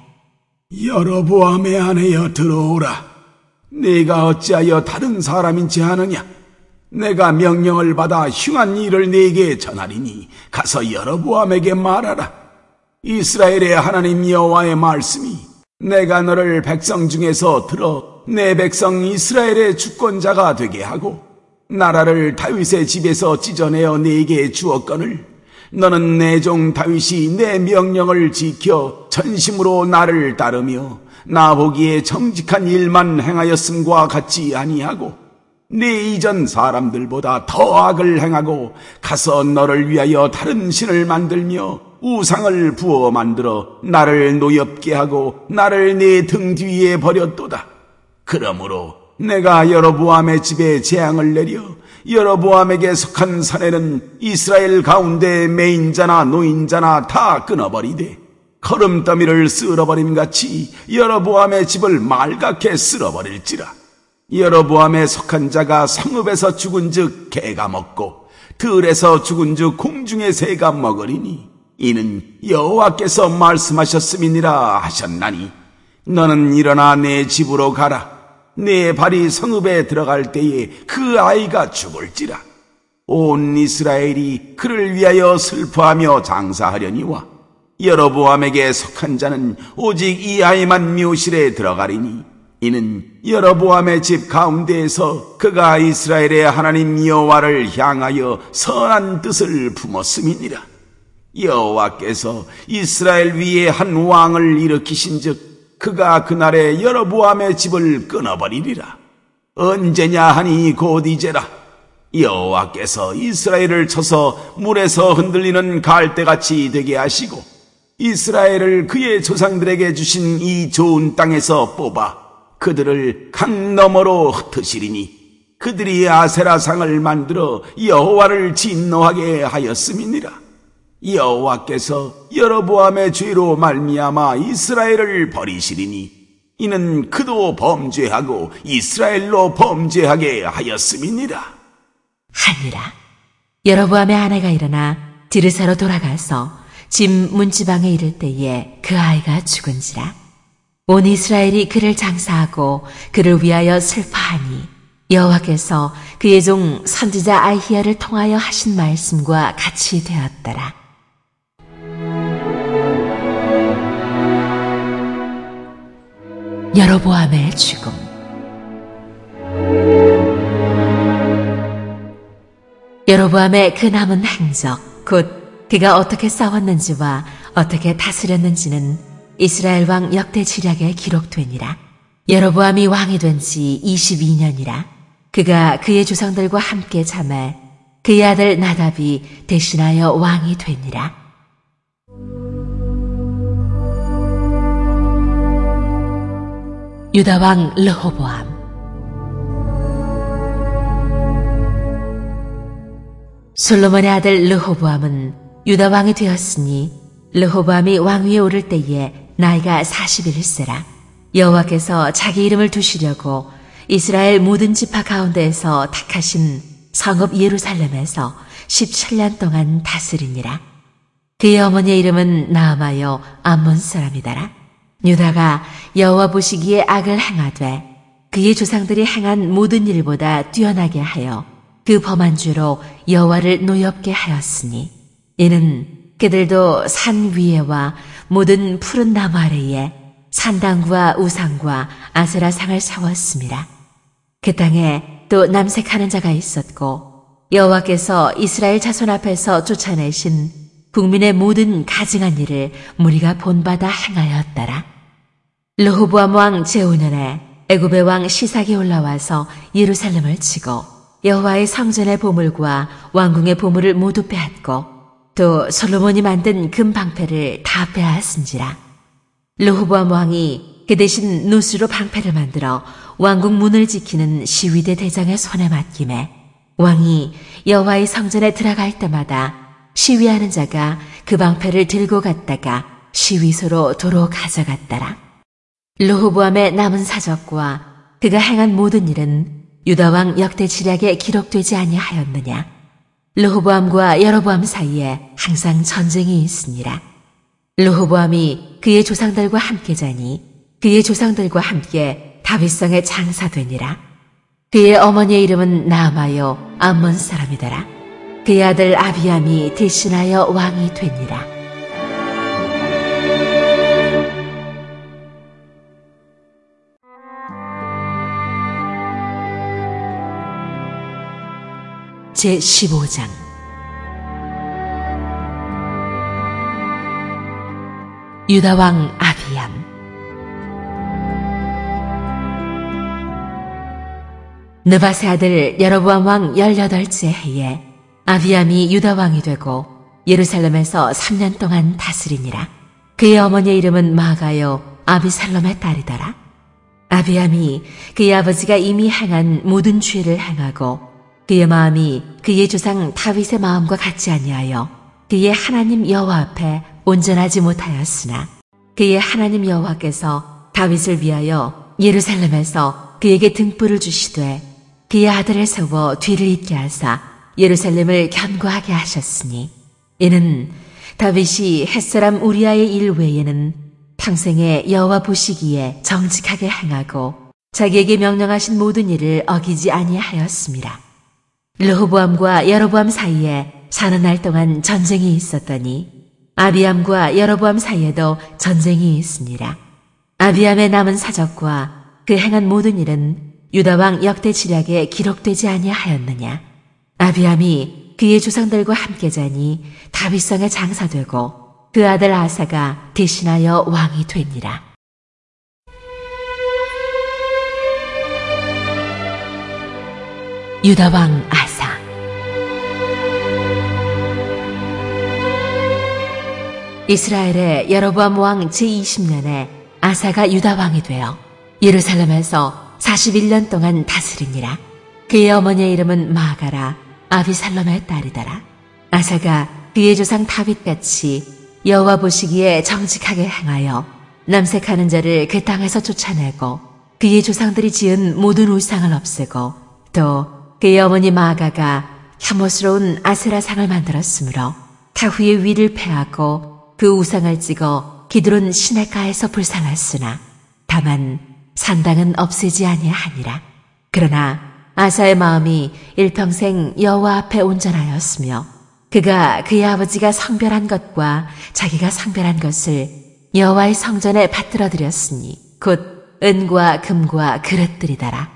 여로보암의 아내여 들어오라. 네가 어찌하여 다른 사람인 채 하느냐? 내가 명령을 받아 흉한 일을 네게 전하리니 가서 여로보암에게 말하라. 이스라엘의 하나님 여호와의 말씀이 내가 너를 백성 중에서 들어 내 백성 이스라엘의 주권자가 되게 하고 나라를 다윗의 집에서 찢어내어 네게 주었거늘 너는 내 종 다윗이 내 명령을 지켜 전심으로 나를 따르며 나 보기에 정직한 일만 행하였음과 같이 아니하고 네 이전 사람들보다 더 악을 행하고 가서 너를 위하여 다른 신을 만들며 우상을 부어 만들어 나를 노엽게 하고 나를 네 등 뒤에 버렸도다. 그러므로 내가 여로보암의 집에 재앙을 내려 여로보암에게 속한 사내는 이스라엘 가운데 매인자나 노인자나 다 끊어버리되 거름더미를 쓸어버림같이 여로보암의 집을 말갛게 쓸어버릴지라. 여로보암에 속한 자가 성읍에서 죽은즉 개가 먹고 들에서 죽은즉 공중의 새가 먹으리니 이는 여호와께서 말씀하셨음이니라 하셨나니 너는 일어나 내 집으로 가라. 내 발이 성읍에 들어갈 때에 그 아이가 죽을지라. 온 이스라엘이 그를 위하여 슬퍼하며 장사하려니와 여로보암에게 속한 자는 오직 이 아이만 묘실에 들어가리니 이는 여로보암의 집 가운데에서 그가 이스라엘의 하나님 여호와를 향하여 선한 뜻을 품었음이니라. 여호와께서 이스라엘 위에 한 왕을 일으키신즉 그가 그날에 여로보암의 집을 끊어버리리라. 언제냐 하니 곧 이제라. 여호와께서 이스라엘을 쳐서 물에서 흔들리는 갈대같이 되게 하시고 이스라엘을 그의 조상들에게 주신 이 좋은 땅에서 뽑아 그들을 강 너머로 흩으시리니 그들이 아세라상을 만들어 여호와를 진노하게 하였음이니라. 여호와께서 여로보암의 죄로 말미암아 이스라엘을 버리시리니 이는 그도 범죄하고 이스라엘로 범죄하게 하였음이니라. 하니라. 여로보암의 아내가 일어나 디르사로 돌아가서 집 문지방에 이를 때에 그 아이가 죽은지라. 온 이스라엘이 그를 장사하고 그를 위하여 슬퍼하니 여호와께서 그의 종 선지자 아히야를 통하여 하신 말씀과 같이 되었더라. 여로보암의 죽음. 여로보암의 그 남은 행적, 곧 그가 어떻게 싸웠는지와 어떻게 다스렸는지는 이스라엘 왕 역대 지략에 기록되니라. 여로보암이 왕이 된 지 이십이 년이라. 그가 그의 조상들과 함께 잠에 그의 아들 나답이 대신하여 왕이 되니라. 유다 왕 르호보암. 솔로몬의 아들 르호보암은 유다 왕이 되었으니 르호보암이 왕위에 오를 때에 나이가 사십일 세라. 여호와께서 자기 이름을 두시려고 이스라엘 모든 지파 가운데에서 택하신 성읍 예루살렘에서 십칠 년 동안 다스리니라. 그의 어머니의 이름은 나아마여 암몬 사람이더라. 유다가 여호와 보시기에 악을 행하되 그의 조상들이 행한 모든 일보다 뛰어나게 하여 그 범한 죄로 여호와를 노엽게 하였으니 이는 그들도 산 위에와 모든 푸른 나무 아래에 산당과 우상과 아세라상을 세웠음이라. 그 땅에 또 남색하는 자가 있었고 여호와께서 이스라엘 자손 앞에서 쫓아내신 국민의 모든 가증한 일을 무리가 본받아 행하였더라. 르호보암 왕 제오 년에 애굽의 왕 시삭이 올라와서 예루살렘을 치고 여호와의 성전의 보물과 왕궁의 보물을 모두 빼앗고 또 솔로몬이 만든 금방패를 다 빼앗은지라. 르호보암 왕이 그 대신 노수로 방패를 만들어 왕궁 문을 지키는 시위대 대장의 손에 맡김에 왕이 여호와의 성전에 들어갈 때마다 시위하는 자가 그 방패를 들고 갔다가 시위소로 도로 가져갔더라. 르호보암의 남은 사적과 그가 행한 모든 일은 유다 왕 역대 지략에 기록되지 아니하였느냐. 르호보암과 여로보암 사이에 항상 전쟁이 있으니라. 르호보암이 그의 조상들과 함께 자니 그의 조상들과 함께 다윗성에 장사되니라. 그의 어머니의 이름은 나아마요 암몬 사람이더라. 그의 아들 아비암이 대신하여 왕이 되니라. 제십오 장. 유다 왕 아비암. 느밧의 아들 여로보암 왕 열여덟째 해에 아비암이 유다 왕이 되고 예루살렘에서 삼 년 동안 다스리니라. 그의 어머니의 이름은 마가요 아비살롬의 딸이더라. 아비암이 그의 아버지가 이미 행한 모든 죄를 행하고 그의 마음이 그의 조상 다윗의 마음과 같지 아니하여 그의 하나님 여호와 앞에 온전하지 못하였으나 그의 하나님 여호와께서 다윗을 위하여 예루살렘에서 그에게 등불을 주시되 그의 아들을 세워 뒤를 잇게 하사 예루살렘을 견고하게 하셨으니 이는 다윗이 햇사람 우리아의 일 외에는 평생에 여호와 보시기에 정직하게 행하고 자기에게 명령하신 모든 일을 어기지 아니하였습니다. 르호보암과 여로보암 사이에 사는 날 동안 전쟁이 있었더니 아비암과 여로보암 사이에도 전쟁이 있으니라. 아비암의 남은 사적과 그 행한 모든 일은 유다 왕 역대 지략에 기록되지 아니하였느냐. 아비암이 그의 조상들과 함께 자니 다윗성에 장사되고 그 아들 아사가 대신하여 왕이 되니라. 유다 왕 아사. 이스라엘의 여로보암 왕 제이십 년에 아사가 유다 왕이 되어 예루살렘에서 사십일 년 동안 다스리니라. 그의 어머니의 이름은 마가라 아비살롬의 딸이더라. 아사가 그의 조상 다윗같이 여호와 보시기에 정직하게 행하여 남색하는 자를 그 땅에서 쫓아내고 그의 조상들이 지은 모든 우상을 없애고 또 그의 어머니 마가가 혐오스러운 아세라상을 만들었으므로 타후의 위를 패하고 그 우상을 찍어 기드론 시내가에서 불살랐으나 다만 산당은 없애지 아니하니라. 그러나 아사의 마음이 일평생 여호와 앞에 온전하였으며 그가 그의 아버지가 성별한 것과 자기가 성별한 것을 여호와의 성전에 받들어드렸으니 곧 은과 금과 그릇들이더라.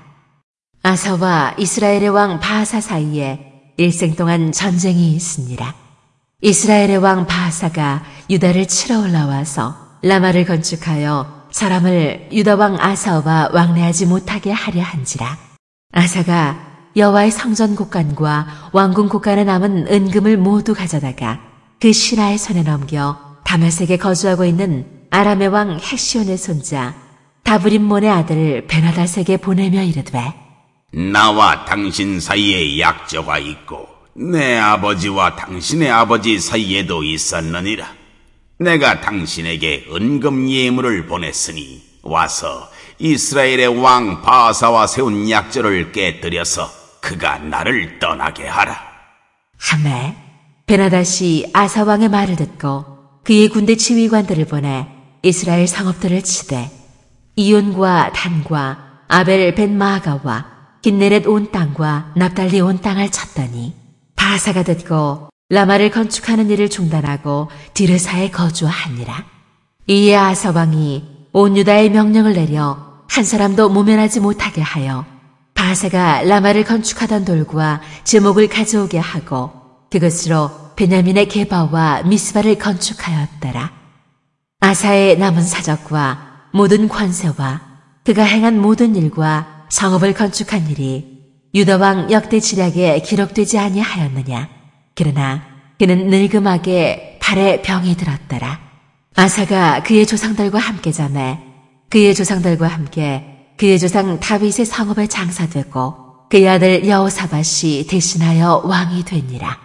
아사와 이스라엘의 왕 바하사 사이에 일생 동안 전쟁이 있으니라. 이스라엘의 왕 바하사가 유다를 치러 올라와서 라마를 건축하여 사람을 유다 왕 아사와 왕래하지 못하게 하려 한지라. 아사가 여호와의 성전 곳간과 왕궁 곳간에 남은 은금을 모두 가져다가 그 시라의 손에 넘겨 다메섹에 거주하고 있는 아람의 왕 헤시온의 손자 다브림몬의 아들 베나닷에게 보내며 이르되 나와 당신 사이에 약조가 있고 내 아버지와 당신의 아버지 사이에도 있었느니라. 내가 당신에게 은금 예물을 보냈으니 와서 이스라엘의 왕 바하사와 세운 약조를 깨뜨려서 그가 나를 떠나게 하라. 하매 베나닷이 아사 왕의 말을 듣고 그의 군대 지휘관들을 보내 이스라엘 성읍들을 치되 이온과 단과 아벨 벤마아가와 긴네렛 온 땅과 납달리 온 땅을 쳤더니 바하사가 듣고 라마를 건축하는 일을 중단하고 디르사에 거주하니라. 이에 아사 왕이 온 유다에 명령을 내려 한 사람도 모면하지 못하게 하여 바하사가 라마를 건축하던 돌과 제목을 가져오게 하고 그것으로 베냐민의 게바와 미스바를 건축하였더라. 아사의 남은 사적과 모든 관세와 그가 행한 모든 일과 성읍을 건축한 일이 유다 왕 역대 지략에 기록되지 아니하였느냐. 그러나 그는 늙음하게 발에 병이 들었더라. 아사가 그의 조상들과 함께 자매 그의 조상들과 함께 그의 조상 다윗의 성읍에 장사되고 그의 아들 여호사밧이 대신하여 왕이 되니라.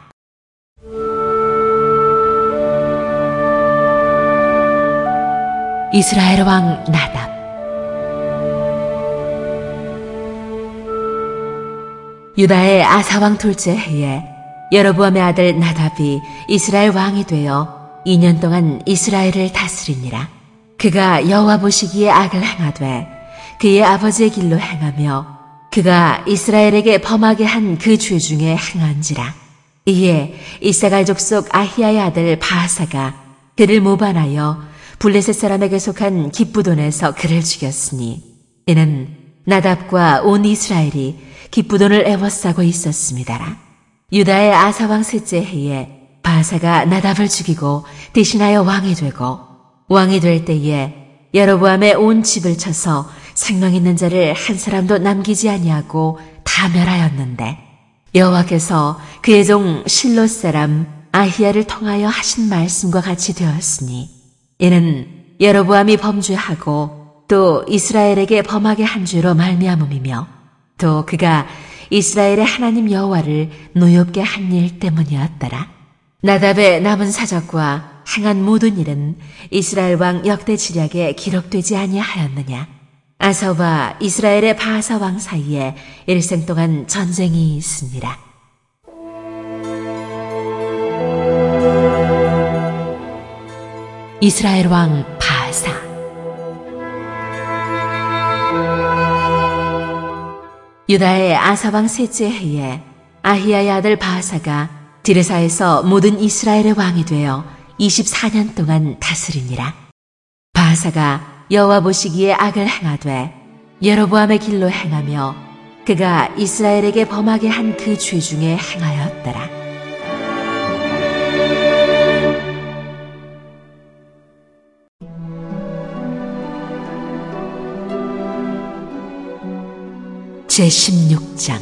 이스라엘 왕 나답. 유다의 아사 왕 둘째 해에 여로보암의 아들 나답이 이스라엘 왕이 되어 이 년 동안 이스라엘을 다스리니라. 그가 여호와 보시기에 악을 행하되 그의 아버지의 길로 행하며 그가 이스라엘에게 범하게 한 그 죄 중에 행한지라. 이에 이사갈 족속 아히야의 아들 바하사가 그를 모반하여 블레셋 사람에게 속한 기브돈에서 그를 죽였으니 이는 나답과 온 이스라엘이 기브돈을 애워싸고 있었습니다라. 유다의 아사왕 셋째 해에 바하사가 나답을 죽이고 대신하여 왕이 되고 왕이 될 때에 여로보암의 온 집을 쳐서 생명 있는 자를 한 사람도 남기지 아니하고 다 멸하였는데 여호와께서 그의 종 실로 사람 아히야를 통하여 하신 말씀과 같이 되었으니 이는 여로보암이 범죄하고 또 이스라엘에게 범하게 한 죄로 말미암음이며 또 그가 이스라엘의 하나님 여호와를 노엽게 한 일 때문이었더라. 나답의 남은 사적과 행한 모든 일은 이스라엘 왕 역대 지략에 기록되지 아니하였느냐. 아사와 이스라엘의 바하사 왕 사이에 일생 동안 전쟁이 있으니라. 이스라엘 왕 바하사. 유다의 아사 왕 셋째 해에 아히야의 아들 바하사가 디르사에서 모든 이스라엘의 왕이 되어 이십사 년 동안 다스리니라. 바하사가 여호와 보시기에 악을 행하되 여로보암의 길로 행하며 그가 이스라엘에게 범하게 한 그 죄 중에 행하였더라. 제십육 장.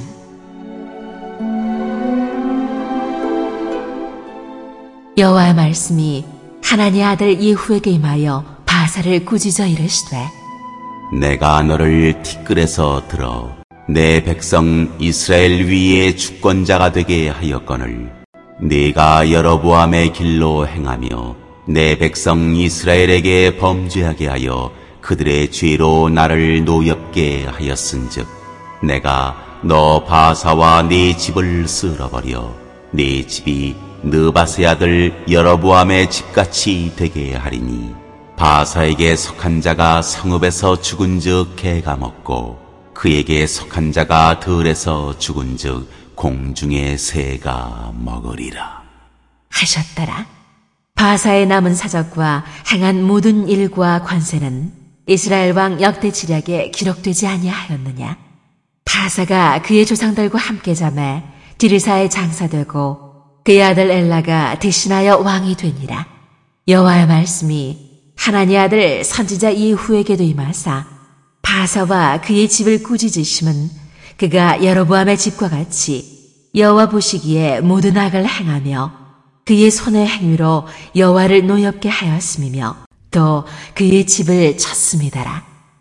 여호와의 말씀이 하나니의 아들 예후에게 임하여 바하사를 꾸짖어 이르시되 내가 너를 티끌에서 들어 내 백성 이스라엘 위에 주권자가 되게 하였거늘 네가 여로보암의 길로 행하며 내 백성 이스라엘에게 범죄하게 하여 그들의 죄로 나를 노엽게 하였은즉 내가 너 바하사와 네 집을 쓸어버려 네 집이 느바스의 아들 여로보암의 집같이 되게 하리니 바하사에게 속한 자가 성읍에서 죽은즉 개가 먹고 그에게 속한 자가 들에서 죽은즉 공중의 새가 먹으리라 하셨더라. 바하사의 남은 사적과 행한 모든 일과 관세는 이스라엘 왕 역대 지략에 기록되지 아니하였느냐. 바하사가 그의 조상들과 함께 잠에 디르사에 장사되고 그의 아들 엘라가 대신하여 왕이 되니라. 여호와의 말씀이 하나니 아들 선지자 예후에게도 임하사 바하사와 그의 집을 꾸짖으심은 그가 여로보암의 집과 같이 여호와 보시기에 모든 악을 행하며 그의 손의 행위로 여호와를 노엽게 하였음이며 또 그의 집을 쳤음이더라.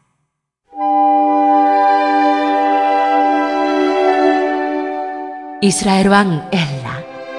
이스라엘 왕 엘라.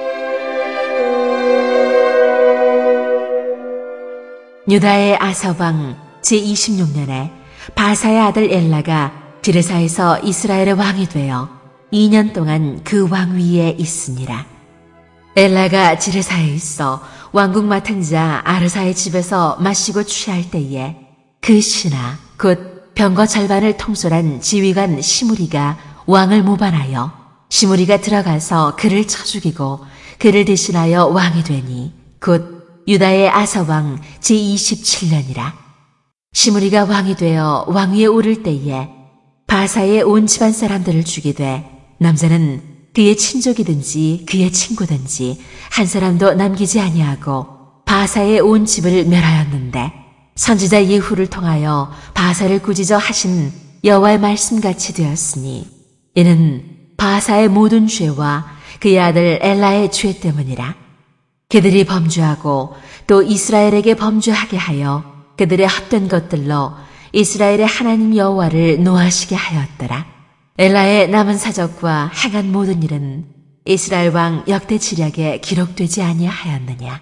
유다의 아사 왕 제이십육 년에 바하사의 아들 엘라가 디르사에서 이스라엘의 왕이 되어 이 년 동안 그 왕위에 있으니라. 엘라가 디르사에 있어 왕국 맡은 자 아르사의 집에서 마시고 취할 때에 그 신하 곧 병거 절반을 통솔한 지휘관 시므리가 왕을 모반하여 시므리가 들어가서 그를 쳐 죽이고 그를 대신하여 왕이 되니 곧 유다의 아사 왕 제이십칠 년이라. 시므리가 왕이 되어 왕위에 오를 때에 바하사의 온 집안 사람들을 죽이되 남자는 그의 친족이든지 그의 친구든지 한 사람도 남기지 아니하고 바하사의 온 집을 멸하였는데 선지자 예후를 통하여 바하사를 꾸짖어 하신 여호와의 말씀같이 되었으니 이는 바하사의 모든 죄와 그의 아들 엘라의 죄 때문이라. 그들이 범죄하고 또 이스라엘에게 범죄하게 하여 그들의 헛된 것들로 이스라엘의 하나님 여호와를 노하시게 하였더라. 엘라의 남은 사적과 행한 모든 일은 이스라엘 왕 역대 지략에 기록되지 아니하였느냐.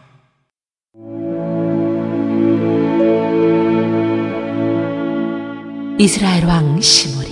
이스라엘 왕 시므리.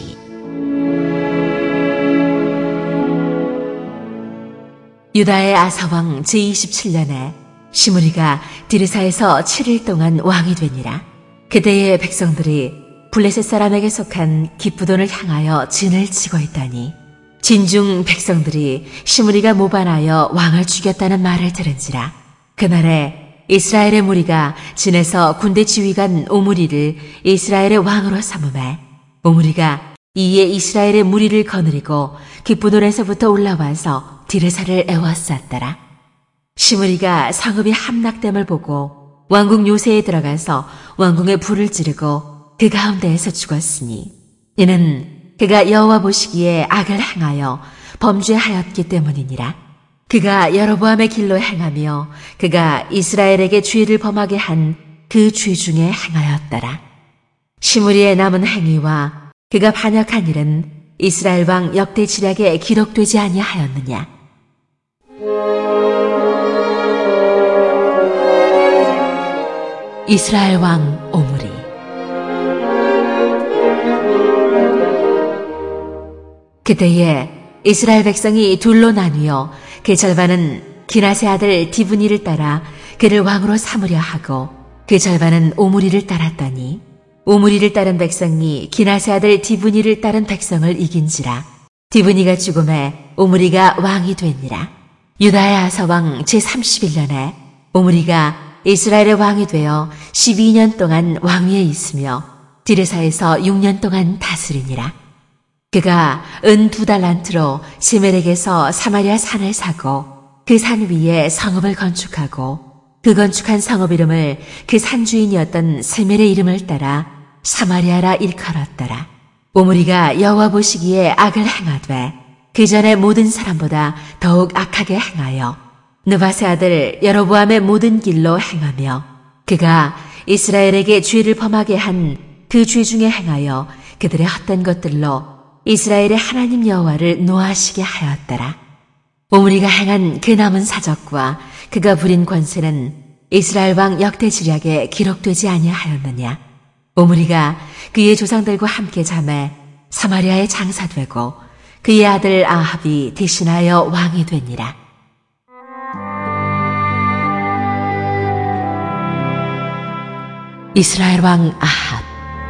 유다의 아사 왕 제이십칠 년에 시므리가 디르사에서 칠 일 동안 왕이 되니라. 그때의 백성들이 블레셋 사람에게 속한 기브돈을 향하여 진을 치고 있더니 진중 백성들이 시므리가 모반하여 왕을 죽였다는 말을 들은지라. 그날에 이스라엘의 무리가 진에서 군대 지휘관 오므리를 이스라엘의 왕으로 삼음해 오므리가 이에 이스라엘의 무리를 거느리고 기브돈에서부터 올라와서 디르사를 에워쌌더라. 시므리가 성읍이 함락됨을 보고 왕궁 요새에 들어가서 왕궁에 불을 지르고 그 가운데에서 죽었으니 이는 그가 여호와 보시기에 악을 행하여 범죄하였기 때문이니라. 그가 여로보암의 길로 행하며 그가 이스라엘에게 죄를 범하게 한 그 죄 중에 행하였더라. 시므리의 남은 행위와 그가 반역한 일은 이스라엘 왕 역대 지략에 기록되지 아니하였느냐. 이스라엘 왕 오므리. 그때에 이스라엘 백성이 둘로 나뉘어 그 절반은 기낫의 아들 디브니를 따라 그를 왕으로 삼으려 하고 그 절반은 오므리를 따랐더니 오므리를 따른 백성이 기낫의 아들 디브니를 따른 백성을 이긴지라. 디브니가 죽음에 오므리가 왕이 되니라. 유다의 아사 왕 제삼십일 년에 오므리가 이스라엘의 왕이 되어 십이 년 동안 왕위에 있으며 디르사에서 육 년 동안 다스리니라. 그가 은 두 달란트로 시멜에게서 사마리아 산을 사고 그 산 위에 성읍을 건축하고 그 건축한 성읍 이름을 그 산 주인이었던 세멜의 이름을 따라 사마리아라 일컬었더라. 오므리가 여호와 보시기에 악을 행하되 그 전에 모든 사람보다 더욱 악하게 행하여 느밧의 아들 여로보암의 모든 길로 행하며 그가 이스라엘에게 죄를 범하게 한 그 죄 중에 행하여 그들의 헛된 것들로 이스라엘의 하나님 여호와를 노하시게 하였더라. 오므리가 행한 그 남은 사적과 그가 부린 권세는 이스라엘 왕 역대 지략에 기록되지 아니하였느냐. 오므리가 그의 조상들과 함께 잠에 사마리아에 장사되고 그의 아들 아합이 대신하여 왕이 되니라. 이스라엘 왕 아합.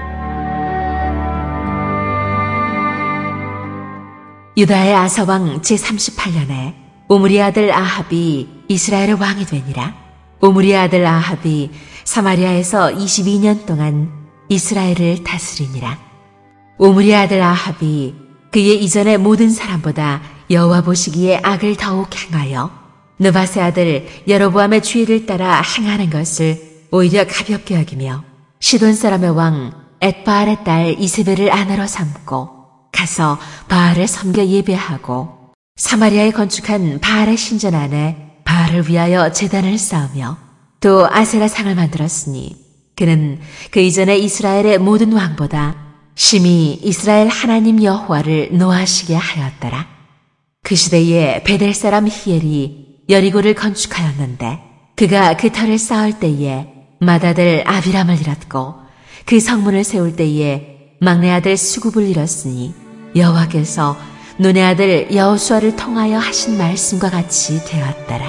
유다의 아사 왕 제삼십팔 년에 오므리 아들 아합이 이스라엘의 왕이 되니라. 오므리 아들 아합이 사마리아에서 이십이 년 동안 이스라엘을 다스리니라. 오므리 아들 아합이 그의 이전의 모든 사람보다 여호와 보시기에 악을 더욱 행하여 느밧의 아들 여로보암의 죄를 따라 행하는 것을 오히려 가볍게 여기며 시돈 사람의 왕 엣바알의 딸 이세벨을 아내로 삼고 가서 바알을 섬겨 예배하고 사마리아에 건축한 바알의 신전 안에 바알을 위하여 제단을 쌓으며 또 아세라 상을 만들었으니 그는 그 이전에 이스라엘의 모든 왕보다 심히 이스라엘 하나님 여호와를 노하시게 하였더라. 그 시대에 베델 사람 히엘이 여리고를 건축하였는데 그가 그 터를 쌓을 때에 맏아들 아비람을 잃었고 그 성문을 세울 때에 막내 아들 수굽을 잃었으니 여호와께서 눈의 아들 여호수아를 통하여 하신 말씀과 같이 되었더라.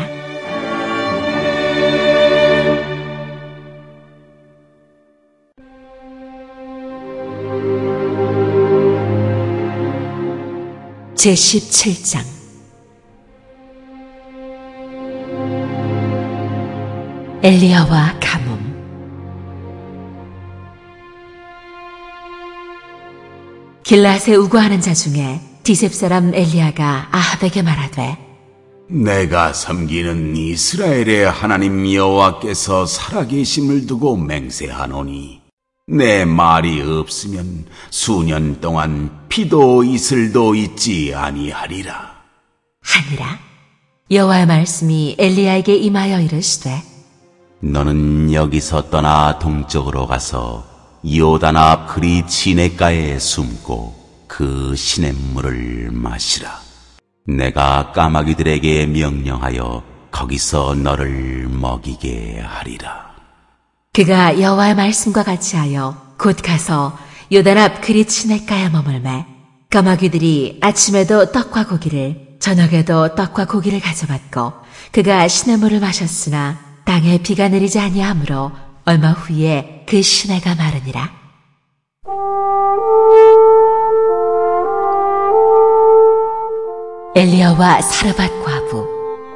제십칠 장. 엘리야와 가뭄. 길앗에 우거하는 자 중에 디셉 사람 엘리야가 아합에게 말하되 내가 섬기는 이스라엘의 하나님 여호와께서 살아계심을 두고 맹세하노니 내 말이 없으면 수년 동안 비도 이슬도 있지 아니하리라 하니라. 여호와의 말씀이 엘리야에게 임하여 이르시되 너는 여기서 떠나 동쪽으로 가서 요단 앞 그리 시냇가에 숨고 그 시냇물을 마시라. 내가 까마귀들에게 명령하여 거기서 너를 먹이게 하리라. 그가 여호와의 말씀과 같이 하여 곧 가서 요단 앞 그리 시냇가에 머물매 까마귀들이 아침에도 떡과 고기를 저녁에도 떡과 고기를 가져갔고 그가 시냇물을 마셨으나 땅에 비가 내리지 아니하므로 얼마 후에 그 시내가 마르니라. 엘리야와 사르밧 과부.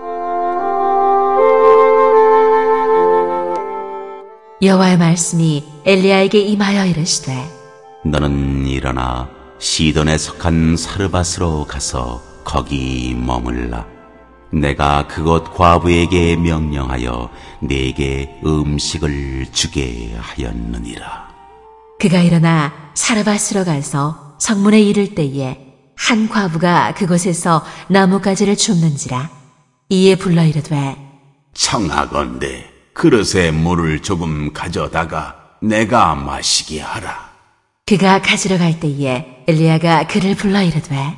여호와의 말씀이 엘리야에게 임하여 이르시되 너는 일어나 시돈에 속한 사르밧으로 가서 거기 머물라. 내가 그곳 과부에게 명령하여 네게 음식을 주게 하였느니라. 그가 일어나 사르밧으로 가서 성문에 이를 때에 한 과부가 그곳에서 나뭇가지를 줍는지라. 이에 불러 이르되 청하건대 그릇에 물을 조금 가져다가 내가 마시게 하라. 그가 가지러 갈 때에 엘리야가 그를 불러 이르되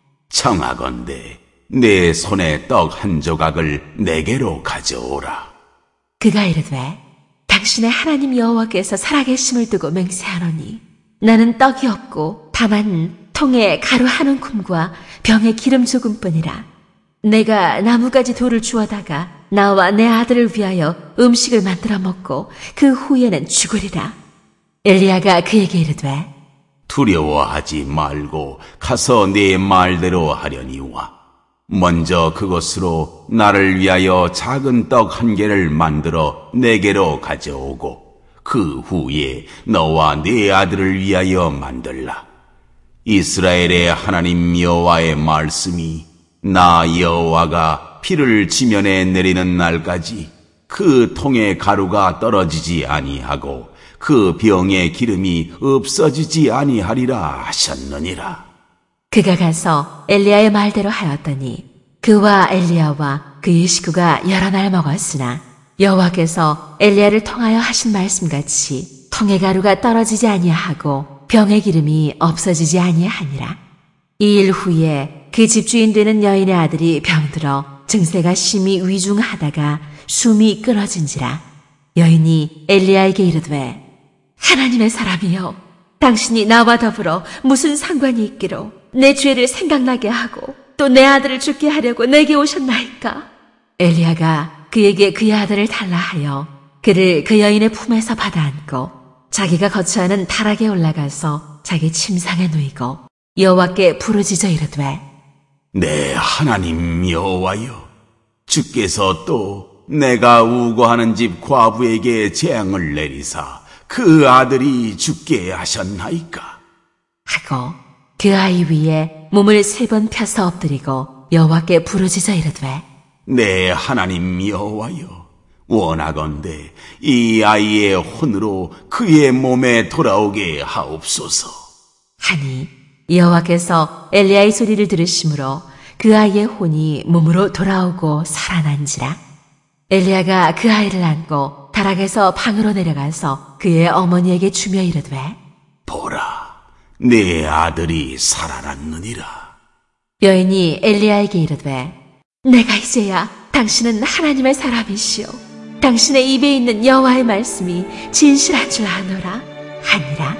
청하건대 내 손에 떡 한 조각을 내게로 가져오라. 그가 이르되 당신의 하나님 여호와께서 살아계심을 두고 맹세하노니 나는 떡이 없고 다만 통에 가루 한 움큼과 병에 기름 조금뿐이라. 내가 나무가지 돌을 주워다가 나와 내 아들을 위하여 음식을 만들어 먹고 그 후에는 죽으리라. 엘리야가 그에게 이르되 두려워하지 말고 가서 네 말대로 하려니와 먼저 그것으로 나를 위하여 작은 떡 한 개를 만들어 내게로 가져오고 그 후에 너와 네 아들을 위하여 만들라. 이스라엘의 하나님 여호와의 말씀이 나 여호와가 피를 지면에 내리는 날까지 그 통의 가루가 떨어지지 아니하고 그 병의 기름이 없어지지 아니하리라 하셨느니라. 그가 가서 엘리야의 말대로 하였더니 그와 엘리야와 그의 식구가 여러 날 먹었으나 여호와께서 엘리야를 통하여 하신 말씀같이 통의 가루가 떨어지지 아니하고 병의 기름이 없어지지 아니하니라. 이 일 후에 그 집주인 되는 여인의 아들이 병들어 증세가 심히 위중하다가 숨이 끊어진지라. 여인이 엘리야에게 이르되 하나님의 사람이여 당신이 나와 더불어 무슨 상관이 있기로 내 죄를 생각나게 하고 또 내 아들을 죽게 하려고 내게 오셨나이까. 엘리야가 그에게 그의 아들을 달라 하여 그를 그 여인의 품에서 받아 안고 자기가 거처하는 타락에 올라가서 자기 침상에 누이고 여호와께 부르짖어 이르되 내 하나님 여호와여 주께서 또 내가 우고하는 집 과부에게 재앙을 내리사 그 아들이 죽게 하셨나이까. 하고 그 아이 위에 몸을 세 번 펴서 엎드리고 여호와께 부르짖어 이르되 내 하나님 여호와여 원하건대 이 아이의 혼으로 그의 몸에 돌아오게 하옵소서. 하니 여호와께서 엘리야의 소리를 들으심으로 그 아이의 혼이 몸으로 돌아오고 살아난지라. 엘리야가 그 아이를 안고 다락에서 방으로 내려가서 그의 어머니에게 주며 이르되 보라 내 아들이 살아났느니라. 여인이 엘리야에게 이르되 내가 이제야 당신은 하나님의 사람이시오 당신의 입에 있는 여호와의 말씀이 진실한 줄 아노라 하니라.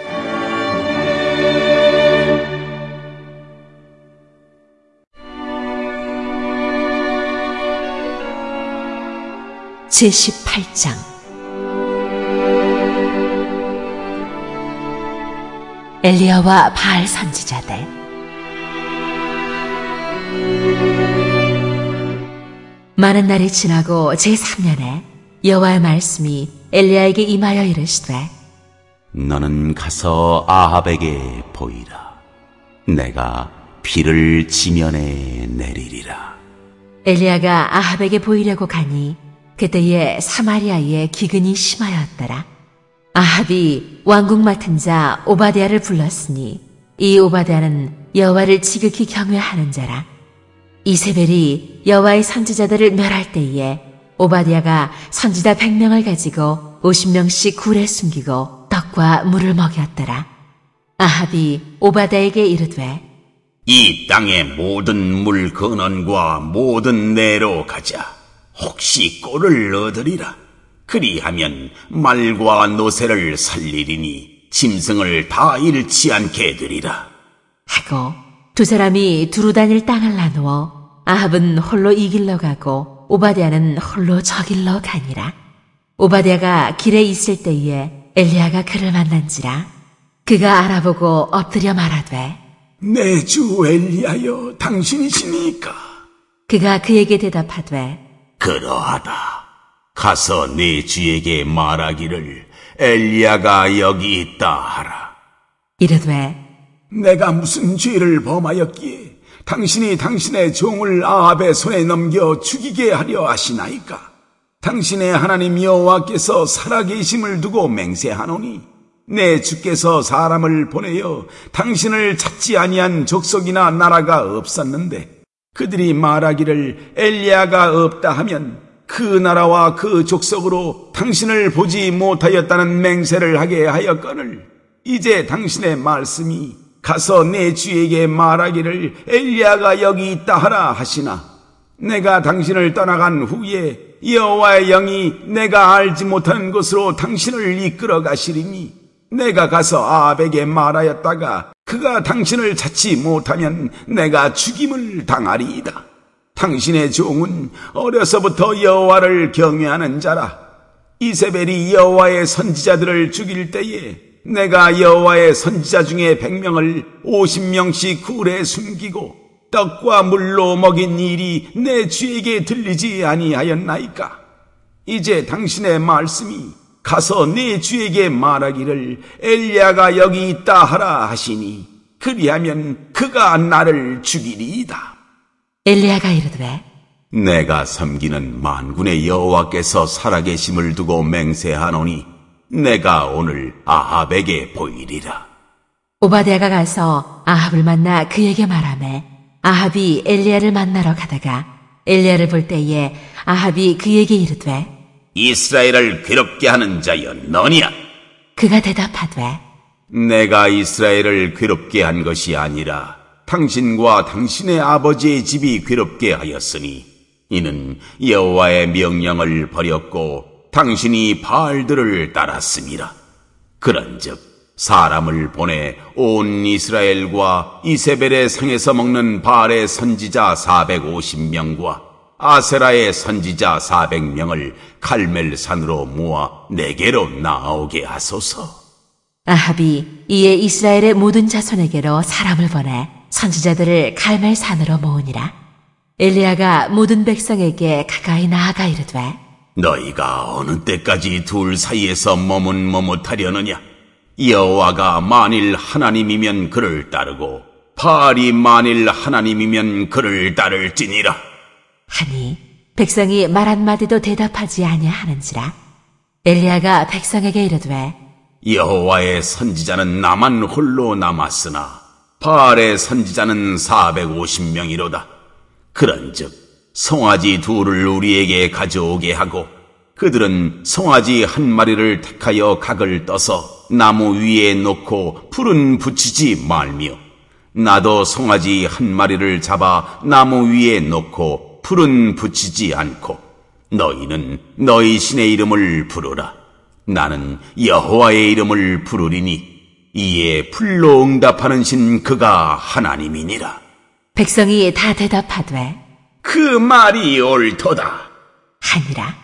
제십팔 장. 엘리야와 바알 선지자들. 많은 날이 지나고 제삼 년에 여호와의 말씀이 엘리야에게 임하여 이르시되 너는 가서 아합에게 보이라. 내가 비를 지면에 내리리라. 엘리야가 아합에게 보이려고 가니 그때에 사마리아에 기근이 심하였더라. 아합이 왕궁 맡은 자 오바댜를 불렀으니 이 오바댜는 여호와를 지극히 경외하는 자라. 이세벨이 여호와의 선지자들을 멸할 때에 오바댜가 선지자 백 명을 가지고 오십 명씩 굴에 숨기고 떡과 물을 먹였더라. 아합이 오바댜에게 이르되 이 땅의 모든 물 근원과 모든 내로 가자. 혹시 꼴을 얻으리라. 그리하면 말과 노새를 살리리니 짐승을 다 잃지 않게 되리라. 하고 두 사람이 두루 다닐 땅을 나누어 아합은 홀로 이 길로 가고 오바댜는 홀로 저 길로 가니라. 오바댜가 길에 있을 때에 엘리야가 그를 만난지라. 그가 알아보고 엎드려 말하되 내 주 엘리야여 당신이시니까? 그가 그에게 대답하되 그러하다. 가서 네 주에게 말하기를 엘리야가 여기 있다 하라. 이르되 내가 무슨 죄를 범하였기에 당신이 당신의 종을 아합의 손에 넘겨 죽이게 하려 하시나이까? 당신의 하나님 여호와께서 살아계심을 두고 맹세하노니 내 주께서 사람을 보내어 당신을 찾지 아니한 족속이나 나라가 없었는데 그들이 말하기를 엘리야가 없다 하면 그 나라와 그 족속으로 당신을 보지 못하였다는 맹세를 하게 하였거늘 이제 당신의 말씀이 가서 내 주에게 말하기를 엘리야가 여기 있다 하라 하시나 내가 당신을 떠나간 후에 여호와의 영이 내가 알지 못하는 곳으로 당신을 이끌어 가시리니 내가 가서 아합에게 말하였다가 그가 당신을 찾지 못하면 내가 죽임을 당하리이다. 당신의 종은 어려서부터 여호와를 경외하는 자라. 이세벨이 여호와의 선지자들을 죽일 때에 내가 여호와의 선지자 중에 백 명을 오십 명씩 굴에 숨기고 떡과 물로 먹인 일이 내 주에게 들리지 아니하였나이까? 이제 당신의 말씀이 가서 내 주에게 말하기를 엘리야가 여기 있다 하라 하시니 그리하면 그가 나를 죽이리이다. 엘리야가 이르되 내가 섬기는 만군의 여호와께서 살아계심을 두고 맹세하노니 내가 오늘 아합에게 보이리라. 오바댜가 가서 아합을 만나 그에게 말하매 아합이 엘리야를 만나러 가다가 엘리야를 볼 때에 아합이 그에게 이르되 이스라엘을 괴롭게 하는 자여 너니야. 그가 대답하되 내가 이스라엘을 괴롭게 한 것이 아니라 당신과 당신의 아버지의 집이 괴롭게 하였으니 이는 여호와의 명령을 버렸고 당신이 바알들을 따랐음이라. 그런즉 사람을 보내 온 이스라엘과 이세벨의 상에서 먹는 바알의 선지자 사백오십 명과 아세라의 선지자 사백 명을 갈멜산으로 모아 내게로 나오게 하소서. 아합이 이에 이스라엘의 모든 자손에게로 사람을 보내 선지자들을 갈멜산으로 모으니라. 엘리야가 모든 백성에게 가까이 나아가 이르되 너희가 어느 때까지 둘 사이에서 머뭇머뭇하려느냐? 여호와가 만일 하나님이면 그를 따르고 바알이 만일 하나님이면 그를 따를지니라. 하니 백성이 말 한마디도 대답하지 아니하는지라. 엘리야가 백성에게 이르되 여호와의 선지자는 나만 홀로 남았으나 바알의 선지자는 사백오십 명이로다. 그런즉 송아지 둘을 우리에게 가져오게 하고 그들은 송아지 한 마리를 택하여 각을 떠서 나무 위에 놓고 불은 붙이지 말며 나도 송아지 한 마리를 잡아 나무 위에 놓고 불은 붙이지 않고 너희는 너희 신의 이름을 부르라. 나는 여호와의 이름을 부르리니 이에 불로 응답하는 신 그가 하나님이니라. 백성이 다 대답하되 그 말이 옳도다 하니라.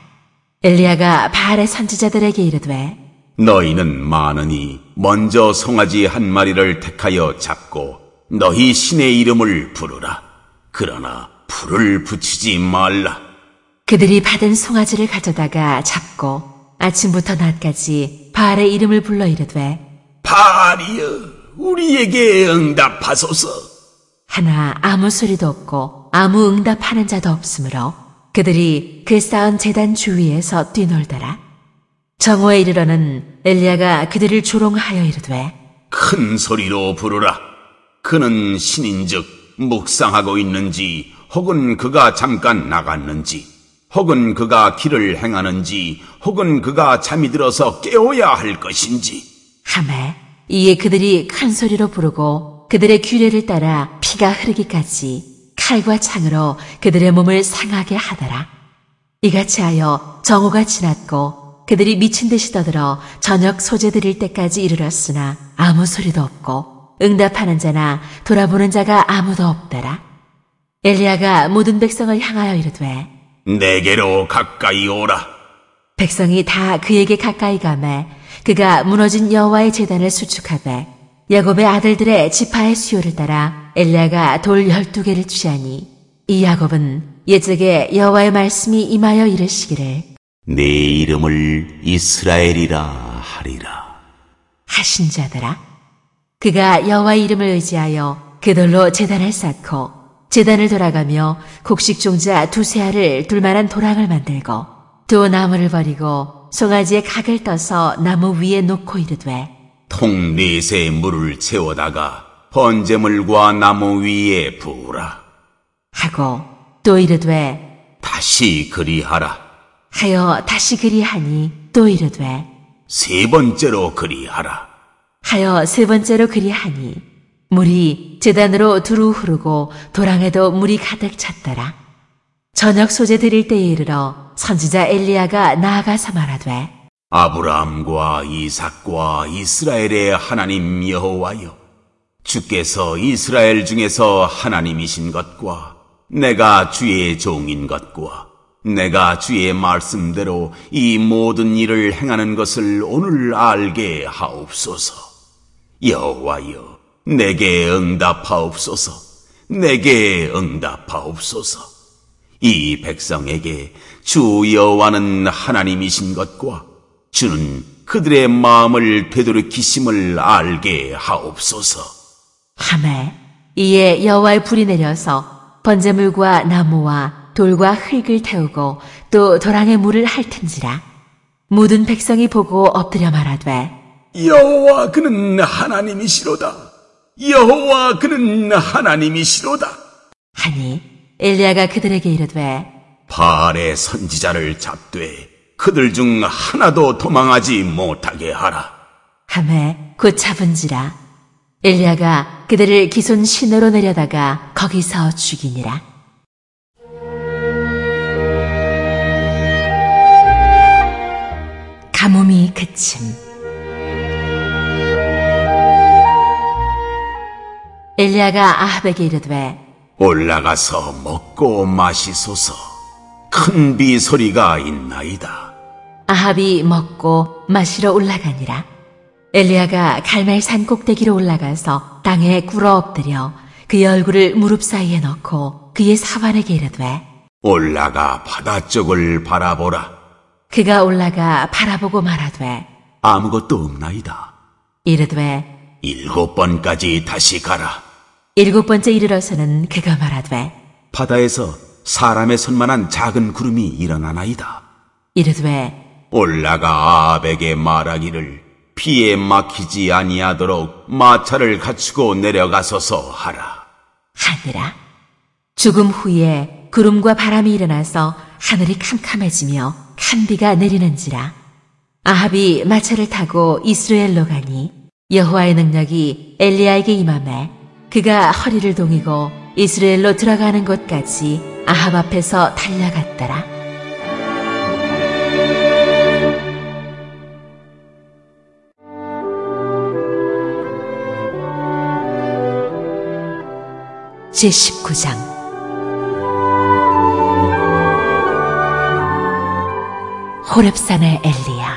엘리야가 바알의 선지자들에게 이르되 너희는 많으니 먼저 송아지 한 마리를 택하여 잡고 너희 신의 이름을 부르라. 그러나 불을 붙이지 말라. 그들이 받은 송아지를 가져다가 잡고 아침부터 낮까지 바알의 이름을 불러 이르되 바알이여 우리에게 응답하소서. 하나 아무 소리도 없고 아무 응답하는 자도 없으므로 그들이 그 쌓은 제단 주위에서 뛰놀더라. 정오에 이르러는 엘리야가 그들을 조롱하여 이르되 큰 소리로 부르라. 그는 신인즉 묵상하고 있는지 혹은 그가 잠깐 나갔는지 혹은 그가 길을 행하는지 혹은 그가 잠이 들어서 깨워야 할 것인지 하매 이에 그들이 큰 소리로 부르고 그들의 규례를 따라 피가 흐르기까지 칼과 창으로 그들의 몸을 상하게 하더라. 이같이 하여 정오가 지났고 그들이 미친 듯이 떠들어 저녁 소재 드릴 때까지 이르렀으나 아무 소리도 없고 응답하는 자나 돌아보는 자가 아무도 없더라. 엘리야가 모든 백성을 향하여 이르되 내게로 가까이 오라. 백성이 다 그에게 가까이 가매 그가 무너진 여호와의 제단을 수축하되 야곱의 아들들의 지파의 수요를 따라 엘리야가 돌 열두 개를 취하니 이 야곱은 옛적에 여호와의 말씀이 임하여 이르시기를 네 이름을 이스라엘이라 하리라 하신 자더라. 그가 여호와의 이름을 의지하여 그 돌로 제단을 쌓고 제단을 돌아가며 곡식종자 두세 알을 둘만한 도랑을 만들고 두 나무를 버리고 송아지의 각을 떠서 나무 위에 놓고 이르되 통 넷의 물을 채워다가 번제물과 나무 위에 부으라 하고 또 이르되 다시 그리하라 하여 다시 그리하니 또 이르되 세 번째로 그리하라 하여 세 번째로 그리하니 물이 제단으로 두루 흐르고 도랑에도 물이 가득 찼더라. 저녁 소재 드릴 때에 이르러 선지자 엘리야가 나아가서 말하되 아브라함과 이삭과 이스라엘의 하나님 여호와여 주께서 이스라엘 중에서 하나님이신 것과 내가 주의 종인 것과 내가 주의 말씀대로 이 모든 일을 행하는 것을 오늘 알게 하옵소서. 여호와여 내게 응답하옵소서. 내게 응답하옵소서. 이 백성에게 주 여호와는 하나님이신 것과 주는 그들의 마음을 되돌이키심을 알게 하옵소서. 하매 이에 여호와의 불이 내려서 번제물과 나무와 돌과 흙을 태우고 또 도랑에 물을 핥은지라. 모든 백성이 보고 엎드려 말하되 여호와 그는 하나님이시로다. 여호와 그는 하나님이시로다. 하니 엘리야가 그들에게 이르되 바알의 선지자를 잡되 그들 중 하나도 도망하지 못하게 하라. 하매 곧 잡은지라. 엘리야가 그들을 기손 시내로 내려다가 거기서 죽이니라. 가뭄이 그침. 엘리야가 아합에게 이르되 올라가서 먹고 마시소서. 큰 비 소리가 있나이다. 아합이 먹고 마시러 올라가니라. 엘리야가 갈멜산 꼭대기로 올라가서 땅에 꿇어 엎드려 그의 얼굴을 무릎 사이에 넣고 그의 사환에게 이르되 올라가 바다 쪽을 바라보라. 그가 올라가 바라보고 말하되 아무것도 없나이다. 이르되 일곱 번까지 다시 가라. 일곱 번째 이르러서는 그가 말하되 바다에서 사람의 손만한 작은 구름이 일어나나이다. 이르되 올라가 아합에게 말하기를 피에 막히지 아니하도록 마차를 갖추고 내려가소서 하라. 하니라. 죽음 후에 구름과 바람이 일어나서 하늘이 캄캄해지며 큰 비가 내리는지라. 아합이 마차를 타고 이스라엘로 가니 여호와의 능력이 엘리야에게 임하매 그가 허리를 동이고 이스라엘로 들어가는 곳까지 아합 앞에서 달려갔더라. 제십구 장. 호렙산의 엘리야.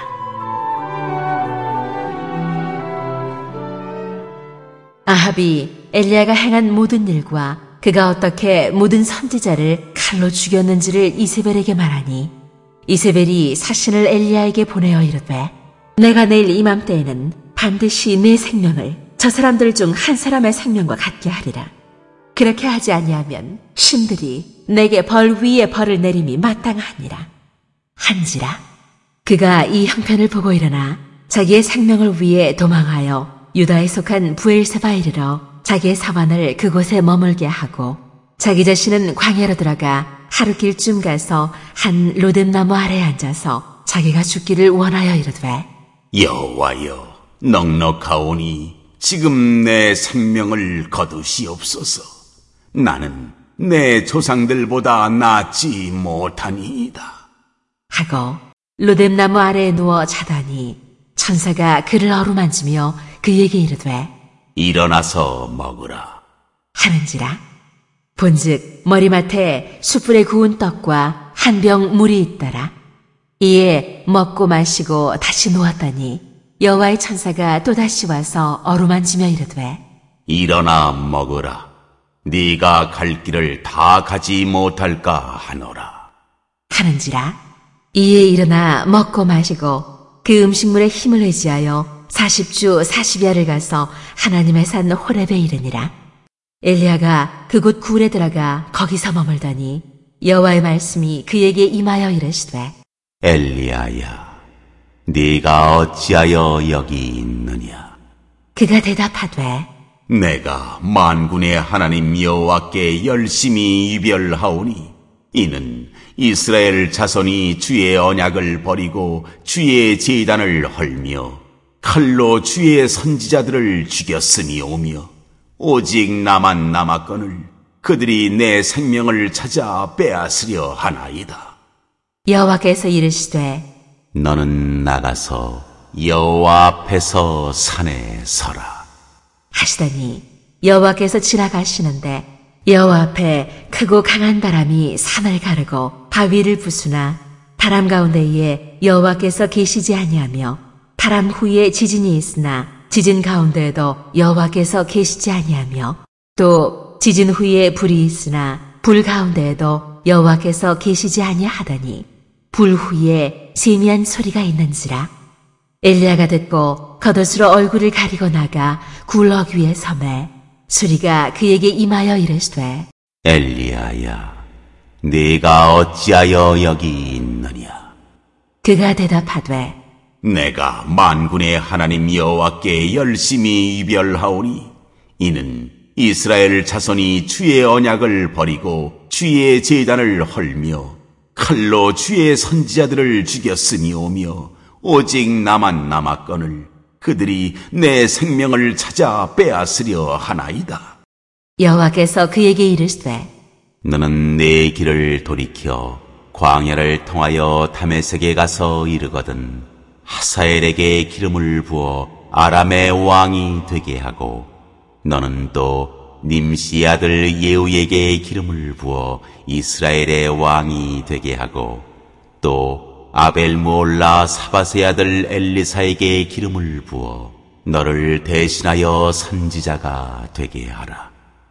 아합이 엘리야가 행한 모든 일과 그가 어떻게 모든 선지자를 칼로 죽였는지를 이세벨에게 말하니 이세벨이 사신을 엘리야에게 보내어 이르되 내가 내일 이맘때에는 반드시 내 생명을 저 사람들 중 한 사람의 생명과 같게 하리라. 그렇게 하지 아니하면 신들이 내게 벌 위에 벌을 내림이 마땅하니라. 한지라. 그가 이 형편을 보고 일어나 자기의 생명을 위해 도망하여 유다에 속한 부엘세바에 이르러 자기의 사환을 그곳에 머물게 하고 자기 자신은 광야로 들어가 하루길쯤 가서 한 로뎀나무 아래에 앉아서 자기가 죽기를 원하여 이르되 여호와여 넉넉하오니 지금 내 생명을 거두시옵소서. 나는 내 조상들보다 낫지 못하니이다. 하고 로뎀나무 아래에 누워 자더니 천사가 그를 어루만지며 그에게 이르되 일어나서 먹으라 하는지라. 본즉 머리맡에 숯불에 구운 떡과 한 병 물이 있더라. 이에 먹고 마시고 다시 누웠더니 여호와의 천사가 또다시 와서 어루만지며 이르되 일어나 먹으라. 네가 갈 길을 다 가지 못할까 하노라. 하는지라. 이에 일어나 먹고 마시고 그 음식물에 힘을 의지하여 사십 주 사십 야를 가서 하나님의 산 호렙에 이르니라. 엘리야가 그곳 굴에 들어가 거기서 머물더니 여호와의 말씀이 그에게 임하여 이르시되 엘리야야, 네가 어찌하여 여기 있느냐? 그가 대답하되 내가 만군의 하나님 여호와께 열심히 이별하오니 이는 이스라엘 자손이 주의 언약을 버리고 주의 제단을 헐며 칼로 주의 선지자들을 죽였음이오며 오직 나만 남았거늘 그들이 내 생명을 찾아 빼앗으려 하나이다. 여호와께서 이르시되 너는 나가서 여호와 앞에서 산에 서라. 하시더니 여호와께서 지나가시는데 여호와 앞에 크고 강한 바람이 산을 가르고 바위를 부수나 바람 가운데에 여호와께서 계시지 아니하며 바람 후에 지진이 있으나 지진 가운데에도 여호와께서 계시지 아니하며 또 지진 후에 불이 있으나 불 가운데에도 여호와께서 계시지 아니하더니 불 후에 세미한 소리가 있는지라. 엘리야가 듣고 겉옷으로 얼굴을 가리고 나가 굴럭 위에 서매 소리가 그에게 임하여 이르시되 엘리야야, 네가 어찌하여 여기 있느냐? 그가 대답하되 내가 만군의 하나님 여호와께 열심히 이별하오니 이는 이스라엘 자손이 주의 언약을 버리고 주의 제단을 헐며 칼로 주의 선지자들을 죽였음이오며 오직 나만 남았거늘 그들이 내 생명을 찾아 빼앗으려 하나이다. 여호와께서 그에게 이르시되 너는 내 길을 돌이켜 광야를 통하여 다메섹에 가서 이르거든 하사엘에게 기름을 부어 아람의 왕이 되게 하고 너는 또 님시 아들 예후에게 기름을 부어 이스라엘의 왕이 되게 하고 또 아벨무올라 사밧의 아들 엘리사에게 기름을 부어 너를 대신하여 선지자가 되게 하라.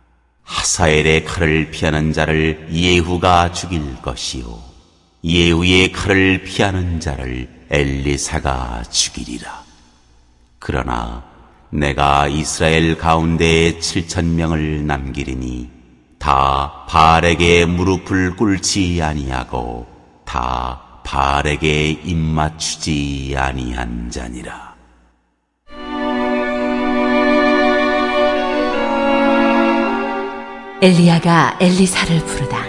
하사엘의 칼을 피하는 자를 예후가 죽일 것이요 예후의 칼을 피하는 자를 엘리사가 죽이리라. 그러나 내가 이스라엘 가운데에 칠천 명을 남기리니 다 바알에게 무릎을 꿇지 아니하고 다 바알에게 입맞추지 아니한 자니라. 엘리야가 엘리사를 부르다.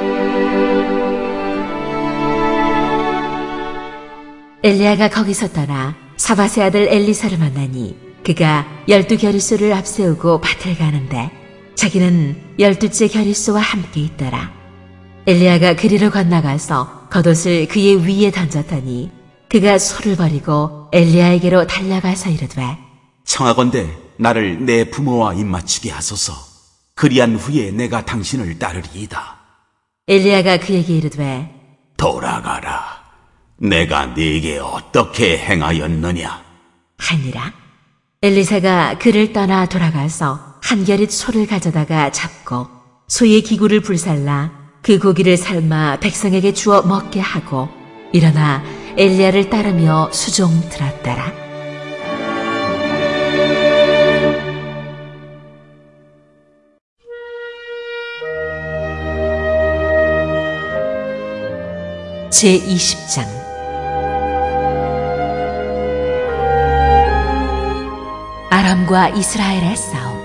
엘리야가 거기서 떠나 사밧의 아들 엘리사를 만나니 그가 열두 겨리소를 앞세우고 밭을 가는데 자기는 열두째 겨리소와 함께 있더라. 엘리야가 그리로 건너가서 겉옷을 그의 위에 던졌더니 그가 소를 버리고 엘리야에게로 달려가서 이르되 청하건대 나를 내 부모와 입맞추게 하소서. 그리한 후에 내가 당신을 따르리이다. 엘리야가 그에게 이르되 돌아가라. 내가 네게 어떻게 행하였느냐? 하니라. 엘리사가 그를 떠나 돌아가서 한 겨릿 소를 가져다가 잡고 소의 기구를 불살라 그 고기를 삶아 백성에게 주어 먹게 하고 일어나 엘리야를 따르며 수종 들었더라. 제이십 장 아람과 이스라엘의 싸움.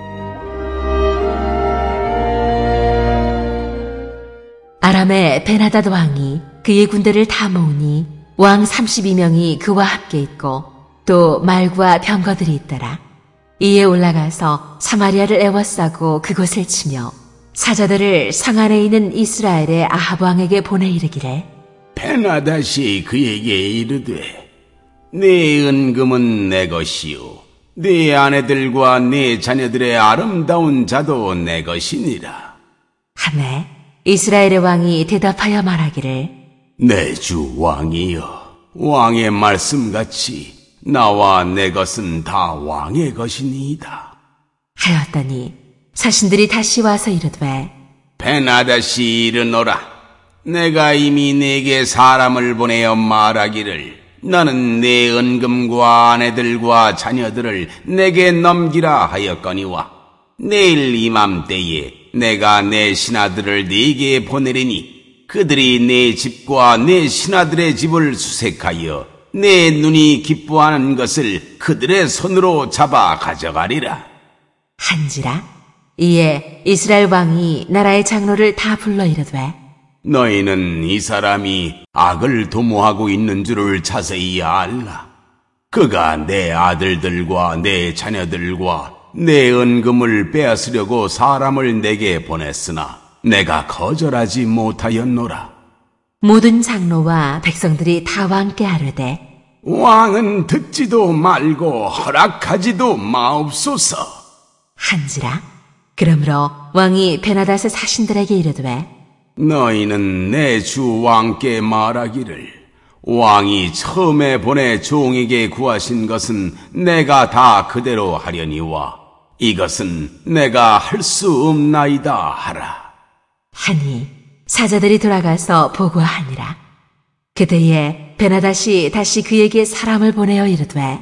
아람의 베나다드 왕이 그의 군대를 다 모으니 왕 삼십이 명이 그와 함께 있고 또 말과 병거들이 있더라. 이에 올라가서 사마리아를 에워싸고 그곳을 치며 사자들을 성 안에 있는 이스라엘의 아합 왕에게 보내 이르기를 베나다시 그에게 이르되 네 은금은 내 것이요 네 아내들과 네 자녀들의 아름다운 자도 내 것이니라. 하매 이스라엘의 왕이 대답하여 말하기를 내 주 왕이여, 왕의 말씀같이 나와 내 것은 다 왕의 것이니이다. 하였더니 사신들이 다시 와서 이르되 베나다시 일어노라. 내가 이미 네게 사람을 보내어 말하기를 너는 내 은금과 아내들과 자녀들을 내게 넘기라 하였거니와 내일 이맘때에 내가 내 신하들을 네게 보내리니 그들이 내 집과 내 신하들의 집을 수색하여 내 눈이 기뻐하는 것을 그들의 손으로 잡아 가져가리라. 한지라. 이에 이스라엘 왕이 나라의 장로를 다 불러 이르되 너희는 이 사람이 악을 도모하고 있는 줄을 자세히 알라. 그가 내 아들들과 내 자녀들과 내 은금을 빼앗으려고 사람을 내게 보냈으나 내가 거절하지 못하였노라. 모든 장로와 백성들이 다 왕께 아뢰되 왕은 듣지도 말고 허락하지도 마옵소서. 한지라. 그러므로 왕이 베나닷의 사신들에게 이르되 너희는 내 주 왕께 말하기를 왕이 처음에 보내 종에게 구하신 것은 내가 다 그대로 하려니와 이것은 내가 할 수 없나이다 하라. 하니 사자들이 돌아가서 보고하니라. 그때에 베나닷이 다시 그에게 사람을 보내어 이르되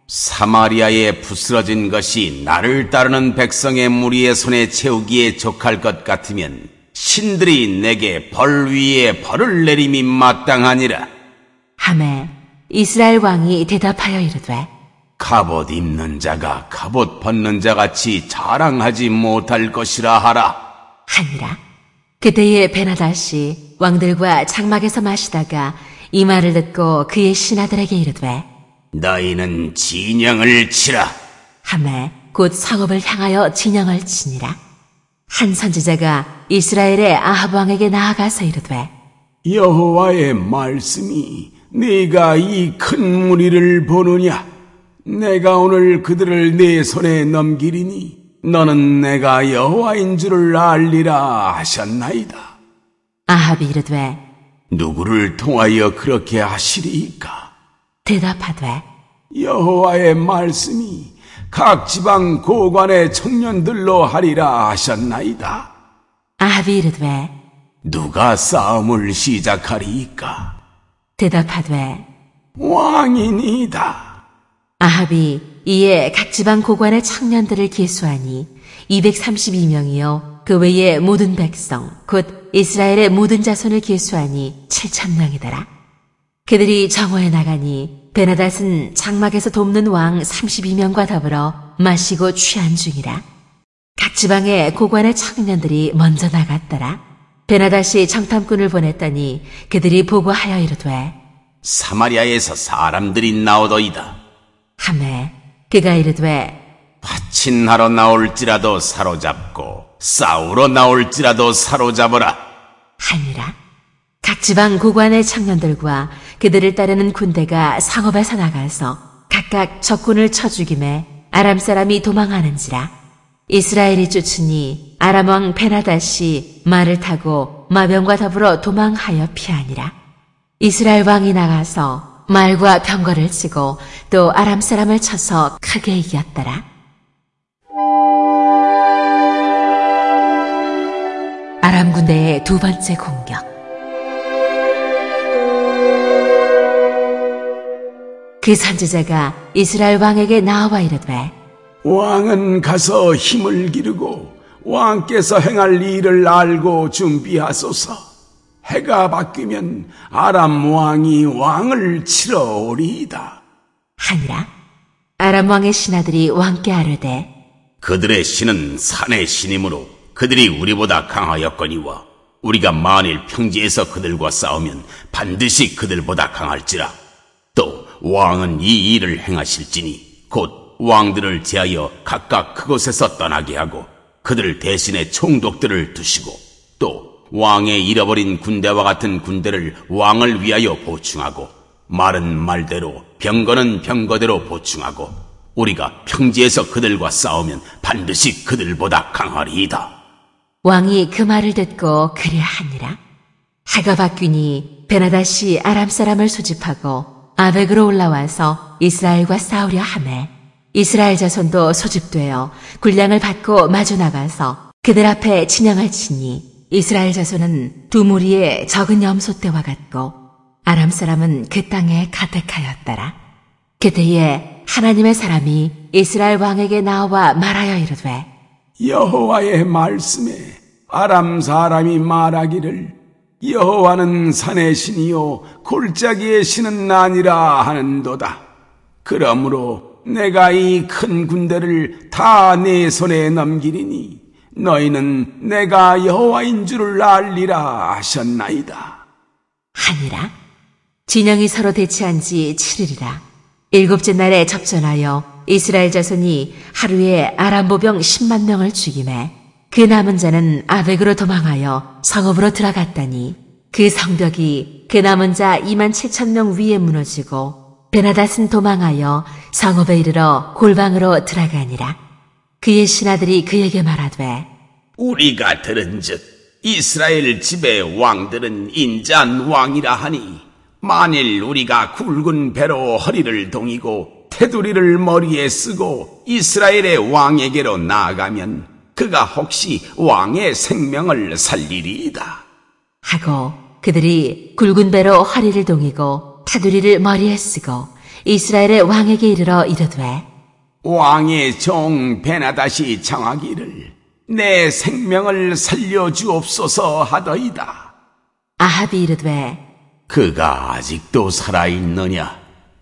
사마리아에 부스러진 것이 나를 따르는 백성의 무리의 손에 채우기에 족할 것 같으면 신들이 내게 벌 위에 벌을 내림이 마땅하니라. 하매 이스라엘 왕이 대답하여 이르되 갑옷 입는 자가 갑옷 벗는 자같이 자랑하지 못할 것이라 하라. 하니라. 그때에 베나닷이 왕들과 장막에서 마시다가 이 말을 듣고 그의 신하들에게 이르되 너희는 진영을 치라. 하매 곧 성읍을 향하여 진영을 치니라. 한 선지자가 이스라엘의 아합 왕에게 나아가서 이르되 여호와의 말씀이 네가 이 큰 무리를 보느냐? 내가 오늘 그들을 네 손에 넘기리니 너는 내가 여호와인 줄을 알리라 하셨나이다. 아합이 이르되 누구를 통하여 그렇게 하시리이까? 대답하되 여호와의 말씀이 각 지방 고관의 청년들로 하리라 하셨나이다. 아합이 이르되 누가 싸움을 시작하리이까? 대답하되 왕이니이다. 아합이 이에 각 지방 고관의 청년들을 계수하니 이백삼십이 명이요 그 외의 모든 백성 곧 이스라엘의 모든 자손을 계수하니 칠천 명이더라. 그들이 정오에 나가니 베나닷은 장막에서 돕는 왕 삼십이 명과 더불어 마시고 취한 중이라. 각 지방의 고관의 청년들이 먼저 나갔더라. 베나닷이 정탐꾼을 보냈더니 그들이 보고하여 이르되 사마리아에서 사람들이 나오더이다. 하매 그가 이르되 파친하러 나올지라도 사로잡고 싸우러 나올지라도 사로잡으라 하니라. 각 지방 고관의 청년들과 그들을 따르는 군대가 성읍에서 나가서 각각 적군을 쳐 죽임에 아람 사람이 도망하는지라. 이스라엘이 쫓으니 아람 왕 베나닷이 말을 타고 마병과 더불어 도망하여 피하니라. 이스라엘 왕이 나가서 말과 병거를 치고 또 아람 사람을 쳐서 크게 이겼더라. 아람 군대의 두 번째 공격. 그 선지자가 이스라엘 왕에게 나와 이르되 왕은 가서 힘을 기르고 왕께서 행할 일을 알고 준비하소서. 해가 바뀌면 아람 왕이 왕을 치러 오리이다 하니라. 아람 왕의 신하들이 왕께 아뢰되 그들의 신은 산의 신이므로 그들이 우리보다 강하였거니와 우리가 만일 평지에서 그들과 싸우면 반드시 그들보다 강할지라. 또 왕은 이 일을 행하실지니 곧 왕들을 제하여 각각 그곳에서 떠나게 하고 그들 대신에 총독들을 두시고 또 왕의 잃어버린 군대와 같은 군대를 왕을 위하여 보충하고 말은 말대로 병거는 병거대로 보충하고 우리가 평지에서 그들과 싸우면 반드시 그들보다 강하리이다. 왕이 그 말을 듣고 그리하니라. 해가 바뀌니 베나닷이 아람 사람을 소집하고 아벡으로 올라와서 이스라엘과 싸우려 하매 이스라엘 자손도 소집되어 군량을 받고 마주 나가서 그들 앞에 진영을 치니 이스라엘 자손은 두 무리의 적은 염소 떼와 같고 아람 사람은 그 땅에 가득하였더라. 그때에 하나님의 사람이 이스라엘 왕에게 나와 말하여 이르되 여호와의 말씀에 아람 사람이 말하기를 여호와는 산의 신이요 골짜기의 신은 아니라 하는도다. 그러므로 내가 이 큰 군대를 다 내 손에 넘기리니 너희는 내가 여호와인 줄을 알리라 하셨나이다. 하니라. 진영이 서로 대치한 지 칠일이라. 일곱째 날에 접전하여 이스라엘 자손이 하루에 아람 보병 십만 명을 죽이매 그 남은 자는 아벡으로 도망하여 성읍으로 들어갔다니 그 성벽이 그 남은 자 이만 칠천 명 위에 무너지고 베나닷은 도망하여 성읍에 이르러 골방으로 들어가니라. 그의 신하들이 그에게 말하되 우리가 들은즉 이스라엘 집의 왕들은 인자한 왕이라 하니 만일 우리가 굵은 배로 허리를 동이고 테두리를 머리에 쓰고 이스라엘의 왕에게로 나아가면 그가 혹시 왕의 생명을 살리리이다. 하고 그들이 굵은 배로 허리를 동이고 테두리를 머리에 쓰고 이스라엘의 왕에게 이르러 이르되 왕의 종 베나닷이 청하기를 내 생명을 살려주옵소서 하더이다. 아합이 이르되 그가 아직도 살아있느냐?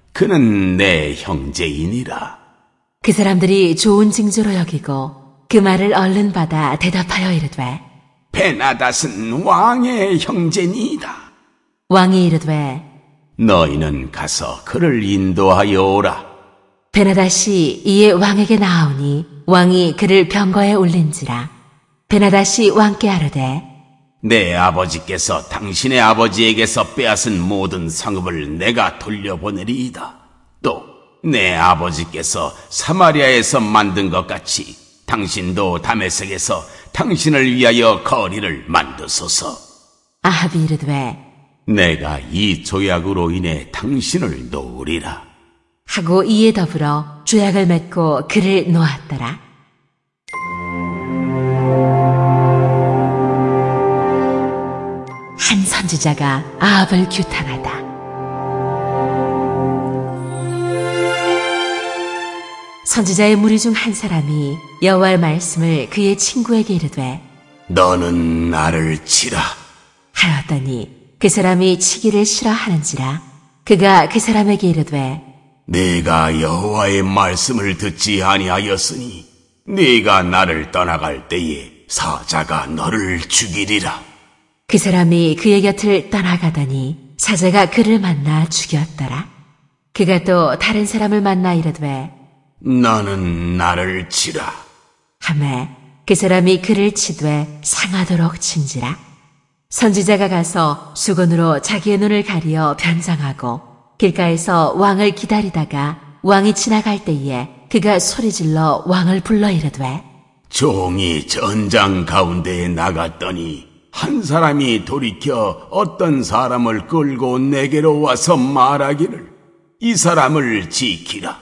그는 내 형제이니라. 그 사람들이 좋은 징조로 여기고 그 말을 얼른 받아 대답하여 이르되 베나닷은 왕의 형제니이다. 왕이 이르되 너희는 가서 그를 인도하여 오라. 베나닷이 이에 왕에게 나아오니 왕이 그를 병거에 올린지라. 베나닷이 왕께 아뢰되 내 아버지께서 당신의 아버지에게서 빼앗은 모든 성읍을 내가 돌려보내리이다. 또 내 아버지께서 사마리아에서 만든 것 같이 당신도 다메섹에서 당신을 위하여 거리를 만드소서. 아합이 이르되 내가 이 조약으로 인해 당신을 놓으리라. 하고 이에 더불어 조약을 맺고 그를 놓았더라. 한 선지자가 아합을 규탄하다. 선지자의 무리 중 한 사람이 여호와의 말씀을 그의 친구에게 이르되 너는 나를 치라 하였더니 그 사람이 치기를 싫어하는지라. 그가 그 사람에게 이르되 네가 여호와의 말씀을 듣지 아니하였으니 네가 나를 떠나갈 때에 사자가 너를 죽이리라. 그 사람이 그의 곁을 떠나가더니 사자가 그를 만나 죽였더라. 그가 또 다른 사람을 만나 이르되 너는 나를 치라 하매 그 사람이 그를 치되 상하도록 친지라. 선지자가 가서 수건으로 자기의 눈을 가리어 변장하고 길가에서 왕을 기다리다가 왕이 지나갈 때에 그가 소리질러 왕을 불러 이르되 종이 전장 가운데에 나갔더니 한 사람이 돌이켜 어떤 사람을 끌고 내게로 와서 말하기를 이 사람을 지키라.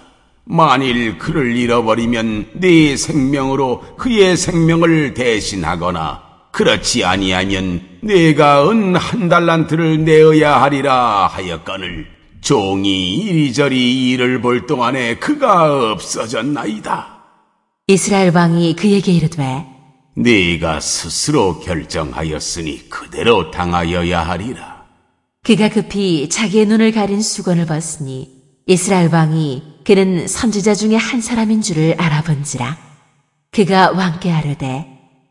만일 그를 잃어버리면 네 생명으로 그의 생명을 대신하거나 그렇지 아니하면 내가 은 한 달란트를 내어야 하리라 하였거늘 종이 이리저리 일을 볼 동안에 그가 없어졌나이다. 이스라엘 왕이 그에게 이르되 네가 스스로 결정하였으니 그대로 당하여야 하리라. 그가 급히 자기의 눈을 가린 수건을 벗으니 이스라엘 왕이 그는 선지자 중에 한 사람인 줄을 알아본지라. 그가 왕께 아뢰되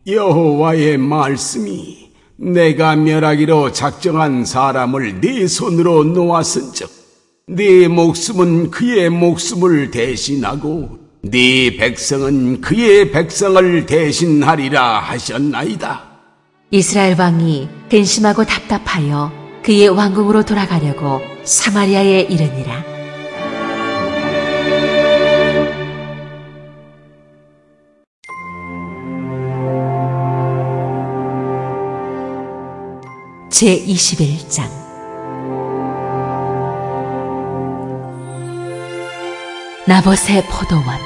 여호와의 말씀이 내가 멸하기로 작정한 사람을 네 손으로 놓았은즉 네 목숨은 그의 목숨을 대신하고 네 백성은 그의 백성을 대신하리라 하셨나이다. 이스라엘 왕이 근심하고 답답하여 그의 왕궁으로 돌아가려고 사마리아에 이르니라. 제이십일 장 나봇의 포도원.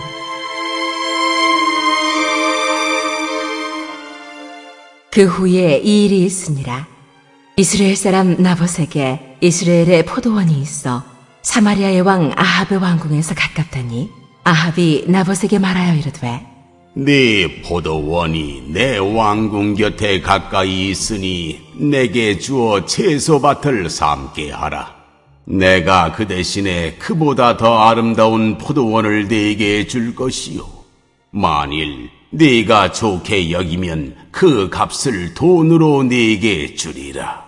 그 후에 이 일이 있으니라. 이스라엘 사람 나봇에게 이스라엘의 포도원이 있어 사마리아의 왕 아합의 왕궁에서 가깝더니 아합이 나봇에게 말하여 이르되, 네 포도원이 내 왕궁 곁에 가까이 있으니 내게 주어 채소밭을 삼게 하라. 내가 그 대신에 그보다 더 아름다운 포도원을 네게 줄 것이요. 만일 네가 좋게 여기면 그 값을 돈으로 네게 주리라.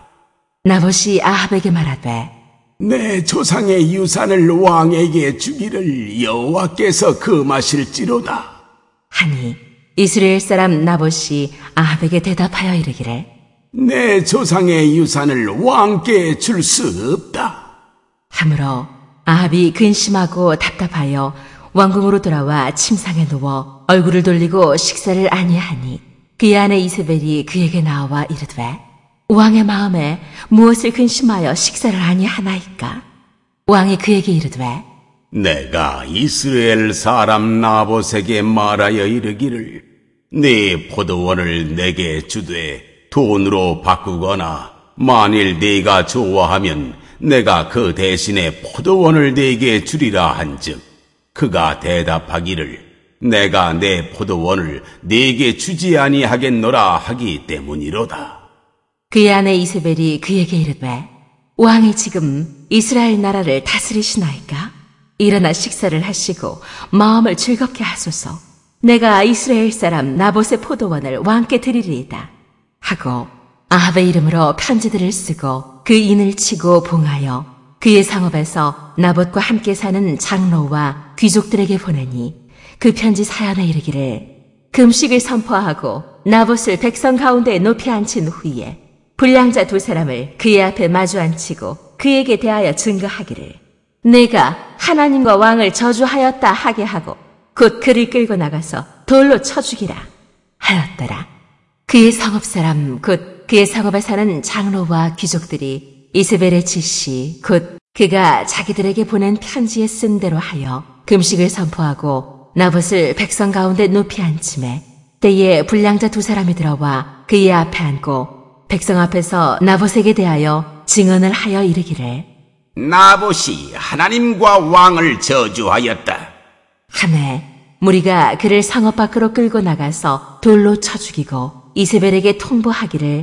나봇이 아합에게 말하되, 내 조상의 유산을 왕에게 주기를 여호와께서 금하실지로다 하니 이스라엘 사람 나봇이 아합에게 대답하여 이르기를, 내 조상의 유산을 왕께 줄 수 없다. 하므로 아합이 근심하고 답답하여 왕궁으로 돌아와 침상에 누워 얼굴을 돌리고 식사를 아니하니 그의 아내 이세벨이 그에게 나와 이르되, 왕의 마음에 무엇을 근심하여 식사를 아니하나이까? 왕이 그에게 이르되, 내가 이스라엘 사람 나봇에게 말하여 이르기를 네 포도원을 내게 주되 돈으로 바꾸거나 만일 네가 좋아하면 내가 그 대신에 포도원을 네게 주리라 한즉 그가 대답하기를 내가 내 포도원을 네게 주지 아니하겠노라 하기 때문이로다. 그의 아내 이세벨이 그에게 이르되, 왕이 지금 이스라엘 나라를 다스리시나이까? 일어나 식사를 하시고 마음을 즐겁게 하소서. 내가 이스라엘 사람 나봇의 포도원을 왕께 드리리이다 하고 아합의 이름으로 편지들을 쓰고 그 인을 치고 봉하여 그의 상업에서 나봇과 함께 사는 장로와 귀족들에게 보내니 그 편지 사연에 이르기를, 금식을 선포하고 나봇을 백성 가운데 높이 앉힌 후에 불량자 두 사람을 그의 앞에 마주 앉히고 그에게 대하여 증거하기를, 내가 하나님과 왕을 저주하였다 하게 하고 곧 그를 끌고 나가서 돌로 쳐 죽이라 하였더라. 그의 성읍 사람 곧 그의 성읍에 사는 장로와 귀족들이 이세벨의 지시 곧 그가 자기들에게 보낸 편지에 쓴 대로 하여 금식을 선포하고 나봇을 백성 가운데 높이 앉히매 때에 불량자 두 사람이 들어와 그의 앞에 앉고 백성 앞에서 나봇에게 대하여 증언을 하여 이르기를, 나봇이 하나님과 왕을 저주하였다 하매 무리가 그를 성읍 밖으로 끌고 나가서 돌로 쳐 죽이고 이세벨에게 통보하기를,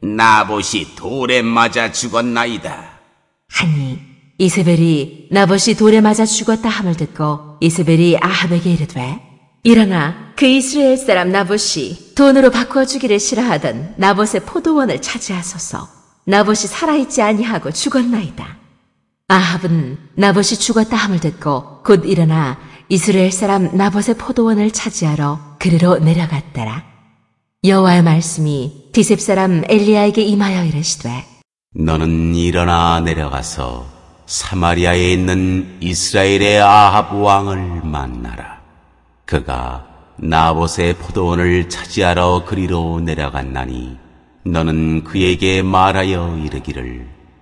나봇이 돌에 맞아 죽었나이다 하니 이세벨이 나봇이 돌에 맞아 죽었다 함을 듣고 이세벨이 아합에게 이르되, 일어나 그 이스라엘 사람 나봇이 돈으로 바꾸어 주기를 싫어하던 나봇의 포도원을 차지하소서. 나봇이 살아있지 아니하고 죽었나이다. 아합은 나봇이 죽었다 함을 듣고 곧 일어나 이스라엘 사람 나봇의 포도원을 차지하러 그리로 내려갔더라. 여호와의 말씀이 디셉 사람 엘리야에게 임하여 이르시되, 너는 일어나 내려가서 사마리아에 있는 이스라엘의 아합 왕을 만나라. 그가 나봇의 포도원을 차지하러 그리로 내려갔나니 너는 그에게 말하여 이르기를,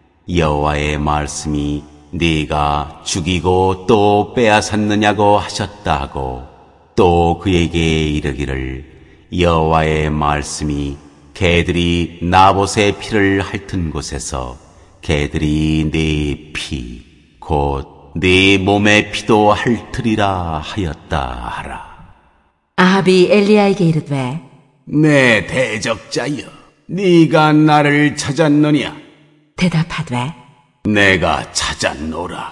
여호와의 말씀이 네가 죽이고 또 빼앗았느냐고 하셨다 하고 또 그에게 이르기를, 여호와의 말씀이 개들이 나봇의 피를 핥은 곳에서 개들이 네 피 곧 네 몸의 피도 핥으리라 하였다 하라. 아합이 엘리야에게 이르되, 내 대적자여, 네가 나를 찾았느냐? 대답하되, 내가 찾았노라.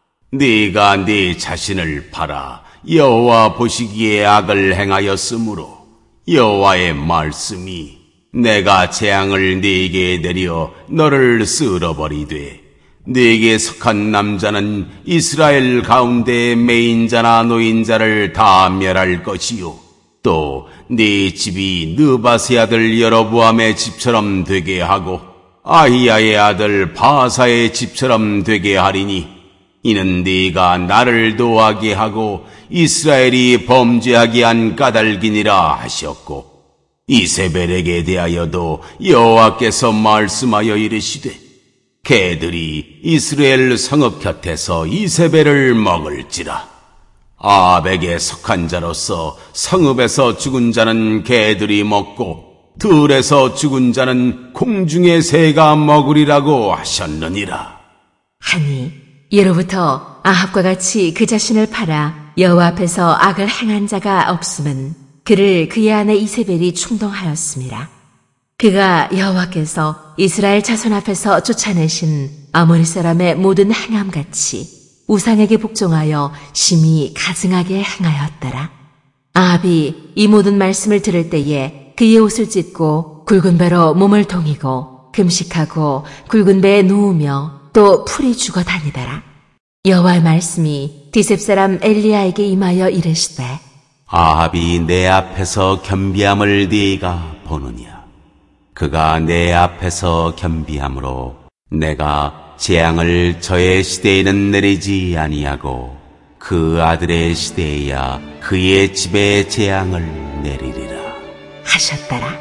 네가 네 자신을 팔아 여호와 보시기에 악을 행하였으므로 여호와의 말씀이 내가 재앙을 네게 내려 너를 쓸어버리되 네게 속한 남자는 이스라엘 가운데 매인자나 노인자를 다 멸할 것이요 또 네 집이 느바세 아들 여로보암의 집처럼 되게 하고 아히야의 아들 바사의 집처럼 되게 하리니 이는 네가 나를 노하게 하고 이스라엘이 범죄하게 한 까닭이니라 하셨고 이세벨에게 대하여도 여호와께서 말씀하여 이르시되 개들이 이스라엘 성읍 곁에서 이세벨을 먹을지라. 아합에게 속한 자로서 성읍에서 죽은 자는 개들이 먹고 들에서 죽은 자는 공중의 새가 먹으리라고 하셨느니라. 하니 예로부터 아합과 같이 그 자신을 팔아 여호와 앞에서 악을 행한 자가 없음은 그를 그의 아내 이세벨이 충동하였음이라. 그가 여호와께서 이스라엘 자손 앞에서 쫓아내신 아모리 사람의 모든 행함같이 우상에게 복종하여 심히 가증하게 행하였더라. 아합이 이 모든 말씀을 들을 때에 그의 옷을 찢고 굵은 배로 몸을 동이고 금식하고 굵은 배에 누우며 또 풀이 죽어 다니더라. 여호와의 말씀이 디셉 사람 엘리야에게 임하여 이르시되 아합이 내 앞에서 겸비함을 네가 보느냐. 그가 내 앞에서 겸비함으로 내가 재앙을 저의 시대에는 내리지 아니하고 그 아들의 시대에야 그의 집에 재앙을 내리리라 하셨더라.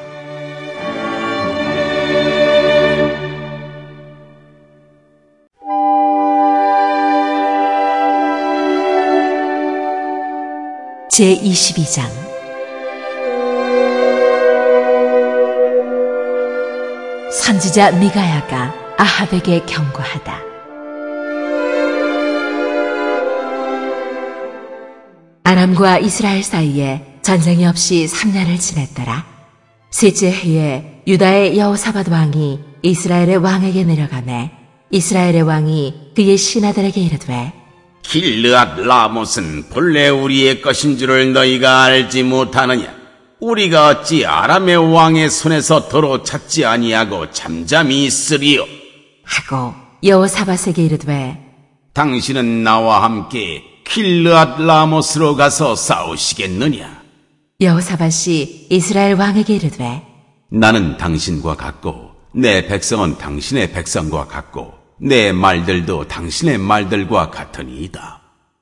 제이십이 장. 선지자 미가야가 아합에게 경고하다. 아람과 이스라엘 사이에 전쟁이 없이 삼 년을 지냈더라. 셋째 해에 유다의 여호사밧 왕이 이스라엘의 왕에게 내려가매 이스라엘의 왕이 그의 신하들에게 이르되 길르앗 라못은 본래 우리의 것인 줄을 너희가 알지 못하느냐. 우리가 어찌 아람의 왕의 손에서 도로 찾지 아니하고 잠잠히 있으리요. 하고 여호사밧에게 이르되 당신은 나와 함께 길르앗 라못으로 가서 싸우시겠느냐. 여호사밧이 이스라엘 왕에게 이르되 나는 당신과 같고 내 백성은 당신의 백성과 같고 내 말들도 당신의 말들과 같으니이다.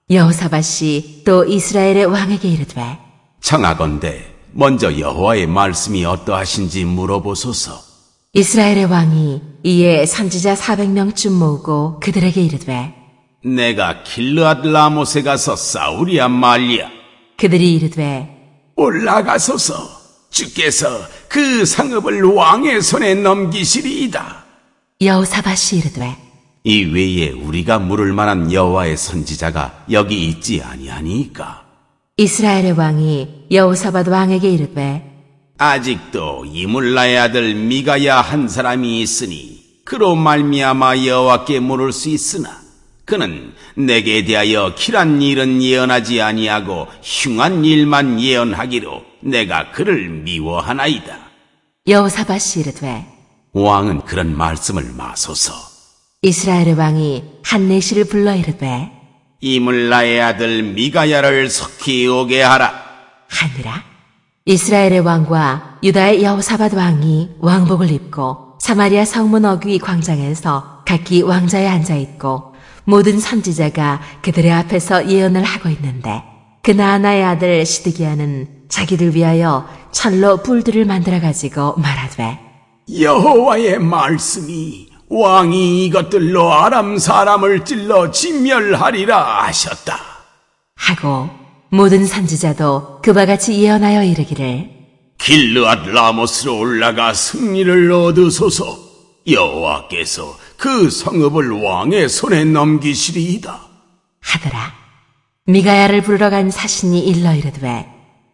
여호사밧이 또 이스라엘의 왕에게 이르되 청하건대 먼저 여호와의 말씀이 어떠하신지 물어보소서. 이스라엘의 왕이 이에 선지자 사백 명쯤 모으고 그들에게 이르되 내가 길르앗 라못에 가서 싸우랴 말랴. 그들이 이르되 올라가소서. 주께서 그 상읍을 왕의 손에 넘기시리이다. 여호사밧이 이르되 이 외에 우리가 물을 만한 여호와의 선지자가 여기 있지 아니하니까. 이스라엘의 왕이 여호사밧 왕에게 이르되 아직도 이물라의 아들 미가야 한 사람이 있으니 그로 말미암아 여호와께 물을 수 있으나 그는 내게 대하여 길한 일은 예언하지 아니하고 흉한 일만 예언하기로 내가 그를 미워하나이다. 여호사밧이 이르되 왕은 그런 말씀을 마소서. 이스라엘의 왕이 한내시를 불러 이르되 이물라의 아들 미가야를 속히 오게 하라 하니라. 이스라엘의 왕과 유다의 여호사밧 왕이 왕복을 입고 사마리아 성문 어귀 광장에서 각기 왕자에 앉아있고 모든 선지자가 그들의 앞에서 예언을 하고 있는데 그나아나의 아들 시드기야는 자기를 위하여 철로 뿔들을 만들어가지고 말하되 여호와의 말씀이 왕이 이것들로 아람 사람을 찔러 진멸하리라 하셨다. 하고 모든 선지자도 그와 같이 예언하여 이르기를 길르앗 라못으로 올라가 승리를 얻으소서. 여호와께서 그 성읍을 왕의 손에 넘기시리이다 하더라. 미가야를 부르러 간 사신이 일러 이르되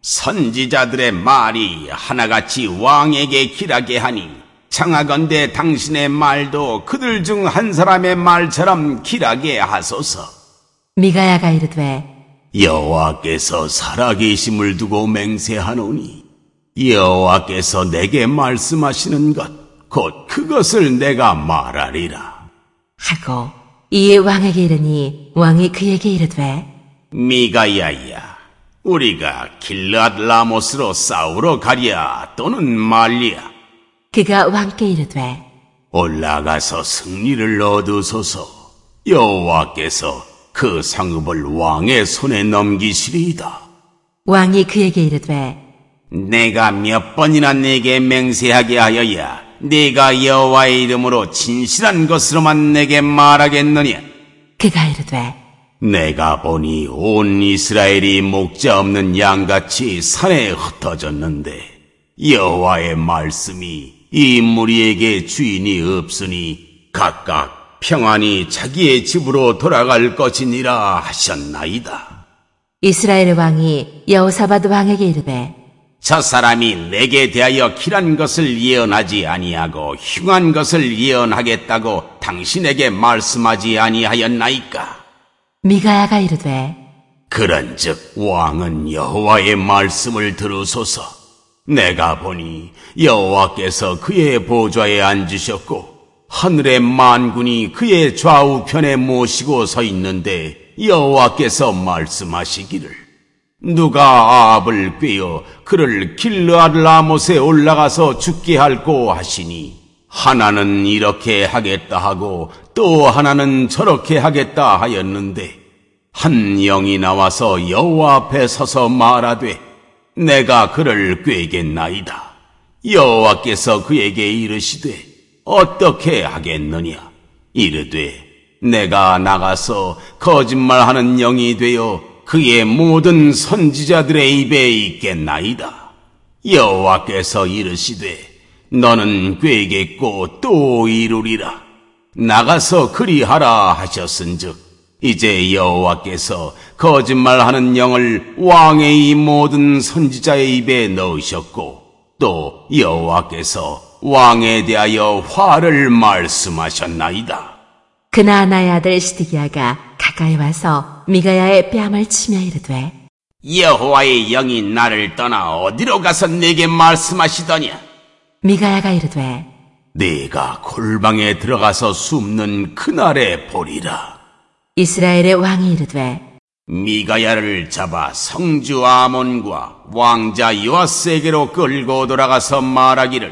선지자들의 말이 하나같이 왕에게 길하게 하니 청하건대 당신의 말도 그들 중 한 사람의 말처럼 길하게 하소서. 미가야가 이르되 여호와께서 살아계심을 두고 맹세하노니 여호와께서 내게 말씀하시는 것 곧 그것을 내가 말하리라 하고 이에 왕에게 이르니 왕이 그에게 이르되 미가야야, 우리가 길르앗 라못으로 싸우러 가랴 또는 말랴. 그가 왕께 이르되 올라가서 승리를 얻으소서. 여호와께서 그 상읍을 왕의 손에 넘기시리이다. 왕이 그에게 이르되 내가 몇 번이나 내게 맹세하게 하여야 네가 여호와의 이름으로 진실한 것으로만 내게 말하겠느냐. 그가 이르되 내가 보니 온 이스라엘이 목자 없는 양같이 산에 흩어졌는데 여호와의 말씀이 이 무리에게 주인이 없으니 각각 평안히 자기의 집으로 돌아갈 것이니라 하셨나이다. 이스라엘의 왕이 여호사밧 왕에게 이르되 저 사람이 내게 대하여 길한 것을 예언하지 아니하고 흉한 것을 예언하겠다고 당신에게 말씀하지 아니하였나이까? 미가야가 이르되 그런즉 왕은 여호와의 말씀을 들으소서. 내가 보니 여호와께서 그의 보좌에 앉으셨고 하늘의 만군이 그의 좌우편에 모시고 서 있는데 여호와께서 말씀하시기를 누가 아합을 꾀어 그를 길르앗 라못에 올라가서 죽게 할꼬 하시니 하나는 이렇게 하겠다 하고 또 하나는 저렇게 하겠다 하였는데 한 영이 나와서 여호와 앞에 서서 말하되 내가 그를 꾀겠나이다. 여호와께서 그에게 이르시되 어떻게 하겠느냐? 이르되 내가 나가서 거짓말하는 영이 되어 그의 모든 선지자들의 입에 있겠나이다. 여호와께서 이르시되 너는 꾀겠고 또 이루리라. 나가서 그리하라 하셨은즉 이제 여호와께서 거짓말하는 영을 왕의 이 모든 선지자의 입에 넣으셨고 또 여호와께서 왕에 대하여 화를 말씀하셨나이다. 그나아나의 아들 시드기야가 가까이 와서 미가야의 뺨을 치며 이르되 여호와의 영이 나를 떠나 어디로 가서 내게 말씀하시더냐? 미가야가 이르되 네가 골방에 들어가서 숨는 그날에 보리라. 이스라엘의 왕이 이르되 미가야를 잡아 성주 아몬과 왕자 요아스에게로 끌고 돌아가서 말하기를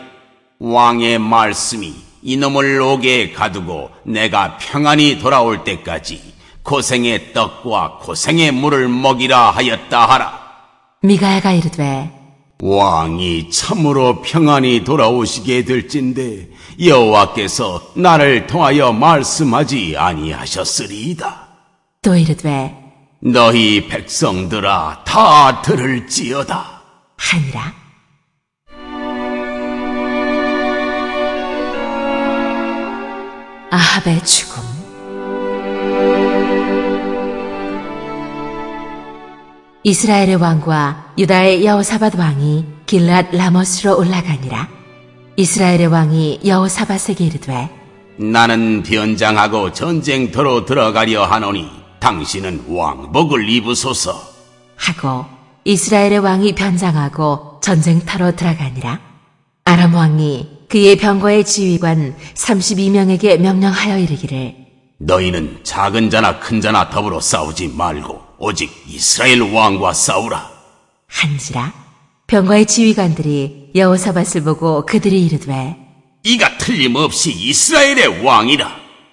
왕의 말씀이 이놈을 옥에 가두고 내가 평안히 돌아올 때까지 고생의 떡과 고생의 물을 먹이라 하였다 하라. 미가야가 이르되 왕이 참으로 평안히 돌아오시게 될진데 여호와께서 나를 통하여 말씀하지 아니하셨으리이다. 또 이르되 너희 백성들아 다 들을지어다 하니라. 아합의 죽음. 이스라엘의 왕과 유다의 여호사밧 왕이 길르앗 라못으로 올라가니라. 이스라엘의 왕이 여호사밧에게 이르되 나는 변장하고 전쟁터로 들어가려 하노니 당신은 왕복을 입으소서 하고 이스라엘의 왕이 변장하고 전쟁터로 들어가니라. 아람 왕이 그의 병거의 지휘관 삼십이 명에게 명령하여 이르기를 너희는 작은 자나 큰 자나 더불어 싸우지 말고 오직 이스라엘 왕과 싸우라 한지라. 병거의 지휘관들이 여호사밧을 보고 그들이 이르되 이가 틀림없이 이스라엘의 왕이라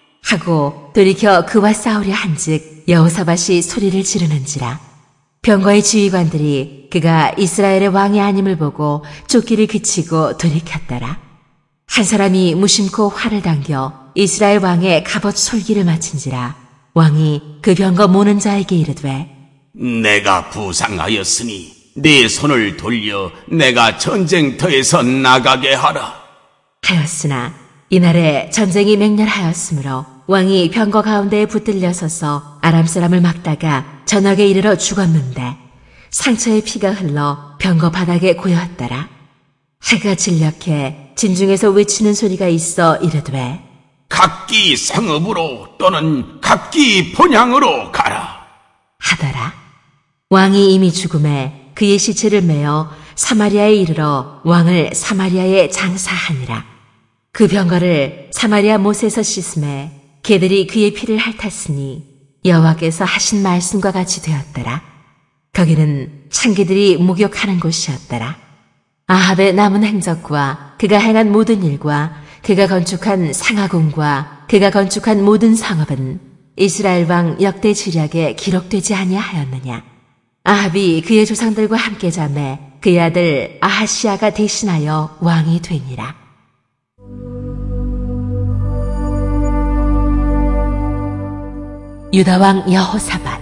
하고 돌이켜 그와 싸우려 한즉 여호사밧이 소리를 지르는지라. 병거의 지휘관들이 그가 이스라엘의 왕이 아님을 보고 쫓기를 그치고 돌이켰더라. 한 사람이 무심코 활을 당겨 이스라엘 왕의 갑옷 솔기를 맞힌지라. 왕이 그 병거 모는 자에게 이르되 내가 부상하였으니 네 손을 돌려 내가 전쟁터에서 나가게 하라 하였으나 이날에 전쟁이 맹렬하였으므로 왕이 병거 가운데에 붙들려 서서 아람 사람을 막다가 저녁에 이르러 죽었는데 상처의 피가 흘러 병거 바닥에 고였더라. 해가 진력해 진중에서 외치는 소리가 있어 이르되 각기 성읍으로 또는 각기 본향으로 가라 하더라. 왕이 이미 죽음에 그의 시체를 메어 사마리아에 이르러 왕을 사마리아에 장사하니라. 그 병거를 사마리아 못에서 씻음에 개들이 그의 피를 핥았으니 여호와께서 하신 말씀과 같이 되었더라. 거기는 창기들이 목욕하는 곳이었더라. 아합의 남은 행적과 그가 행한 모든 일과 그가 건축한 상하궁과 그가 건축한 모든 성읍은 이스라엘 왕 역대 지략에 기록되지 아니하였느냐. 아합이 그의 조상들과 함께 자매 그의 아들 아하시야가 대신하여 왕이 되니라. 유다 왕 여호사밧.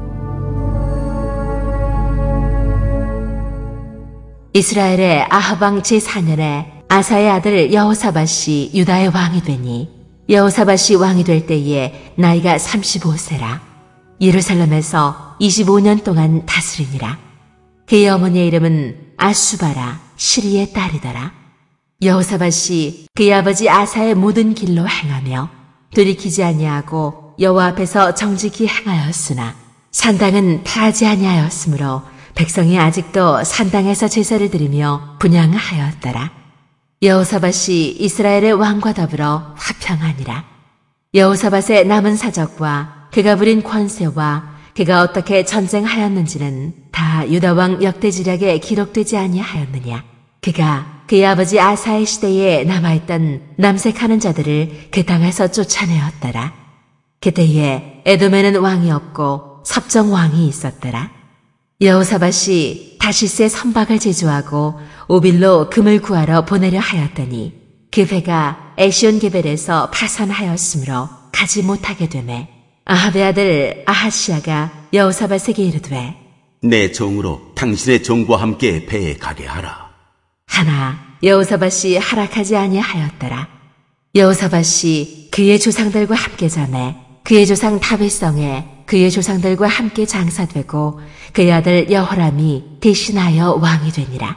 이스라엘의 아합 왕 제사 년에 아사의 아들 여호사밧이 유다의 왕이 되니 여호사밧이 왕이 될 때에 나이가 삼십오 세라. 예루살렘에서 이십오 년 동안 다스리니라. 그의 어머니의 이름은 아수바라, 시리의 딸이더라. 여호사밧이 그의 아버지 아사의 모든 길로 행하며 돌이키지 아니하고 여호와 앞에서 정직히 행하였으나 산당은 파하지 아니하였으므로 백성이 아직도 산당에서 제사를 드리며 분향하였더라. 여호사밧이 이스라엘의 왕과 더불어 화평하니라. 여호사밧의 남은 사적과 그가 부린 권세와 그가 어떻게 전쟁하였는지는 다 유다 왕 역대지략에 기록되지 아니하였느냐. 그가 그의 아버지 아사의 시대에 남아있던 남색하는 자들을 그 땅에서 쫓아내었더라. 그때에 에돔에는 왕이 없고 섭정 왕이 있었더라. 여호사밧이 다시스의 선박을 제조하고 오빌로 금을 구하러 보내려 하였더니 그 배가 에시온게벨에서 파산하였으므로 가지 못하게 되매 아합의 아들 아하시야가 여호사밧에게 이르되 내 종으로 당신의 종과 함께 배에 가게 하라. 하나 여호사밧이 하락하지 아니하였더라. 여호사밧이 그의 조상들과 함께 자매 그의 조상 다윗성에 그의 조상들과 함께 장사되고 그의 아들 여호람이 대신하여 왕이 되니라.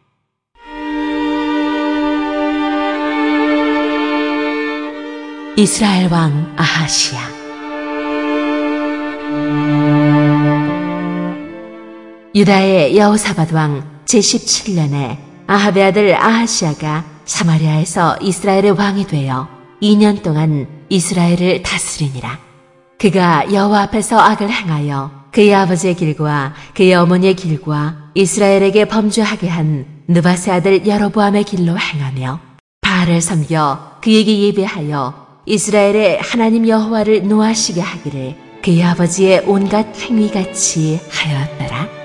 이스라엘 왕 아하시야. 유다의 여호사밧 왕 제십칠 년에 아합의 아들 아하시야가 사마리아에서 이스라엘의 왕이 되어 이 년 동안 이스라엘을 다스리니라. 그가 여호와 앞에서 악을 행하여 그의 아버지의 길과 그의 어머니의 길과 이스라엘에게 범죄하게 한 느밧의 아들 여로보암의 길로 행하며 바알을 섬겨 그에게 예배하여 이스라엘의 하나님 여호와를 노하시게 하기를 그의 아버지의 온갖 행위같이 하였더라.